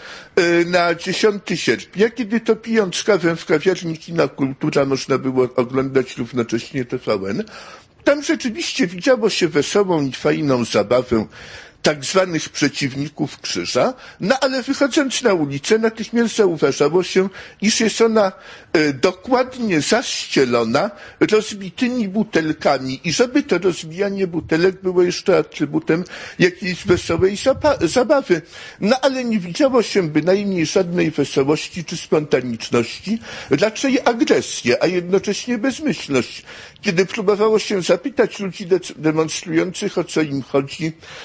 na dziesiątego sierpnia, kiedy to pijąc kawę w kawiarni Kina Kultura można było oglądać równocześnie T V N. Tam rzeczywiście widziało się wesołą i fajną zabawę tak zwanych przeciwników krzyża, no ale wychodząc na ulicę natychmiast zauważało się, iż jest ona e, dokładnie zaścielona rozbitymi butelkami i żeby to rozbijanie butelek było jeszcze atrybutem jakiejś wesołej zabawy. No ale nie widziało się bynajmniej żadnej wesołości czy spontaniczności, raczej agresję, a jednocześnie bezmyślność. Kiedy próbowało się zapytać ludzi demonstrujących, o co im chodzi, mówi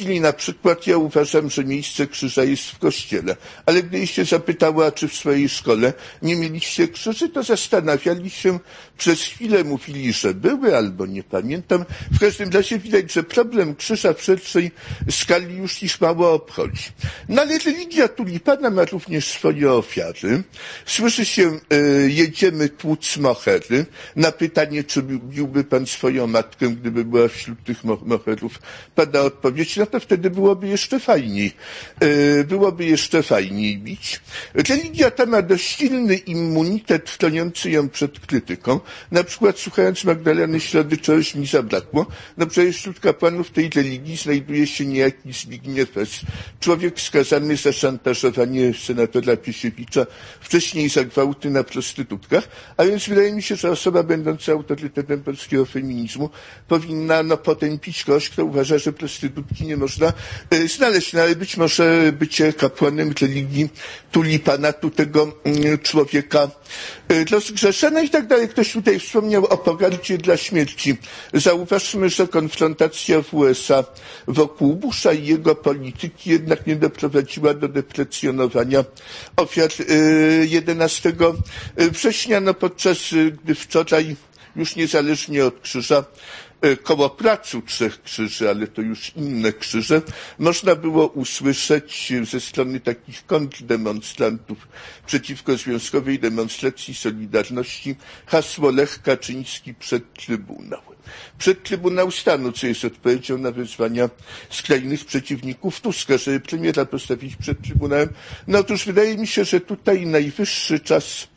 chwili na przykład ja uważam, że miejsce krzyża jest w kościele, ale gdy się zapytała, czy w swojej szkole nie mieliście krzyży, to zastanawiali się, przez chwilę mówili, że były, albo nie pamiętam. W każdym razie widać, że problem krzyża w szerszej skali już ich mało obchodzi. No ale religia tulipana ma również swoje ofiary. Słyszy się, y, jedziemy tłuc mohery. Na pytanie, czy lubiłby pan swoją matkę, gdyby była wśród tych moherów, pada odpowiedź, no to wtedy byłoby jeszcze fajniej. Y, byłoby jeszcze fajniej bić. Religia ta ma dość silny immunitet chroniący ją przed krytyką. Na przykład słuchając Magdaleny Środy czegoś mi zabrakło. No przecież wśród kapłanów tej religii znajduje się niejaki Zbigniew S., człowiek skazany za szantażowanie senatora Piesiewicza, wcześniej za gwałty na prostytutkach, a więc wydaje mi się, że osoba będąca autorytetem polskiego feminizmu powinna no, potępić kogoś, kto uważa, że prostytutki nie można e, znaleźć, no ale być może bycie kapłanem religii tulipana tu tego mm, człowieka e, rozgrzesza, no i tak dalej. Ktoś tutaj wspomniał o pogardzie dla śmierci. Zauważmy, że konfrontacja w U S A wokół Busha i jego polityki jednak nie doprowadziła do deprecjonowania ofiar jedenastego września, no podczas gdy wczoraj już niezależnie od krzyża koło Placu Trzech Krzyży, ale to już inne krzyże, można było usłyszeć ze strony takich kontrdemonstrantów przeciwko związkowej demonstracji Solidarności hasło Lech Kaczyński przed Trybunał. Przed Trybunał Stanu, co jest odpowiedzią na wezwania skrajnych przeciwników Tuska, żeby premiera postawić przed Trybunałem. No otóż wydaje mi się, że tutaj najwyższy czas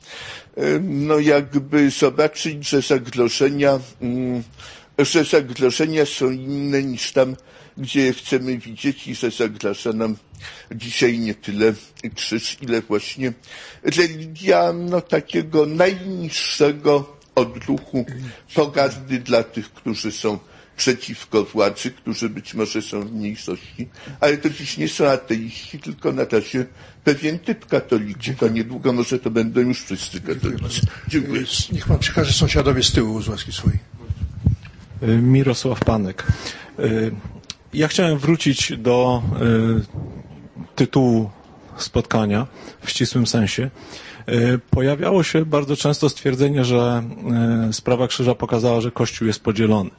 no jakby zobaczyć, że zagrożenia że zagrożenia są inne niż tam, gdzie je chcemy widzieć i że zagraża nam dzisiaj nie tyle krzyż, ile właśnie religia no, takiego najniższego odruchu pogardy dla tych, którzy są przeciwko władzy, którzy być może są w mniejszości, ale to dziś nie są ateiści, tylko na razie pewien typ katolików, a niedługo może to będą już wszyscy katolicy. Dziękuję. Niech pan przekaże sąsiadowie z tyłu z łaski swojej. Mirosław Panek. Ja chciałem wrócić do tytułu spotkania w ścisłym sensie. Pojawiało się bardzo często stwierdzenie, że sprawa krzyża pokazała, że Kościół jest podzielony.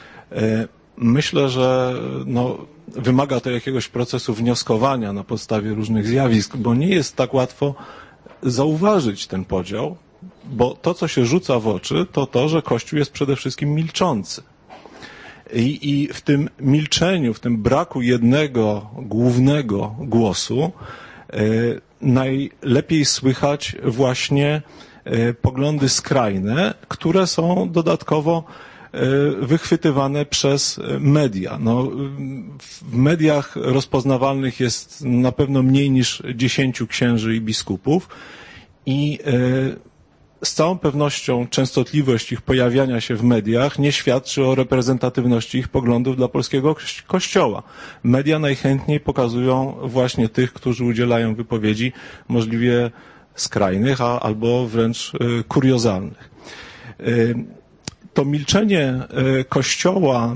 Myślę, że no, wymaga to jakiegoś procesu wnioskowania na podstawie różnych zjawisk, bo nie jest tak łatwo zauważyć ten podział, bo to, co się rzuca w oczy, to to, że Kościół jest przede wszystkim milczący. I, i w tym milczeniu, w tym braku jednego głównego głosu y, najlepiej słychać właśnie y, poglądy skrajne, które są dodatkowo y, wychwytywane przez media. No, w mediach rozpoznawalnych jest na pewno mniej niż dziesięciu księży i biskupów i y, z całą pewnością częstotliwość ich pojawiania się w mediach nie świadczy o reprezentatywności ich poglądów dla polskiego kościoła. Media najchętniej pokazują właśnie tych, którzy udzielają wypowiedzi możliwie skrajnych, a, albo wręcz y, kuriozalnych. Y, to milczenie y, kościoła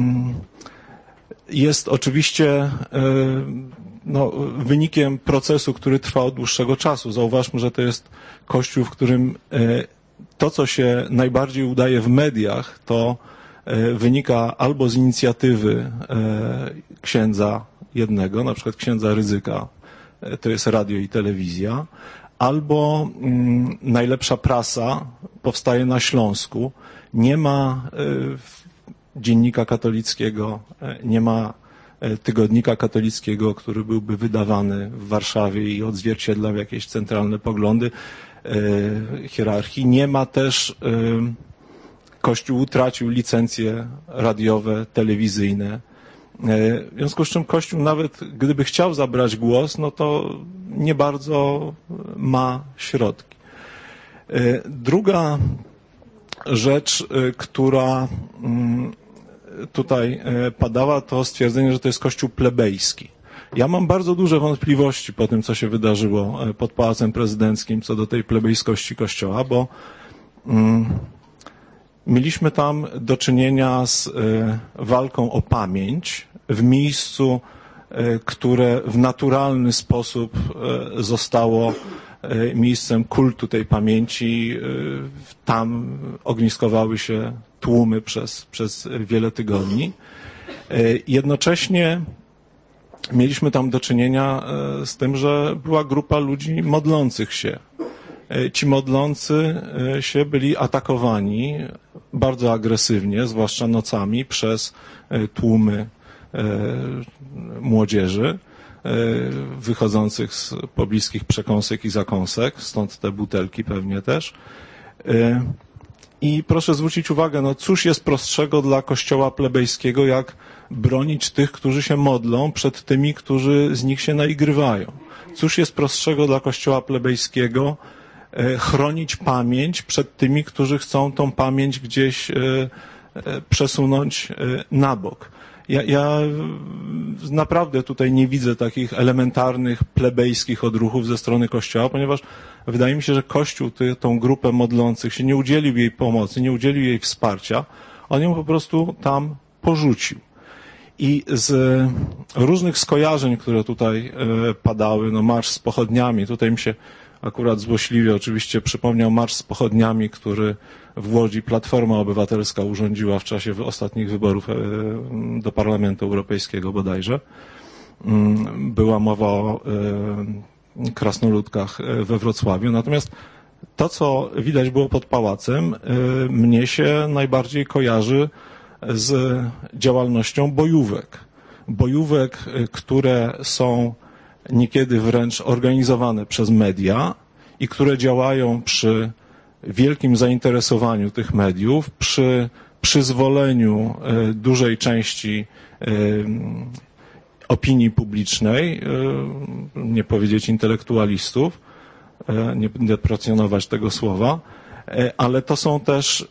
y, jest oczywiście y, no, wynikiem procesu, który trwa od dłuższego czasu. Zauważmy, że to jest Kościół, w którym to, co się najbardziej udaje w mediach, to wynika albo z inicjatywy księdza jednego, na przykład księdza Rydzyka, to jest radio i telewizja, albo najlepsza prasa powstaje na Śląsku. Nie ma dziennika katolickiego, nie ma tygodnika katolickiego, który byłby wydawany w Warszawie i odzwierciedlał jakieś centralne poglądy hierarchii. Nie ma też, Kościół utracił licencje radiowe, telewizyjne. W związku z czym Kościół nawet gdyby chciał zabrać głos, no to nie bardzo ma środki. Druga rzecz, która tutaj padała, to stwierdzenie, że to jest Kościół plebejski. Ja mam bardzo duże wątpliwości po tym, co się wydarzyło pod Pałacem Prezydenckim co do tej plebejskości Kościoła, bo mm, mieliśmy tam do czynienia z y, walką o pamięć w miejscu, które w naturalny sposób zostało miejscem kultu tej pamięci. Tam ogniskowały się tłumy przez, przez wiele tygodni. Jednocześnie mieliśmy tam do czynienia z tym, że była grupa ludzi modlących się. Ci modlący się byli atakowani bardzo agresywnie, zwłaszcza nocami, przez tłumy młodzieży wychodzących z pobliskich przekąsek i zakąsek, stąd te butelki pewnie też. I proszę zwrócić uwagę, no cóż jest prostszego dla kościoła plebejskiego, jak bronić tych, którzy się modlą, przed tymi, którzy z nich się naigrywają. Cóż jest prostszego dla kościoła plebejskiego, chronić pamięć przed tymi, którzy chcą tą pamięć gdzieś przesunąć na bok. Ja, ja naprawdę tutaj nie widzę takich elementarnych, plebejskich odruchów ze strony Kościoła, ponieważ wydaje mi się, że Kościół ty, tą grupę modlących się nie udzielił jej pomocy, nie udzielił jej wsparcia, on ją po prostu tam porzucił. I z różnych skojarzeń, które tutaj padały, no marsz z pochodniami, tutaj mi się akurat złośliwie oczywiście przypomniał marsz z pochodniami, który w Łodzi Platforma Obywatelska urządziła w czasie ostatnich wyborów do Parlamentu Europejskiego bodajże. Była mowa o krasnoludkach we Wrocławiu. Natomiast to, co widać było pod pałacem, mnie się najbardziej kojarzy z działalnością bojówek. Bojówek, które są niekiedy wręcz organizowane przez media i które działają przy wielkim zainteresowaniu tych mediów, przy przyzwoleniu dużej części opinii publicznej, nie powiedzieć intelektualistów, nie deprecjonować tego słowa, ale to są też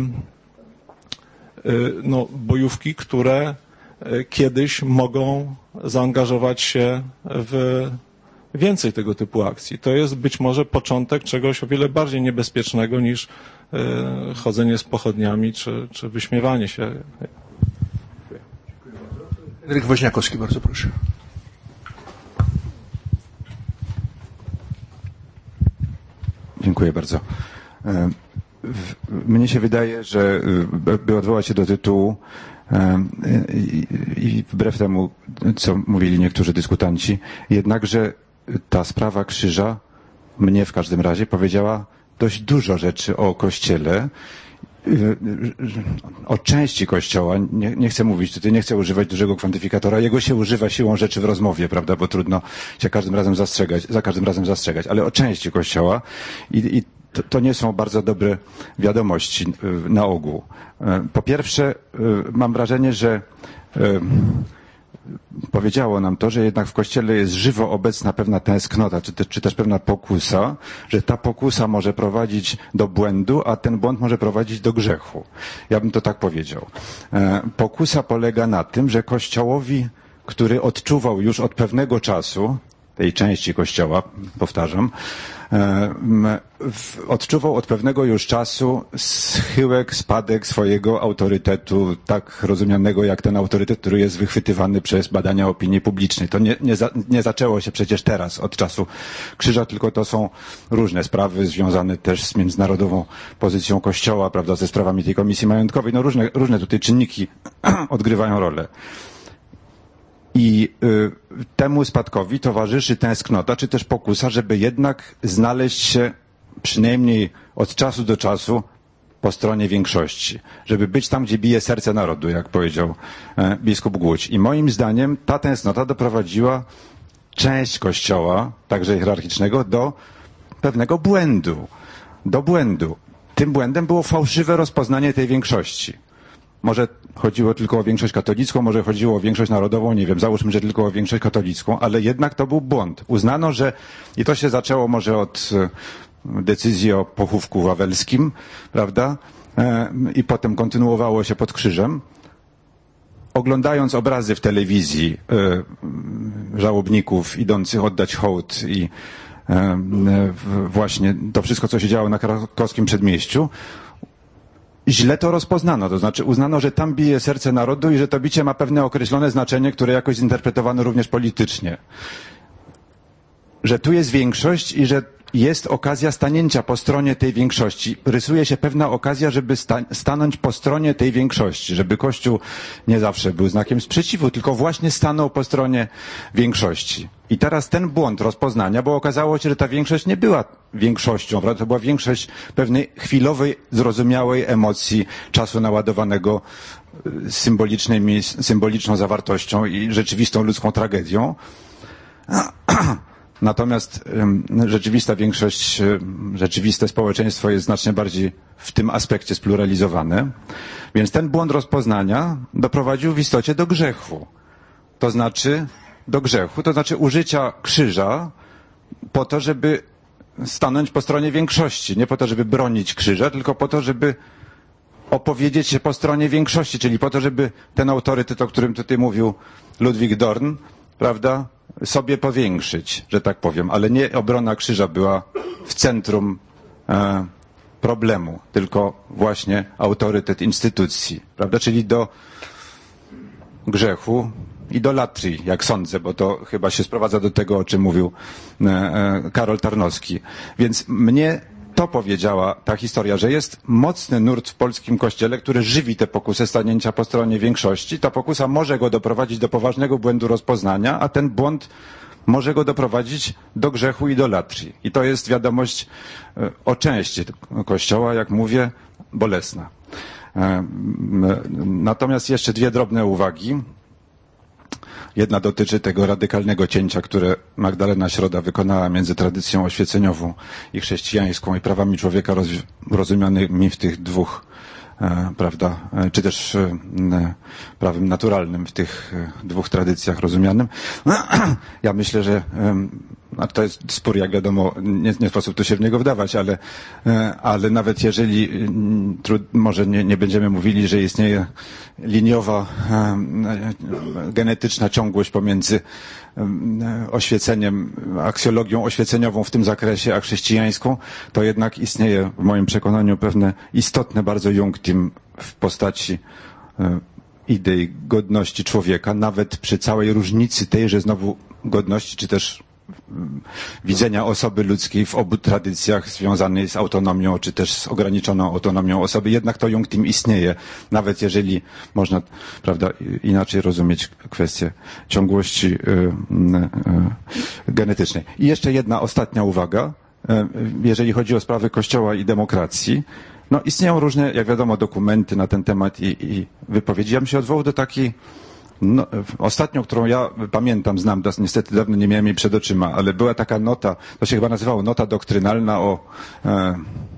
no, bojówki, które kiedyś mogą zaangażować się w więcej tego typu akcji. To jest być może początek czegoś o wiele bardziej niebezpiecznego niż chodzenie z pochodniami czy, czy wyśmiewanie się. Henryk Woźniakowski, bardzo proszę. Dziękuję bardzo. Mnie się wydaje, że by odwołać się do tytułu i, i wbrew temu, co mówili niektórzy dyskutanci, jednakże ta sprawa krzyża mnie w każdym razie powiedziała dość dużo rzeczy o Kościele, o części Kościoła. Nie, nie chcę mówić tutaj, nie chcę używać dużego kwantyfikatora. Jego się używa siłą rzeczy w rozmowie, prawda, bo trudno się każdym razem zastrzegać, za każdym razem zastrzegać, ale o części Kościoła i, i to, to nie są bardzo dobre wiadomości na ogół. Po pierwsze, mam wrażenie, że powiedziało nam to, że jednak w Kościele jest żywo obecna pewna tęsknota, czy, te, czy też pewna pokusa, że ta pokusa może prowadzić do błędu, a ten błąd może prowadzić do grzechu. Ja bym to tak powiedział. Pokusa polega na tym, że Kościołowi, który odczuwał już od pewnego czasu, tej części Kościoła, powtarzam, odczuwał od pewnego już czasu schyłek, spadek swojego autorytetu, tak rozumianego jak ten autorytet, który jest wychwytywany przez badania opinii publicznej. To nie, nie, za, nie zaczęło się przecież teraz, od czasu krzyża, tylko to są różne sprawy związane też z międzynarodową pozycją Kościoła, prawda, ze sprawami tej komisji majątkowej. No różne, różne tutaj czynniki odgrywają rolę. I y, temu spadkowi towarzyszy tęsknota, czy też pokusa, żeby jednak znaleźć się przynajmniej od czasu do czasu po stronie większości. Żeby być tam, gdzie bije serce narodu, jak powiedział e, biskup Głódź. I moim zdaniem ta tęsknota doprowadziła część Kościoła, także hierarchicznego, do pewnego błędu. Do błędu. Tym błędem było fałszywe rozpoznanie tej większości. Może chodziło tylko o większość katolicką, może chodziło o większość narodową, nie wiem, załóżmy, że tylko o większość katolicką, ale jednak to był błąd. Uznano, że, i to się zaczęło może od decyzji o pochówku wawelskim, prawda, i potem kontynuowało się pod krzyżem. Oglądając obrazy w telewizji żałobników idących oddać hołd i właśnie to wszystko, co się działo na krakowskim przedmieściu, źle to rozpoznano, to znaczy uznano, że tam bije serce narodu i że to bicie ma pewne określone znaczenie, które jakoś zinterpretowano również politycznie. Że tu jest większość i że jest okazja stanięcia po stronie tej większości. Rysuje się pewna okazja, żeby sta stanąć po stronie tej większości, żeby Kościół nie zawsze był znakiem sprzeciwu, tylko właśnie stanął po stronie większości. I teraz ten błąd rozpoznania, bo okazało się, że ta większość nie była większością, prawda? To była większość pewnej chwilowej, zrozumiałej emocji, czasu naładowanego symbolicznymi, symboliczną zawartością i rzeczywistą ludzką tragedią. Natomiast rzeczywista większość, rzeczywiste społeczeństwo jest znacznie bardziej w tym aspekcie spluralizowane. Więc ten błąd rozpoznania doprowadził w istocie do grzechu. To znaczy do grzechu, to znaczy użycia krzyża po to, żeby stanąć po stronie większości. Nie po to, żeby bronić krzyża, tylko po to, żeby opowiedzieć się po stronie większości, czyli po to, żeby ten autorytet, o którym tutaj mówił Ludwik Dorn, prawda, sobie powiększyć, że tak powiem, ale nie obrona krzyża była w centrum e, problemu, tylko właśnie autorytet instytucji, prawda, czyli do grzechu, idolatrii, jak sądzę, bo to chyba się sprowadza do tego, o czym mówił e, e, Karol Tarnowski. Więc mnie to powiedziała ta historia, że jest mocny nurt w polskim kościele, który żywi tę pokusę stanięcia po stronie większości. Ta pokusa może go doprowadzić do poważnego błędu rozpoznania, a ten błąd może go doprowadzić do grzechu idolatrii. I to jest wiadomość o części Kościoła, jak mówię, bolesna. Natomiast jeszcze dwie drobne uwagi. Jedna dotyczy tego radykalnego cięcia, które Magdalena Środa wykonała między tradycją oświeceniową i chrześcijańską i prawami człowieka rozumianymi w tych dwóch, e, prawda, e, czy też e, prawem naturalnym w tych e, dwóch tradycjach rozumianym. Ja myślę, że a to jest spór, jak wiadomo, nie, nie sposób tu się w niego wdawać, ale, ale nawet jeżeli trud, może nie, nie będziemy mówili, że istnieje liniowa, genetyczna ciągłość pomiędzy oświeceniem, aksjologią oświeceniową w tym zakresie, a chrześcijańską, to jednak istnieje w moim przekonaniu pewne istotne bardzo iunctim w postaci idei godności człowieka, nawet przy całej różnicy tejże znowu godności, czy też widzenia osoby ludzkiej w obu tradycjach związanej z autonomią, czy też z ograniczoną autonomią osoby. Jednak to iunctim istnieje, nawet jeżeli można, prawda, inaczej rozumieć kwestię ciągłości y, y, y, genetycznej. I jeszcze jedna ostatnia uwaga, y, jeżeli chodzi o sprawy Kościoła i demokracji. No, istnieją różne, jak wiadomo, dokumenty na ten temat i, i wypowiedzi. Ja bym się odwołał do takiej No, ostatnią, którą ja pamiętam, znam, niestety dawno nie miałem jej przed oczyma, ale była taka nota, to się chyba nazywało nota doktrynalna o, e,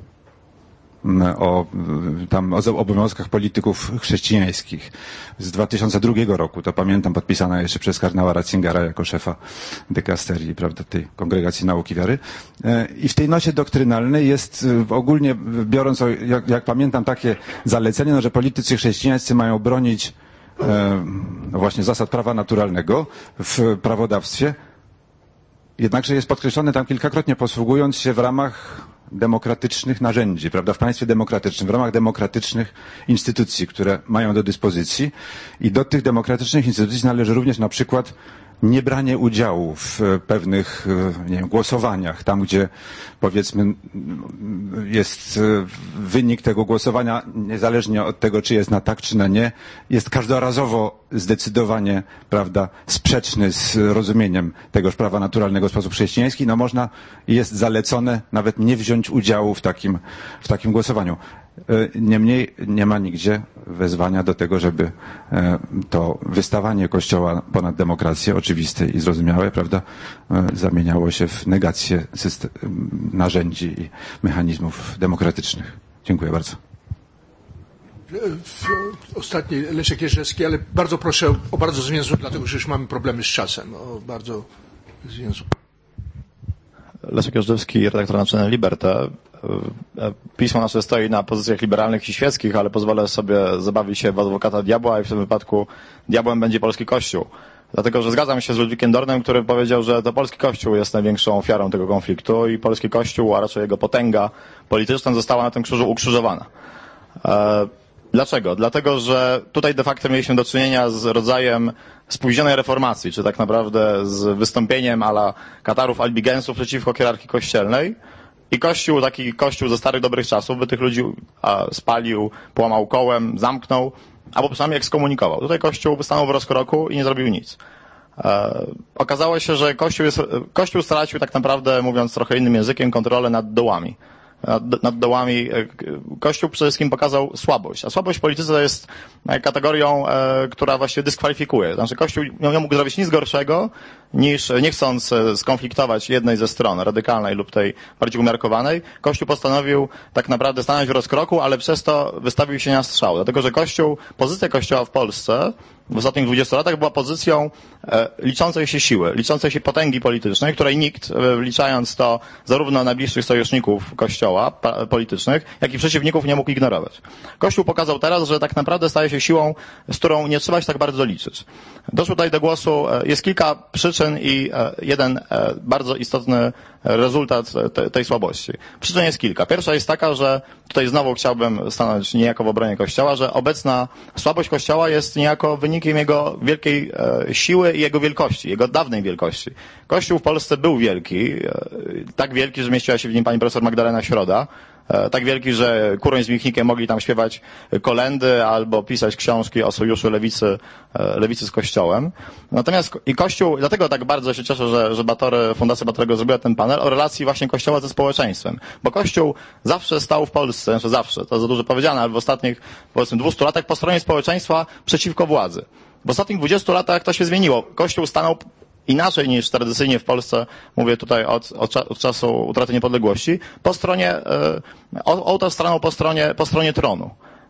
o, tam, o obowiązkach polityków chrześcijańskich z dwa tysiące drugiego roku, to pamiętam, podpisana jeszcze przez kardynała Ratzingera jako szefa dykasterii, prawda, tej Kongregacji Nauki Wiary. E, I w tej nocie doktrynalnej jest ogólnie biorąc, jak, jak pamiętam, takie zalecenie, no, że politycy chrześcijańscy mają bronić no właśnie zasad prawa naturalnego w prawodawstwie, jednakże jest podkreślone tam kilkakrotnie, posługując się w ramach demokratycznych narzędzi, prawda, w państwie demokratycznym, w ramach demokratycznych instytucji, które mają do dyspozycji i do tych demokratycznych instytucji należy również na przykład niebranie udziału w pewnych, nie wiem, głosowaniach, tam gdzie powiedzmy jest wynik tego głosowania, niezależnie od tego, czy jest na tak, czy na nie, jest każdorazowo zdecydowanie, prawda, sprzeczny z rozumieniem tegoż prawa naturalnego w sposób chrześcijański, no można, jest zalecone nawet nie wziąć udziału w takim, w takim głosowaniu. Niemniej nie ma nigdzie wezwania do tego, żeby to wystawanie Kościoła ponad demokrację, oczywiste i zrozumiałe, prawda, zamieniało się w negację system, narzędzi i mechanizmów demokratycznych. Dziękuję bardzo. Ostatni Leszek Jerzewski, ale bardzo proszę o bardzo zwięzłe, dlatego że już mamy problemy z czasem. O bardzo zwięzłe. Leszek Jerzewski, redaktor naczelny Liberty. Pismo nasze stoi na pozycjach liberalnych i świeckich, ale pozwolę sobie zabawić się w adwokata diabła i w tym wypadku diabłem będzie polski Kościół. Dlatego, że zgadzam się z Ludwikiem Dornem, który powiedział, że to polski Kościół jest największą ofiarą tego konfliktu i polski Kościół, a raczej jego potęga polityczna została na tym krzyżu ukrzyżowana. Dlaczego? Dlatego, że tutaj de facto mieliśmy do czynienia z rodzajem spóźnionej reformacji, czy tak naprawdę z wystąpieniem a la Katarów Albigensów przeciwko hierarchii kościelnej. I Kościół, taki Kościół ze starych dobrych czasów, by tych ludzi spalił, połamał kołem, zamknął, albo przynajmniej ekskomunikował. Tutaj Kościół stanął w rozkroku i nie zrobił nic. E, okazało się, że Kościół, jest, Kościół stracił tak naprawdę, mówiąc trochę innym językiem, kontrolę nad dołami. Nad, nad dołami Kościół przede wszystkim pokazał słabość, a słabość w polityce to jest kategorią, e, która właściwie dyskwalifikuje. Znaczy Kościół nie mógł zrobić nic gorszego, niż nie chcąc skonfliktować jednej ze stron, radykalnej lub tej bardziej umiarkowanej, Kościół postanowił tak naprawdę stanąć w rozkroku, ale przez to wystawił się na strzał. Dlatego, że Kościół, pozycja Kościoła w Polsce w ostatnich dwudziestu latach była pozycją e, liczącej się siły, liczącej się potęgi politycznej, której nikt, e, wliczając to zarówno najbliższych sojuszników Kościoła pa, politycznych, jak i przeciwników nie mógł ignorować. Kościół pokazał teraz, że tak naprawdę staje się siłą, z którą nie trzeba się tak bardzo liczyć. Doszło tutaj do głosu, e, jest kilka przyczyn i e, jeden e, bardzo istotny rezultat te, tej słabości. Przyczyn jest kilka. Pierwsza jest taka, że tutaj znowu chciałbym stanąć niejako w obronie Kościoła, że obecna słabość Kościoła jest niejako wynikiem jego wielkiej e, siły i jego wielkości, jego dawnej wielkości. Kościół w Polsce był wielki, e, tak wielki, że mieściła się w nim pani profesor Magdalena Środa, e, tak wielki, że Kuroń z Michnikiem mogli tam śpiewać kolędy albo pisać książki o sojuszu lewicy, e, lewicy z Kościołem. Natomiast i Kościół, dlatego tak bardzo się cieszę, że, że Batory, Fundacja Batorego zrobiła ten panel o relacji właśnie Kościoła ze społeczeństwem. Bo Kościół zawsze stał w Polsce, znaczy zawsze, to za dużo powiedziane, ale w ostatnich, powiedzmy, dwustu latach po stronie społeczeństwa przeciwko władzy. W ostatnich dwudziestu latach to się zmieniło. Kościół stanął inaczej niż tradycyjnie w Polsce, mówię tutaj od, od, od czasu utraty niepodległości, po stronie, ołtarz stanął po stronie, po stronie tronu.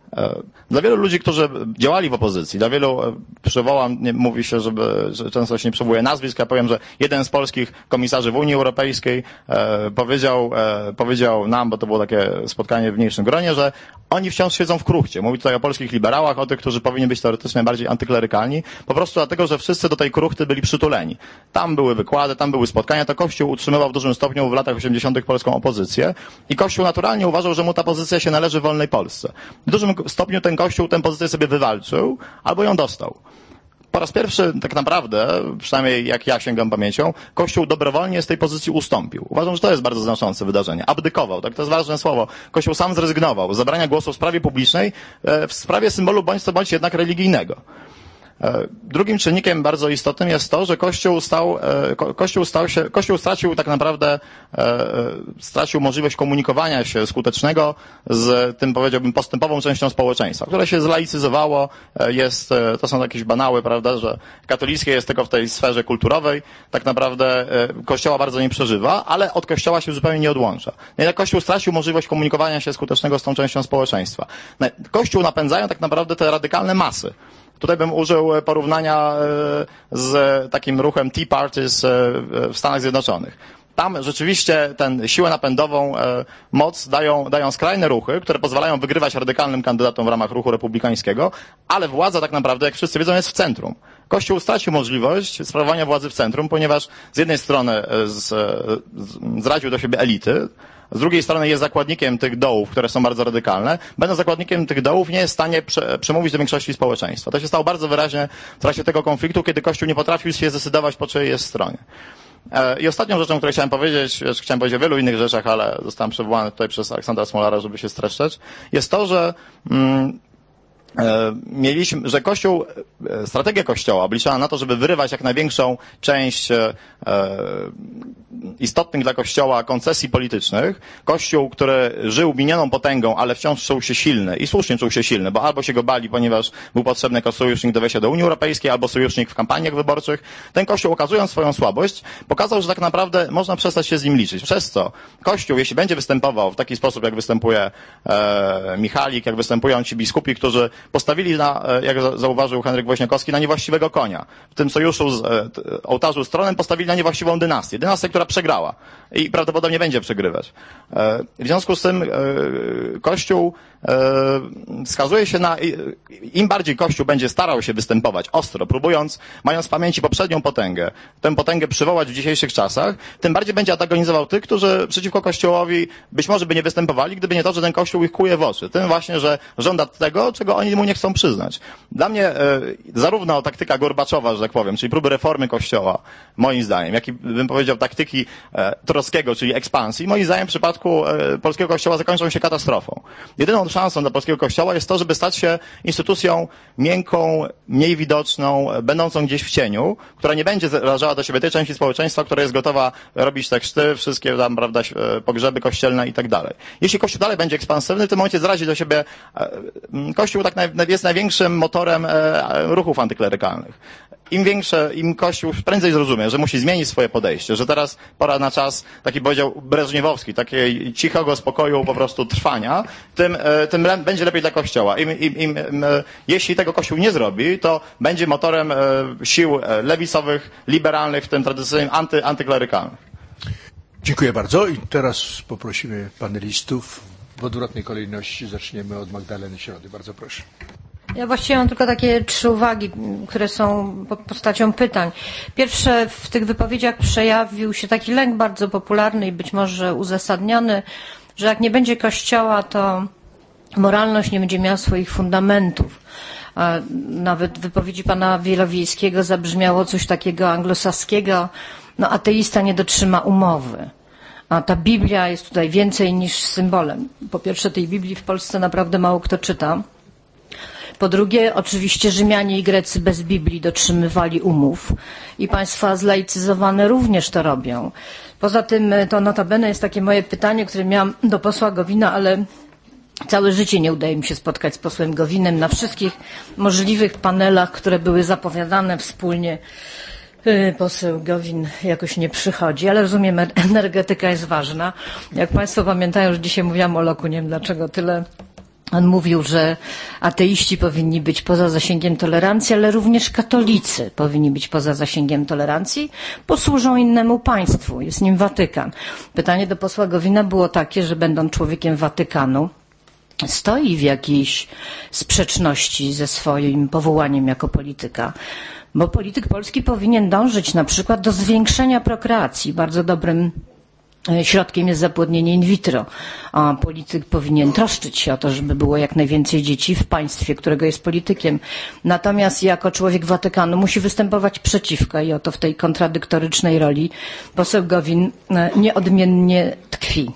Dla wielu ludzi, którzy działali w opozycji, dla wielu, przywołam, nie, mówi się, żeby, że często się nie przywołuje nazwisk, ja powiem, że jeden z polskich komisarzy w Unii Europejskiej e, powiedział, e, powiedział nam, bo to było takie spotkanie w mniejszym gronie, że oni wciąż siedzą w kruchcie. Mówi tutaj o polskich liberałach, o tych, którzy powinni być teoretycznie bardziej antyklerykalni, po prostu dlatego, że wszyscy do tej kruchty byli przytuleni. Tam były wykłady, tam były spotkania, to Kościół utrzymywał w dużym stopniu w latach osiemdziesiątych polską opozycję i Kościół naturalnie uważał, że mu ta pozycja się należy w wolnej Polsce. W dużym stopniu ten Kościół tę pozycję sobie wywalczył, albo ją dostał. Po raz pierwszy tak naprawdę, przynajmniej jak ja sięgam pamięcią, Kościół dobrowolnie z tej pozycji ustąpił. Uważam, że to jest bardzo znaczące wydarzenie. Abdykował, tak, to jest ważne słowo. Kościół sam zrezygnował z zabrania głosu w sprawie publicznej, w sprawie symbolu bądź co bądź jednak religijnego. Drugim czynnikiem bardzo istotnym jest to, że Kościół stał, Kościół stał się, Kościół stracił tak naprawdę, stracił możliwość komunikowania się skutecznego z tym, powiedziałbym, postępową częścią społeczeństwa, które się zlaicyzowało, jest, to są jakieś banały, prawda, że katolickie jest tylko w tej sferze kulturowej, tak naprawdę Kościoła bardzo nie przeżywa, ale od Kościoła się zupełnie nie odłącza. Jednak Kościół stracił możliwość komunikowania się skutecznego z tą częścią społeczeństwa. Kościół napędzają tak naprawdę te radykalne masy. Tutaj bym użył porównania z takim ruchem Tea Parties w Stanach Zjednoczonych. Tam rzeczywiście tę siłę napędową, moc dają, dają skrajne ruchy, które pozwalają wygrywać radykalnym kandydatom w ramach ruchu republikańskiego, ale władza tak naprawdę, jak wszyscy wiedzą, jest w centrum. Kościół stracił możliwość sprawowania władzy w centrum, ponieważ z jednej strony z, z, zraził do siebie elity, z drugiej strony jest zakładnikiem tych dołów, które są bardzo radykalne. Będąc zakładnikiem tych dołów nie jest w stanie prze, przemówić do większości społeczeństwa. To się stało bardzo wyraźnie w trakcie tego konfliktu, kiedy Kościół nie potrafił się zdecydować, po czyjej jest stronie. I ostatnią rzeczą, której chciałem powiedzieć, chciałem powiedzieć o wielu innych rzeczach, ale zostałem przywołany tutaj przez Aleksandra Smolara, żeby się streszczać, jest to, że mm, mieliśmy, że Kościół, strategia Kościoła obliczała na to, żeby wyrywać jak największą część e, istotnych dla Kościoła koncesji politycznych. Kościół, który żył minioną potęgą, ale wciąż czuł się silny i słusznie czuł się silny, bo albo się go bali, ponieważ był potrzebny jako sojusznik do wejścia do Unii Europejskiej, albo sojusznik w kampaniach wyborczych. Ten Kościół, okazując swoją słabość, pokazał, że tak naprawdę można przestać się z nim liczyć. Przez co Kościół, jeśli będzie występował w taki sposób, jak występuje e, Michalik, jak występują ci biskupi, którzy postawili na, jak zauważył Henryk Woźniakowski, na niewłaściwego konia. W tym sojuszu z ołtarzu z tronem postawili na niewłaściwą dynastię. Dynastię, która przegrała i prawdopodobnie będzie przegrywać. W związku z tym Kościół wskazuje się na, im bardziej Kościół będzie starał się występować ostro, próbując, mając w pamięci poprzednią potęgę, tę potęgę przywołać w dzisiejszych czasach, tym bardziej będzie antagonizował tych, którzy przeciwko Kościołowi być może by nie występowali, gdyby nie to, że ten Kościół ich kłuje w oczy. Tym właśnie, że żąda tego, czego oni mu nie chcą przyznać. Dla mnie zarówno taktyka Gorbaczowa, że tak powiem, czyli próby reformy Kościoła, moim zdaniem, jak i bym powiedział taktyki Trockiego, czyli ekspansji, moim zdaniem w przypadku polskiego Kościoła zakończą się katastrofą. Jedyną szansą dla polskiego Kościoła jest to, żeby stać się instytucją miękką, mniej widoczną, będącą gdzieś w cieniu, która nie będzie zrażała do siebie tej części społeczeństwa, która jest gotowa robić te chrzty, wszystkie tam, prawda, pogrzeby kościelne i tak dalej. Jeśli Kościół dalej będzie ekspansywny, w tym momencie zrazi do siebie, Kościół tak jest największym motorem ruchów antyklerykalnych. Im większe, im Kościół prędzej zrozumie, że musi zmienić swoje podejście, że teraz pora na czas, taki powiedział breżniewowski, takiego cichego spokoju po prostu trwania, tym, tym będzie lepiej dla Kościoła. Im, im, im, jeśli tego Kościół nie zrobi, to będzie motorem sił lewicowych, liberalnych, w tym tradycyjnym anty, antyklerykalnych. Dziękuję bardzo i teraz poprosimy panelistów w odwrotnej kolejności. Zaczniemy od Magdaleny Środy. Bardzo proszę. Ja właściwie mam tylko takie trzy uwagi, które są postacią pytań. Pierwsze, w tych wypowiedziach przejawił się taki lęk bardzo popularny i być może uzasadniony, że jak nie będzie Kościoła, to moralność nie będzie miała swoich fundamentów. A nawet w wypowiedzi pana Wielowiejskiego zabrzmiało coś takiego anglosaskiego, no ateista nie dotrzyma umowy. A ta Biblia jest tutaj więcej niż symbolem. Po pierwsze, tej Biblii w Polsce naprawdę mało kto czyta. Po drugie, oczywiście Rzymianie i Grecy bez Biblii dotrzymywali umów i państwa zlaicyzowane również to robią. Poza tym to notabene jest takie moje pytanie, które miałam do posła Gowina, ale całe życie nie udaje mi się spotkać z posłem Gowinem na wszystkich możliwych panelach, które były zapowiadane wspólnie. Poseł Gowin jakoś nie przychodzi, ale rozumiem, energetyka jest ważna. Jak państwo pamiętają, że dzisiaj mówiłam o Loku, nie wiem dlaczego tyle. On mówił, że ateiści powinni być poza zasięgiem tolerancji, ale również katolicy powinni być poza zasięgiem tolerancji, bo służą innemu państwu, jest nim Watykan. Pytanie do posła Gowina było takie, że będąc człowiekiem Watykanu, stoi w jakiejś sprzeczności ze swoim powołaniem jako polityka. Bo polityk polski powinien dążyć na przykład do zwiększenia prokreacji. Bardzo dobrym środkiem jest zapłodnienie in vitro. A polityk powinien troszczyć się o to, żeby było jak najwięcej dzieci w państwie, którego jest politykiem. Natomiast jako człowiek Watykanu musi występować przeciwko i oto w tej kontradyktorycznej roli poseł Gowin nieodmiennie tkwi.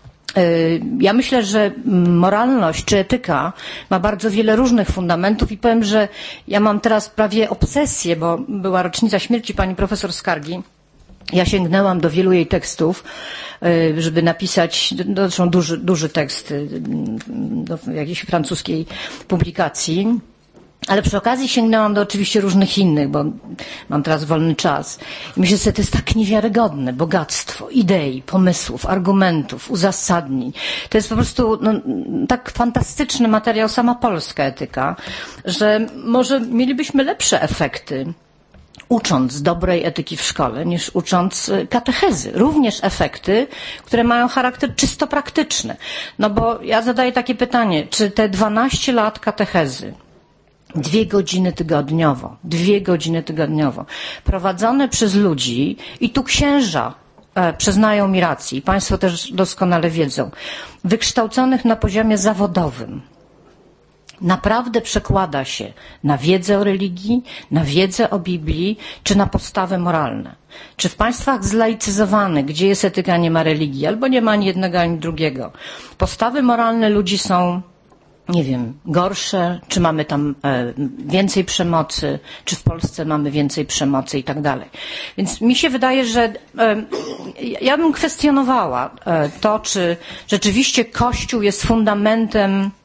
Ja myślę, że moralność czy etyka ma bardzo wiele różnych fundamentów i powiem, że ja mam teraz prawie obsesję, bo była rocznica śmierci pani profesor Skargi. Ja sięgnęłam do wielu jej tekstów, żeby napisać, to zresztą duży, duży tekst do jakiejś francuskiej publikacji. Ale przy okazji sięgnęłam do oczywiście różnych innych, bo mam teraz wolny czas. I myślę sobie, to jest tak niewiarygodne bogactwo idei, pomysłów, argumentów, uzasadnień. To jest po prostu no, tak fantastyczny materiał, sama polska etyka, że może mielibyśmy lepsze efekty ucząc dobrej etyki w szkole, niż ucząc katechezy. Również efekty, które mają charakter czysto praktyczny. No bo ja zadaję takie pytanie, czy te dwanaście lat katechezy, dwie godziny tygodniowo, dwie godziny tygodniowo, prowadzone przez ludzi, i tu księża e, przyznają mi rację, i państwo też doskonale wiedzą, wykształconych na poziomie zawodowym, naprawdę przekłada się na wiedzę o religii, na wiedzę o Biblii, czy na postawy moralne. Czy w państwach zlaicyzowanych, gdzie jest etyka, nie ma religii, albo nie ma ani jednego, ani drugiego, postawy moralne ludzi są, nie wiem, gorsze, czy mamy tam e, więcej przemocy, czy w Polsce mamy więcej przemocy i tak dalej. Więc mi się wydaje, że e, ja bym kwestionowała e, to, czy rzeczywiście Kościół jest fundamentem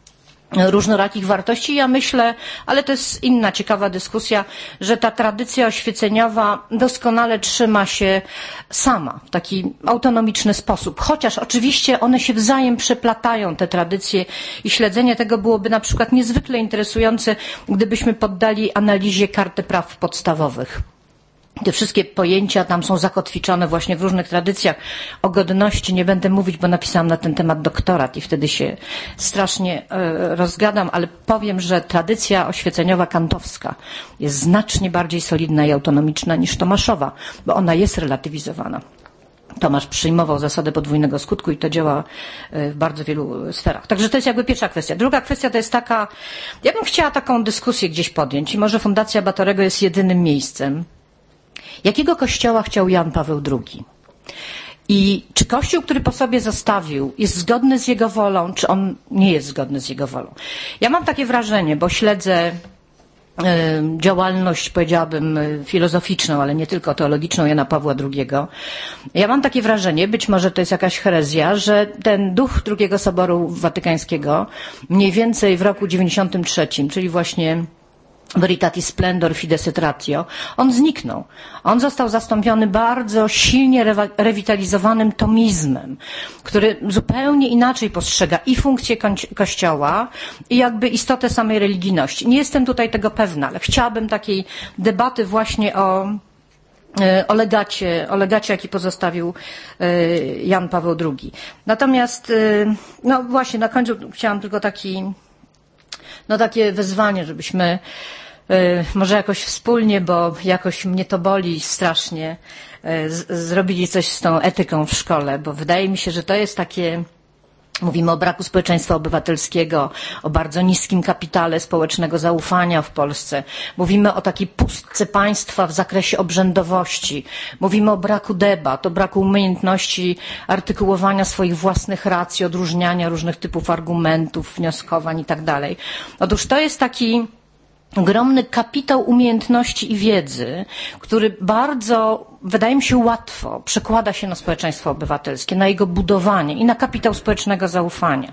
różnorakich wartości. Ja myślę, ale to jest inna ciekawa dyskusja, że ta tradycja oświeceniowa doskonale trzyma się sama w taki autonomiczny sposób. Chociaż oczywiście one się wzajem przeplatają, te tradycje, i śledzenie tego byłoby na przykład niezwykle interesujące, gdybyśmy poddali analizie Karty Praw Podstawowych. Te wszystkie pojęcia tam są zakotwiczone właśnie w różnych tradycjach. O godności nie będę mówić, bo napisałam na ten temat doktorat i wtedy się strasznie e, rozgadam, ale powiem, że tradycja oświeceniowa kantowska jest znacznie bardziej solidna i autonomiczna niż tomaszowa, bo ona jest relatywizowana. Tomasz przyjmował zasadę podwójnego skutku i to działa w bardzo wielu sferach. Także to jest jakby pierwsza kwestia. Druga kwestia to jest taka, ja bym chciała taką dyskusję gdzieś podjąć i może Fundacja Batorego jest jedynym miejscem. Jakiego kościoła chciał Jan Paweł drugi? I czy kościół, który po sobie zostawił, jest zgodny z jego wolą, czy on nie jest zgodny z jego wolą? Ja mam takie wrażenie, bo śledzę działalność, powiedziałabym, filozoficzną, ale nie tylko teologiczną Jana Pawła drugiego. Ja mam takie wrażenie, być może to jest jakaś herezja, że ten duch drugiego Soboru Watykańskiego mniej więcej w roku dziewięćdziesiątym trzecim, czyli właśnie Veritatis Splendor Fides et Ratio, on zniknął. On został zastąpiony bardzo silnie rewitalizowanym tomizmem, który zupełnie inaczej postrzega i funkcję Kościoła, i jakby istotę samej religijności. Nie jestem tutaj tego pewna, ale chciałabym takiej debaty właśnie o o legacie, o legacie, jaki pozostawił Jan Paweł drugi. Natomiast, no właśnie, na końcu chciałam tylko taki, no takie wezwanie, żebyśmy y, może jakoś wspólnie, bo jakoś mnie to boli strasznie, y, z, zrobili coś z tą etyką w szkole, bo wydaje mi się, że to jest takie, mówimy o braku społeczeństwa obywatelskiego, o bardzo niskim kapitale społecznego zaufania w Polsce. Mówimy o takiej pustce państwa w zakresie obrzędowości. Mówimy o braku debat, o braku umiejętności artykułowania swoich własnych racji, odróżniania różnych typów argumentów, wnioskowań i tak dalej. Otóż to jest taki ogromny kapitał umiejętności i wiedzy, który bardzo, wydaje mi się, łatwo przekłada się na społeczeństwo obywatelskie, na jego budowanie i na kapitał społecznego zaufania.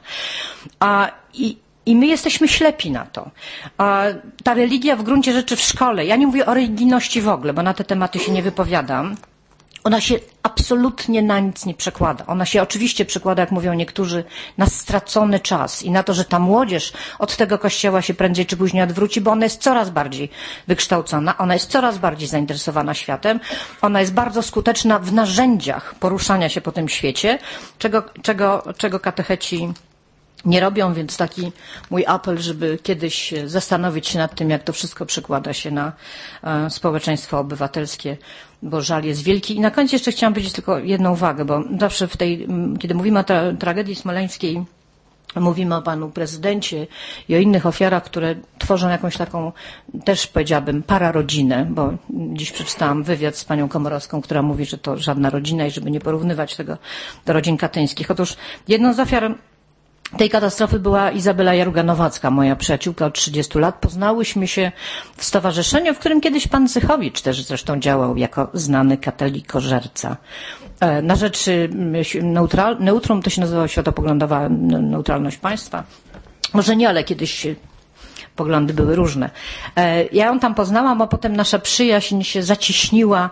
A, i, I my jesteśmy ślepi na to. A ta religia w gruncie rzeczy w szkole, ja nie mówię o religijności w ogóle, bo na te tematy się nie wypowiadam, ona się absolutnie na nic nie przekłada. Ona się oczywiście przekłada, jak mówią niektórzy, na stracony czas i na to, że ta młodzież od tego kościoła się prędzej czy później odwróci, bo ona jest coraz bardziej wykształcona, ona jest coraz bardziej zainteresowana światem, ona jest bardzo skuteczna w narzędziach poruszania się po tym świecie, czego, czego, czego katecheci nie robią, więc taki mój apel, żeby kiedyś zastanowić się nad tym, jak to wszystko przekłada się na e, społeczeństwo obywatelskie, bo żal jest wielki. I na koniec jeszcze chciałam powiedzieć tylko jedną uwagę, bo zawsze w tej, kiedy mówimy o tra tragedii smoleńskiej, mówimy o panu prezydencie i o innych ofiarach, które tworzą jakąś taką, też powiedziałabym, pararodzinę, bo dziś przeczytałam wywiad z panią Komorowską, która mówi, że to żadna rodzina i żeby nie porównywać tego do rodzin katyńskich. Otóż jedną z ofiar tej katastrofy była Izabela Jaruga-Nowacka, moja przyjaciółka od trzydziestu lat. Poznałyśmy się w stowarzyszeniu, w którym kiedyś pan Zychowicz też zresztą działał jako znany katolikożerca. Na rzecz neutral, neutrum to się nazywało światopoglądowa neutralność państwa. Może nie, ale kiedyś poglądy były różne. Ja ją tam poznałam, a potem nasza przyjaźń się zacieśniła,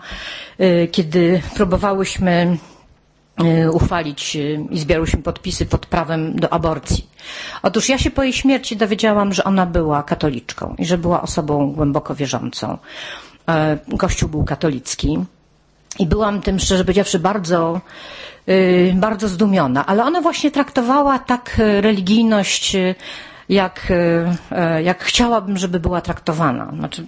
kiedy próbowałyśmy uchwalić i zbierałyśmy podpisy pod prawem do aborcji. Otóż ja się po jej śmierci dowiedziałam, że ona była katoliczką i że była osobą głęboko wierzącą. Kościół był katolicki i byłam tym, szczerze powiedziawszy, bardzo, bardzo zdumiona, ale ona właśnie traktowała tak religijność, jak, jak chciałabym, żeby była traktowana. Znaczy,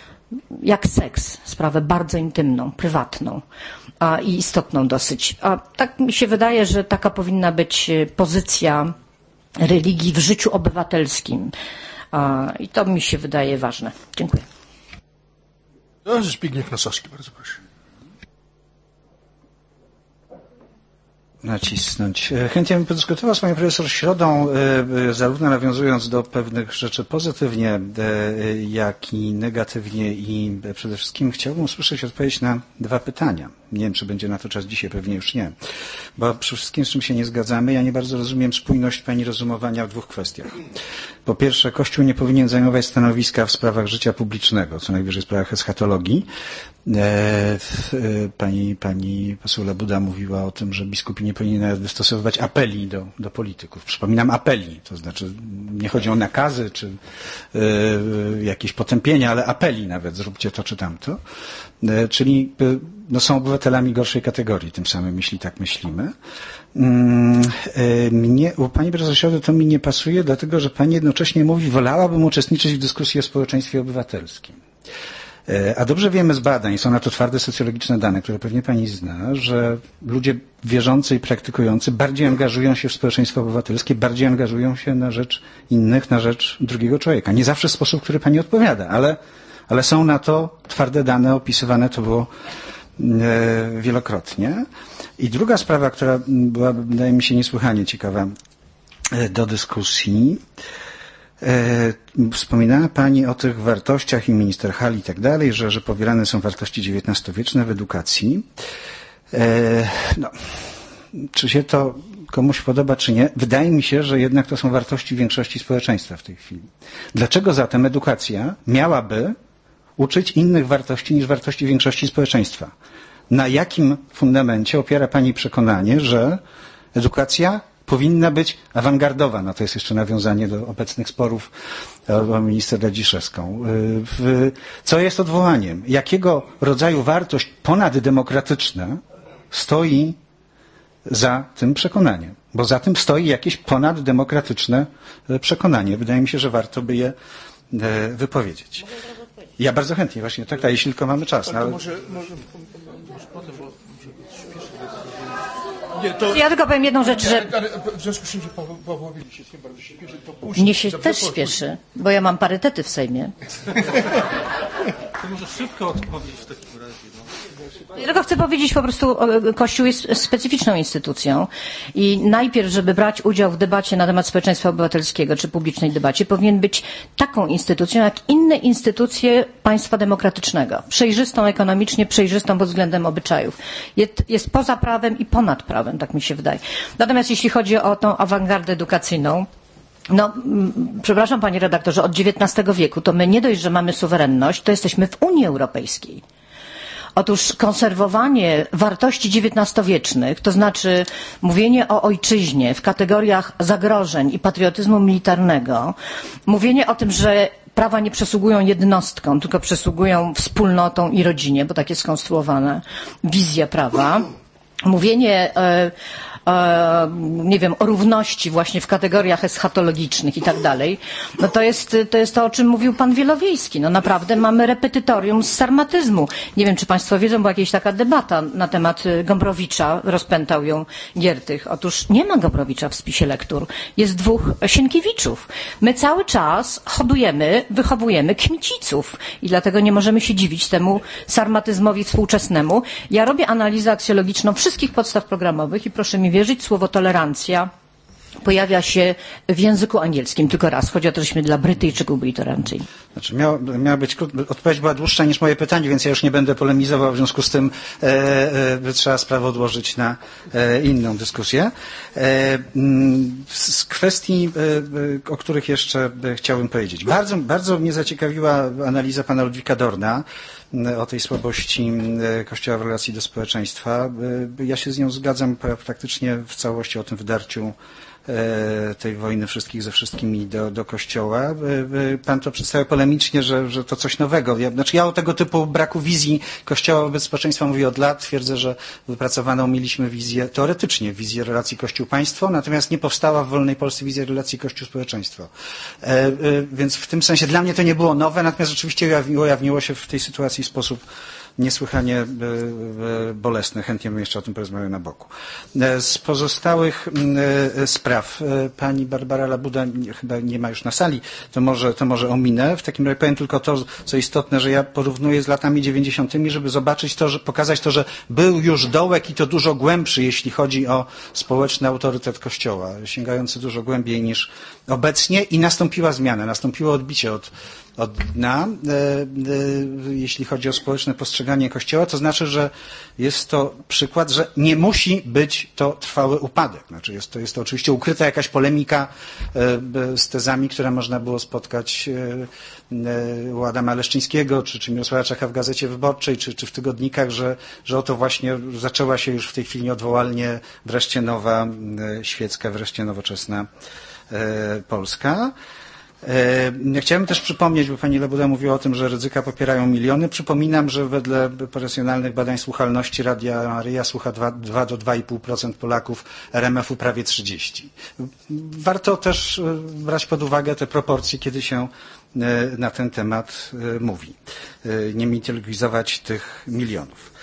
jak seks, sprawę bardzo intymną, prywatną a, i istotną dosyć. A tak mi się wydaje, że taka powinna być pozycja religii w życiu obywatelskim. A, I to mi się wydaje ważne. Dziękuję. Zbigniew Nosowski, bardzo proszę. Nacisnąć. Chętnie bym podyskutował z panią profesor Środą, zarówno nawiązując do pewnych rzeczy pozytywnie, jak i negatywnie, i przede wszystkim chciałbym usłyszeć odpowiedź na dwa pytania. Nie wiem, czy będzie na to czas dzisiaj, pewnie już nie. Bo przy wszystkim, z czym się nie zgadzamy, ja nie bardzo rozumiem spójność pani rozumowania w dwóch kwestiach. Po pierwsze, Kościół nie powinien zajmować stanowiska w sprawach życia publicznego, co najwyżej w sprawach eschatologii. E, pani, pani poseł Labuda mówiła o tym, że biskupi nie powinni nawet wystosowywać apeli do, do polityków. Przypominam, apeli, to znaczy nie chodzi o nakazy czy e, jakieś potępienia, ale apeli nawet, zróbcie to czy tamto. E, czyli e, no, są obywatelami gorszej kategorii tym samym, jeśli tak myślimy. Mnie, u pani profesor Siody to mi nie pasuje, dlatego że pani jednocześnie mówi, wolałabym uczestniczyć w dyskusji o społeczeństwie obywatelskim. A dobrze wiemy z badań, są na to twarde socjologiczne dane, które pewnie pani zna, że ludzie wierzący i praktykujący bardziej angażują się w społeczeństwo obywatelskie, bardziej angażują się na rzecz innych, na rzecz drugiego człowieka. Nie zawsze w sposób, który pani odpowiada, ale, ale są na to twarde dane, opisywane to było e, wielokrotnie. I druga sprawa, która była, wydaje mi się, niesłychanie ciekawa e, do dyskusji. E, wspominała pani o tych wartościach i minister Hall i tak dalej, że, że powielane są wartości dziewiętnastowieczne w edukacji. E, no, czy się to komuś podoba, czy nie? Wydaje mi się, że jednak to są wartości większości społeczeństwa w tej chwili. Dlaczego zatem edukacja miałaby uczyć innych wartości niż wartości większości społeczeństwa? Na jakim fundamencie opiera pani przekonanie, że edukacja powinna być awangardowa? No to jest jeszcze nawiązanie do obecnych sporów o minister Radziszewską. Co jest odwołaniem? Jakiego rodzaju wartość ponaddemokratyczna stoi za tym przekonaniem? Bo za tym stoi jakieś ponaddemokratyczne przekonanie. Wydaje mi się, że warto by je wypowiedzieć. Ja bardzo chętnie, właśnie tak, tak, jeśli tylko mamy czas. No, ale... może, może, może potem, bo nie, to... Ja tylko powiem jedną rzecz, że... Ale w związku z tym, że Pawłowicz się bardzo śpieszy, to puści. Mnie się też śpieszy, bo ja mam parytety w Sejmie. To może szybko odpowiedź w takim razie. No. Ja tylko chcę powiedzieć po prostu, Kościół jest specyficzną instytucją i najpierw, żeby brać udział w debacie na temat społeczeństwa obywatelskiego czy publicznej debacie, powinien być taką instytucją jak inne instytucje państwa demokratycznego. Przejrzystą ekonomicznie, przejrzystą pod względem obyczajów. Jest, jest poza prawem i ponad prawem, tak mi się wydaje. Natomiast jeśli chodzi o tą awangardę edukacyjną, no, przepraszam panie redaktorze, od dziewiętnastego wieku to my nie dość, że mamy suwerenność, to jesteśmy w Unii Europejskiej. Otóż konserwowanie wartości dziewiętnastowiecznych, to znaczy mówienie o ojczyźnie w kategoriach zagrożeń i patriotyzmu militarnego, mówienie o tym, że prawa nie przysługują jednostkom, tylko przysługują wspólnotom i rodzinie, bo tak jest skonstruowana wizja prawa, mówienie e, e, nie wiem, o równości właśnie w kategoriach eschatologicznych i tak dalej, no to jest, to jest to, o czym mówił pan Wielowiejski. No naprawdę mamy repetytorium z sarmatyzmu. Nie wiem, czy państwo wiedzą, była jakaś taka debata na temat Gombrowicza, rozpętał ją Giertych. Otóż nie ma Gombrowicza w spisie lektur. Jest dwóch Sienkiewiczów. My cały czas hodujemy, wychowujemy Kmiciców i dlatego nie możemy się dziwić temu sarmatyzmowi współczesnemu. Ja robię analizę aksjologiczną wszystkich podstaw programowych i proszę mi wierzyć, słowo tolerancja pojawia się w języku angielskim tylko raz. Chodzi o to, żeśmy dla Brytyjczyków byli tolerancyjni. Znaczy, miała, miała być krótka, odpowiedź była dłuższa niż moje pytanie, więc ja już nie będę polemizował, w związku z tym e, e, trzeba sprawę odłożyć na e, inną dyskusję. E, z kwestii, e, o których jeszcze chciałbym powiedzieć. Bardzo, bardzo mnie zaciekawiła analiza pana Ludwika Dorna o tej słabości Kościoła w relacji do społeczeństwa. Ja się z nią zgadzam praktycznie w całości o tym wydarciu tej wojny wszystkich ze wszystkimi do, do Kościoła. Pan to przedstawia polemicznie, że, że to coś nowego. Ja, znaczy ja o tego typu braku wizji Kościoła wobec społeczeństwa mówię od lat. Twierdzę, że wypracowaną mieliśmy wizję, teoretycznie wizję relacji Kościół-państwo, natomiast nie powstała w wolnej Polsce wizja relacji Kościół-społeczeństwo. E, e, więc w tym sensie dla mnie to nie było nowe, natomiast rzeczywiście ujawniło, ujawniło się w tej sytuacji w sposób niesłychanie bolesny. Chętnie bym jeszcze o tym porozmawiał na boku. Z pozostałych spraw pani Barbara Labuda chyba nie ma już na sali, to może, to może ominę. W takim razie powiem tylko to, co istotne, że ja porównuję z latami dziewięćdziesiątymi, żeby zobaczyć to, że, pokazać to, że był już dołek i to dużo głębszy, jeśli chodzi o społeczny autorytet Kościoła, sięgający dużo głębiej niż obecnie i nastąpiła zmiana, nastąpiło odbicie od, od dna, e, e, jeśli chodzi o społeczne postrzeganie Kościoła, to znaczy, że jest to przykład, że nie musi być to trwały upadek. Znaczy jest to, jest to oczywiście ukryta jakaś polemika e, z tezami, które można było spotkać e, e, u Adama Leszczyńskiego, czy, czy Mirosława Czecha w Gazecie Wyborczej, czy, czy w tygodnikach, że, że oto właśnie zaczęła się już w tej chwili odwołalnie wreszcie nowa e, świecka, wreszcie nowoczesna e, Polska. Chciałem też przypomnieć, bo pani Lebuda mówiła o tym, że Rydzyka popierają miliony. Przypominam, że wedle profesjonalnych badań słuchalności Radia Maryja słucha dwa do dwóch i pół procent Polaków, R M F u prawie trzydzieści procent. Warto też brać pod uwagę te proporcje, kiedy się na ten temat mówi. Nie mitologizować tych milionów.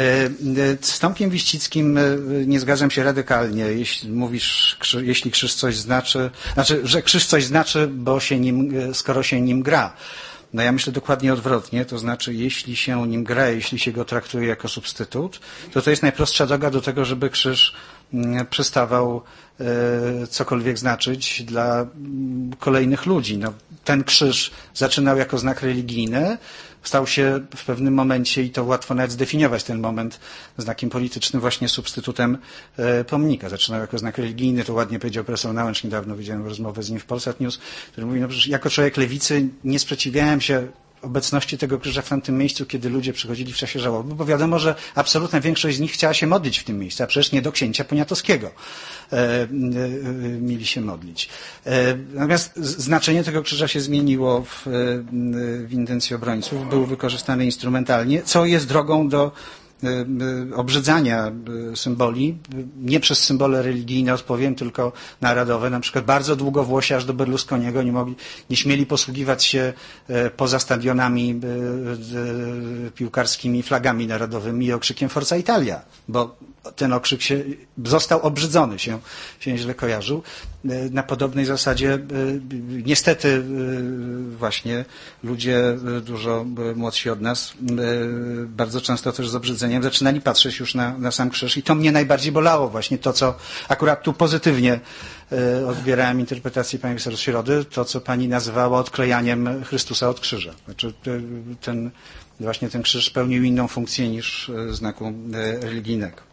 Z Tomkiem Wiścickim nie zgadzam się radykalnie, jeśli mówisz, jeśli krzyż coś znaczy, znaczy, że krzyż coś znaczy, bo się nim, skoro się nim gra. No ja myślę dokładnie odwrotnie, to znaczy jeśli się nim gra, jeśli się go traktuje jako substytut, to to jest najprostsza droga do tego, żeby krzyż przestawał cokolwiek znaczyć dla kolejnych ludzi. No, ten krzyż zaczynał jako znak religijny, stał się w pewnym momencie, i to łatwo nawet zdefiniować ten moment, znakiem politycznym, właśnie substytutem pomnika. Zaczynał jako znak religijny, to ładnie powiedział profesor Nałęcz, niedawno widziałem rozmowę z nim w Polsat News, który mówi, no przecież jako człowiek lewicy nie sprzeciwiałem się obecności tego krzyża w tamtym miejscu, kiedy ludzie przychodzili w czasie żałoby, bo wiadomo, że absolutna większość z nich chciała się modlić w tym miejscu, a przecież nie do księcia Poniatowskiego e, e, mieli się modlić. E, natomiast znaczenie tego krzyża się zmieniło w, w intencji obrońców, był wykorzystany instrumentalnie, co jest drogą do obrzydzania symboli, nie przez symbole religijne, odpowiem, tylko narodowe. Na przykład bardzo długo Włosi aż do Berlusconiego nie mogli, nie śmieli posługiwać się poza stadionami piłkarskimi flagami narodowymi i okrzykiem Forza Italia, bo ten okrzyk się, został obrzydzony, się, się źle kojarzył. Na podobnej zasadzie niestety właśnie ludzie dużo młodsi od nas bardzo często też z obrzydzeniem zaczynali patrzeć już na, na sam krzyż i to mnie najbardziej bolało właśnie to, co akurat tu pozytywnie odbierałem interpretację pani profesor Środy, to co pani nazywała odklejaniem Chrystusa od krzyża. Znaczy ten, właśnie ten krzyż pełnił inną funkcję niż znaku religijnego.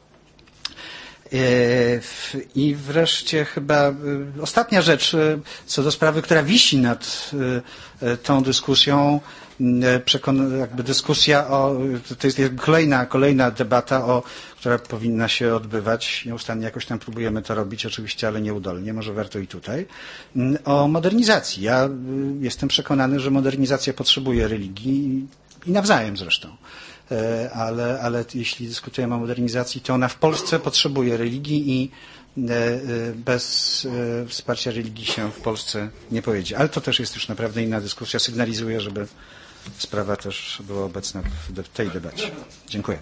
I wreszcie chyba ostatnia rzecz co do sprawy, która wisi nad tą dyskusją, jakby dyskusja o, to jest kolejna, kolejna debata, o, która powinna się odbywać, nieustannie jakoś tam próbujemy to robić oczywiście, ale nieudolnie, może warto i tutaj, o modernizacji. Ja jestem przekonany, że modernizacja potrzebuje religii i nawzajem zresztą. Ale, ale jeśli dyskutujemy o modernizacji, to ona w Polsce potrzebuje religii i bez wsparcia religii się w Polsce nie pojedzie. Ale to też jest już naprawdę inna dyskusja. Sygnalizuję, żeby sprawa też była obecna w tej debacie. Dziękuję.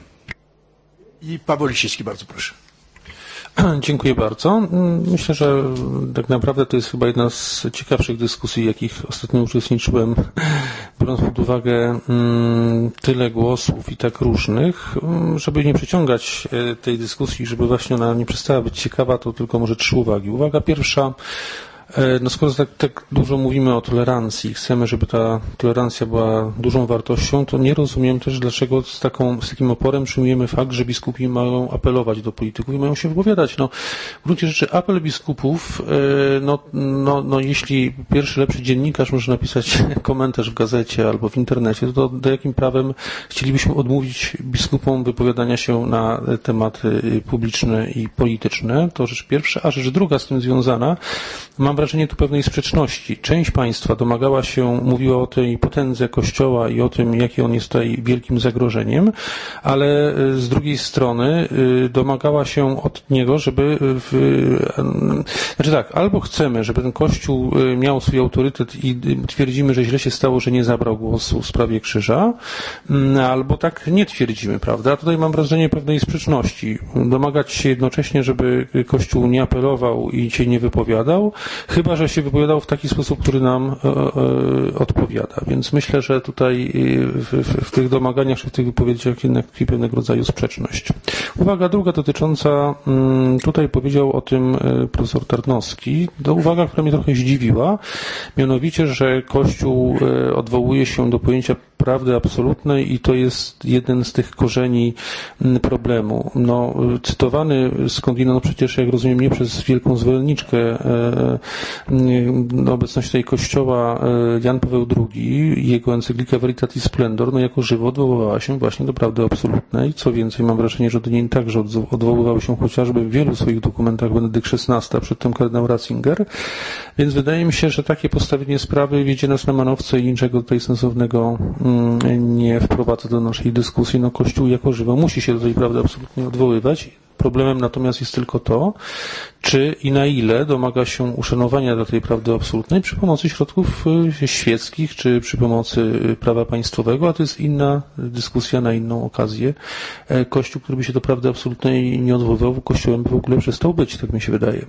I Paweł Lisiecki, bardzo proszę. Dziękuję bardzo. Myślę, że tak naprawdę to jest chyba jedna z ciekawszych dyskusji, jakich ostatnio uczestniczyłem, biorąc pod uwagę tyle głosów i tak różnych, żeby nie przeciągać tej dyskusji, żeby właśnie ona nie przestała być ciekawa, to tylko może trzy uwagi. Uwaga pierwsza. No skoro tak, tak dużo mówimy o tolerancji, chcemy, żeby ta tolerancja była dużą wartością, to nie rozumiem też, dlaczego z, taką, z takim oporem przyjmujemy fakt, że biskupi mają apelować do polityków i mają się wypowiadać. No, w gruncie rzeczy apel biskupów, no, no, no jeśli pierwszy lepszy dziennikarz może napisać komentarz w gazecie albo w internecie, to do jakim prawem chcielibyśmy odmówić biskupom wypowiadania się na tematy publiczne i polityczne? To rzecz pierwsza, a rzecz druga z tym związana, mam wrażenie tu pewnej sprzeczności. Część państwa domagała się, mówiła o tej potędze Kościoła i o tym, jakie on jest tutaj wielkim zagrożeniem, ale z drugiej strony domagała się od niego, żeby w, znaczy tak, albo chcemy, żeby ten Kościół miał swój autorytet i twierdzimy, że źle się stało, że nie zabrał głosu w sprawie krzyża, albo tak nie twierdzimy, prawda? Tutaj mam wrażenie pewnej sprzeczności. Domagać się jednocześnie, żeby Kościół nie apelował i się nie wypowiadał, chyba że się wypowiadał w taki sposób, który nam e, e, odpowiada. Więc myślę, że tutaj w, w, w tych domaganiach czy w tych wypowiedziach jednak tkwi pewnego rodzaju sprzeczność. Uwaga druga dotycząca, tutaj powiedział o tym profesor Tarnowski, to uwaga, która mnie trochę zdziwiła, mianowicie, że Kościół odwołuje się do pojęcia prawdy absolutnej i to jest jeden z tych korzeni problemu. No, cytowany skądinąd, no przecież, jak rozumiem, nie przez wielką zwolenniczkę e, e, obecności tej Kościoła e, Jan Paweł drugi, jego encyklika Veritatis Splendor, no jako żywo odwoływała się właśnie do prawdy absolutnej. Co więcej, mam wrażenie, że do niej także odwoływał się chociażby w wielu swoich dokumentach Benedykt szesnasty, a przedtem kardynał Ratzinger. Więc wydaje mi się, że takie postawienie sprawy wiedzie nas na manowce i niczego tutaj sensownego nie wprowadza do naszej dyskusji. No, Kościół jako żywo musi się do tej prawdy absolutnie odwoływać. Problemem natomiast jest tylko to, czy i na ile domaga się uszanowania dla tej prawdy absolutnej przy pomocy środków świeckich, czy przy pomocy prawa państwowego, a to jest inna dyskusja na inną okazję. Kościół, który by się do prawdy absolutnej nie odwoływał, Kościołem by w ogóle przestał być, tak mi się wydaje.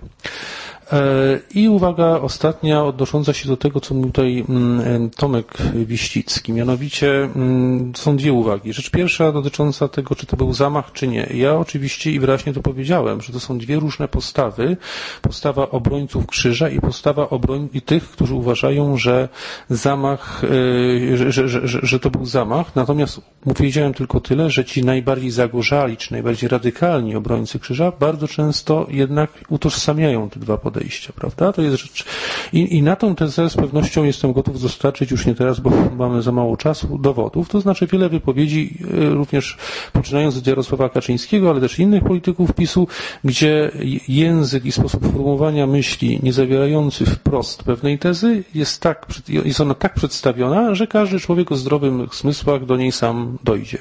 I uwaga ostatnia, odnosząca się do tego, co mówił tutaj Tomek Wiścicki. Mianowicie są dwie uwagi. Rzecz pierwsza dotycząca tego, czy to był zamach, czy nie. Ja oczywiście i wyraźnie to powiedziałem, że to są dwie różne postawy. Postawa obrońców krzyża i postawa obroń i tych, którzy uważają, że zamach, że, że, że, że to był zamach. Natomiast powiedziałem tylko tyle, że ci najbardziej zagorzali, czy najbardziej radykalni obrońcy krzyża bardzo często jednak utożsamiają te dwa podejścia. Podejścia, prawda? To jest rzecz. I, I na tą tezę z pewnością jestem gotów dostarczyć już nie teraz, bo mamy za mało czasu, dowodów. To znaczy wiele wypowiedzi, również poczynając od Jarosława Kaczyńskiego, ale też innych polityków PiSu, gdzie język i sposób formułowania myśli nie zawierający wprost pewnej tezy jest tak, jest ona tak przedstawiona, że każdy człowiek o zdrowych zmysłach do niej sam dojdzie.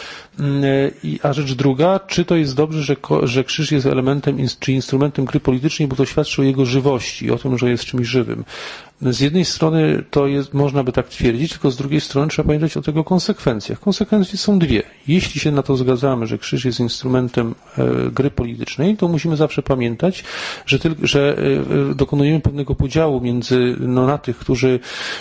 A rzecz druga, czy to jest dobrze, że, że krzyż jest elementem czy instrumentem gry politycznej, bo to świadczy o jego żywości, o tym, że jest czymś żywym. Z jednej strony to jest, można by tak twierdzić, tylko z drugiej strony trzeba pamiętać o tego konsekwencjach. Konsekwencje są dwie. Jeśli się na to zgadzamy, że krzyż jest instrumentem e, gry politycznej, to musimy zawsze pamiętać, że, tyl, że e, dokonujemy pewnego podziału między no, na tych, którzy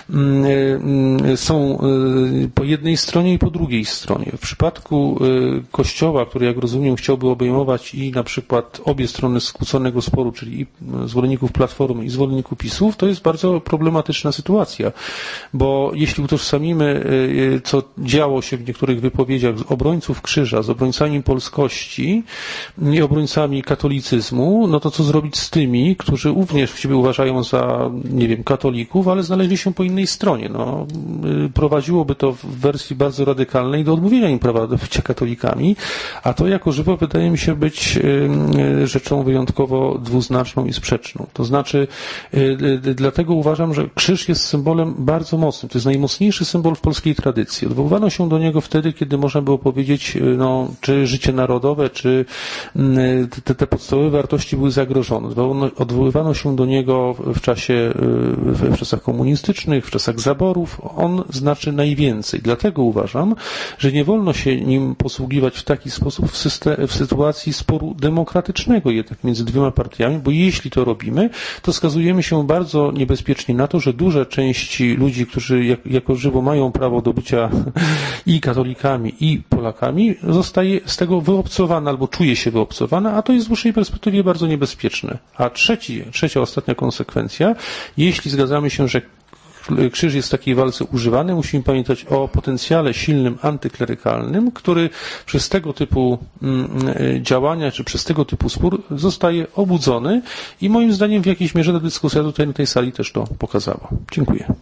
e, są e, po jednej stronie i po drugiej stronie. W przypadku e, Kościoła, który jak rozumiem chciałby obejmować i na przykład obie strony skłóconego sporu, czyli i zwolenników Platformy i zwolenników PiSów, to jest bardzo problematyczna sytuacja, bo jeśli utożsamimy, co działo się w niektórych wypowiedziach z obrońców krzyża, z obrońcami polskości i obrońcami katolicyzmu, no to co zrobić z tymi, którzy również siebie uważają za, nie wiem, katolików, ale znaleźli się po innej stronie. No, prowadziłoby to w wersji bardzo radykalnej do odmówienia im prawa do bycia katolikami, a to jako żywo wydaje mi się być rzeczą wyjątkowo dwuznaczną i sprzeczną. To znaczy, dlatego uważam, że krzyż jest symbolem bardzo mocnym. To jest najmocniejszy symbol w polskiej tradycji. Odwoływano się do niego wtedy, kiedy można było powiedzieć, no, czy życie narodowe, czy te, te podstawowe wartości były zagrożone. Odwoływano się do niego w czasie, w czasach komunistycznych, w czasach zaborów. On znaczy najwięcej. Dlatego uważam, że nie wolno się nim posługiwać w taki sposób w, system, w sytuacji sporu demokratycznego jednak między dwiema partiami, bo jeśli to robimy, to skazujemy się bardzo niebezpiecznie na to, że duże części ludzi, którzy jak, jako żywo mają prawo do bycia i katolikami, i Polakami, zostaje z tego wyobcowana albo czuje się wyobcowana, a to jest w dłuższej perspektywie bardzo niebezpieczne. A trzeci, trzecia, ostatnia konsekwencja, jeśli zgadzamy się, że krzyż jest w takiej walce używany, musimy pamiętać o potencjale silnym antyklerykalnym, który przez tego typu działania, czy przez tego typu spór zostaje obudzony i moim zdaniem w jakiejś mierze ta dyskusja tutaj na tej sali też to pokazała. Dziękuję.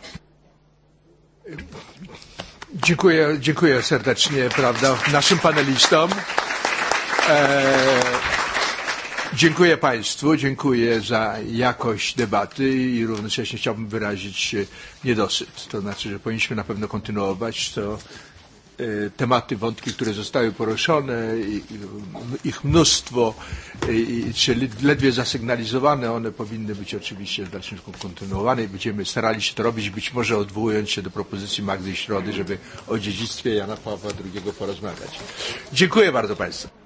Dziękuję, dziękuję serdecznie, prawda, naszym panelistom. Eee... Dziękuję Państwu, dziękuję za jakość debaty i równocześnie chciałbym wyrazić niedosyt. To znaczy, że powinniśmy na pewno kontynuować to tematy, wątki, które zostały poruszone, ich mnóstwo, czy ledwie zasygnalizowane, one powinny być oczywiście w dalszym ciągu kontynuowane i będziemy starali się to robić, być może odwołując się do propozycji Magdy Środy, żeby o dziedzictwie Jana Pawła drugiego porozmawiać. Dziękuję bardzo Państwu.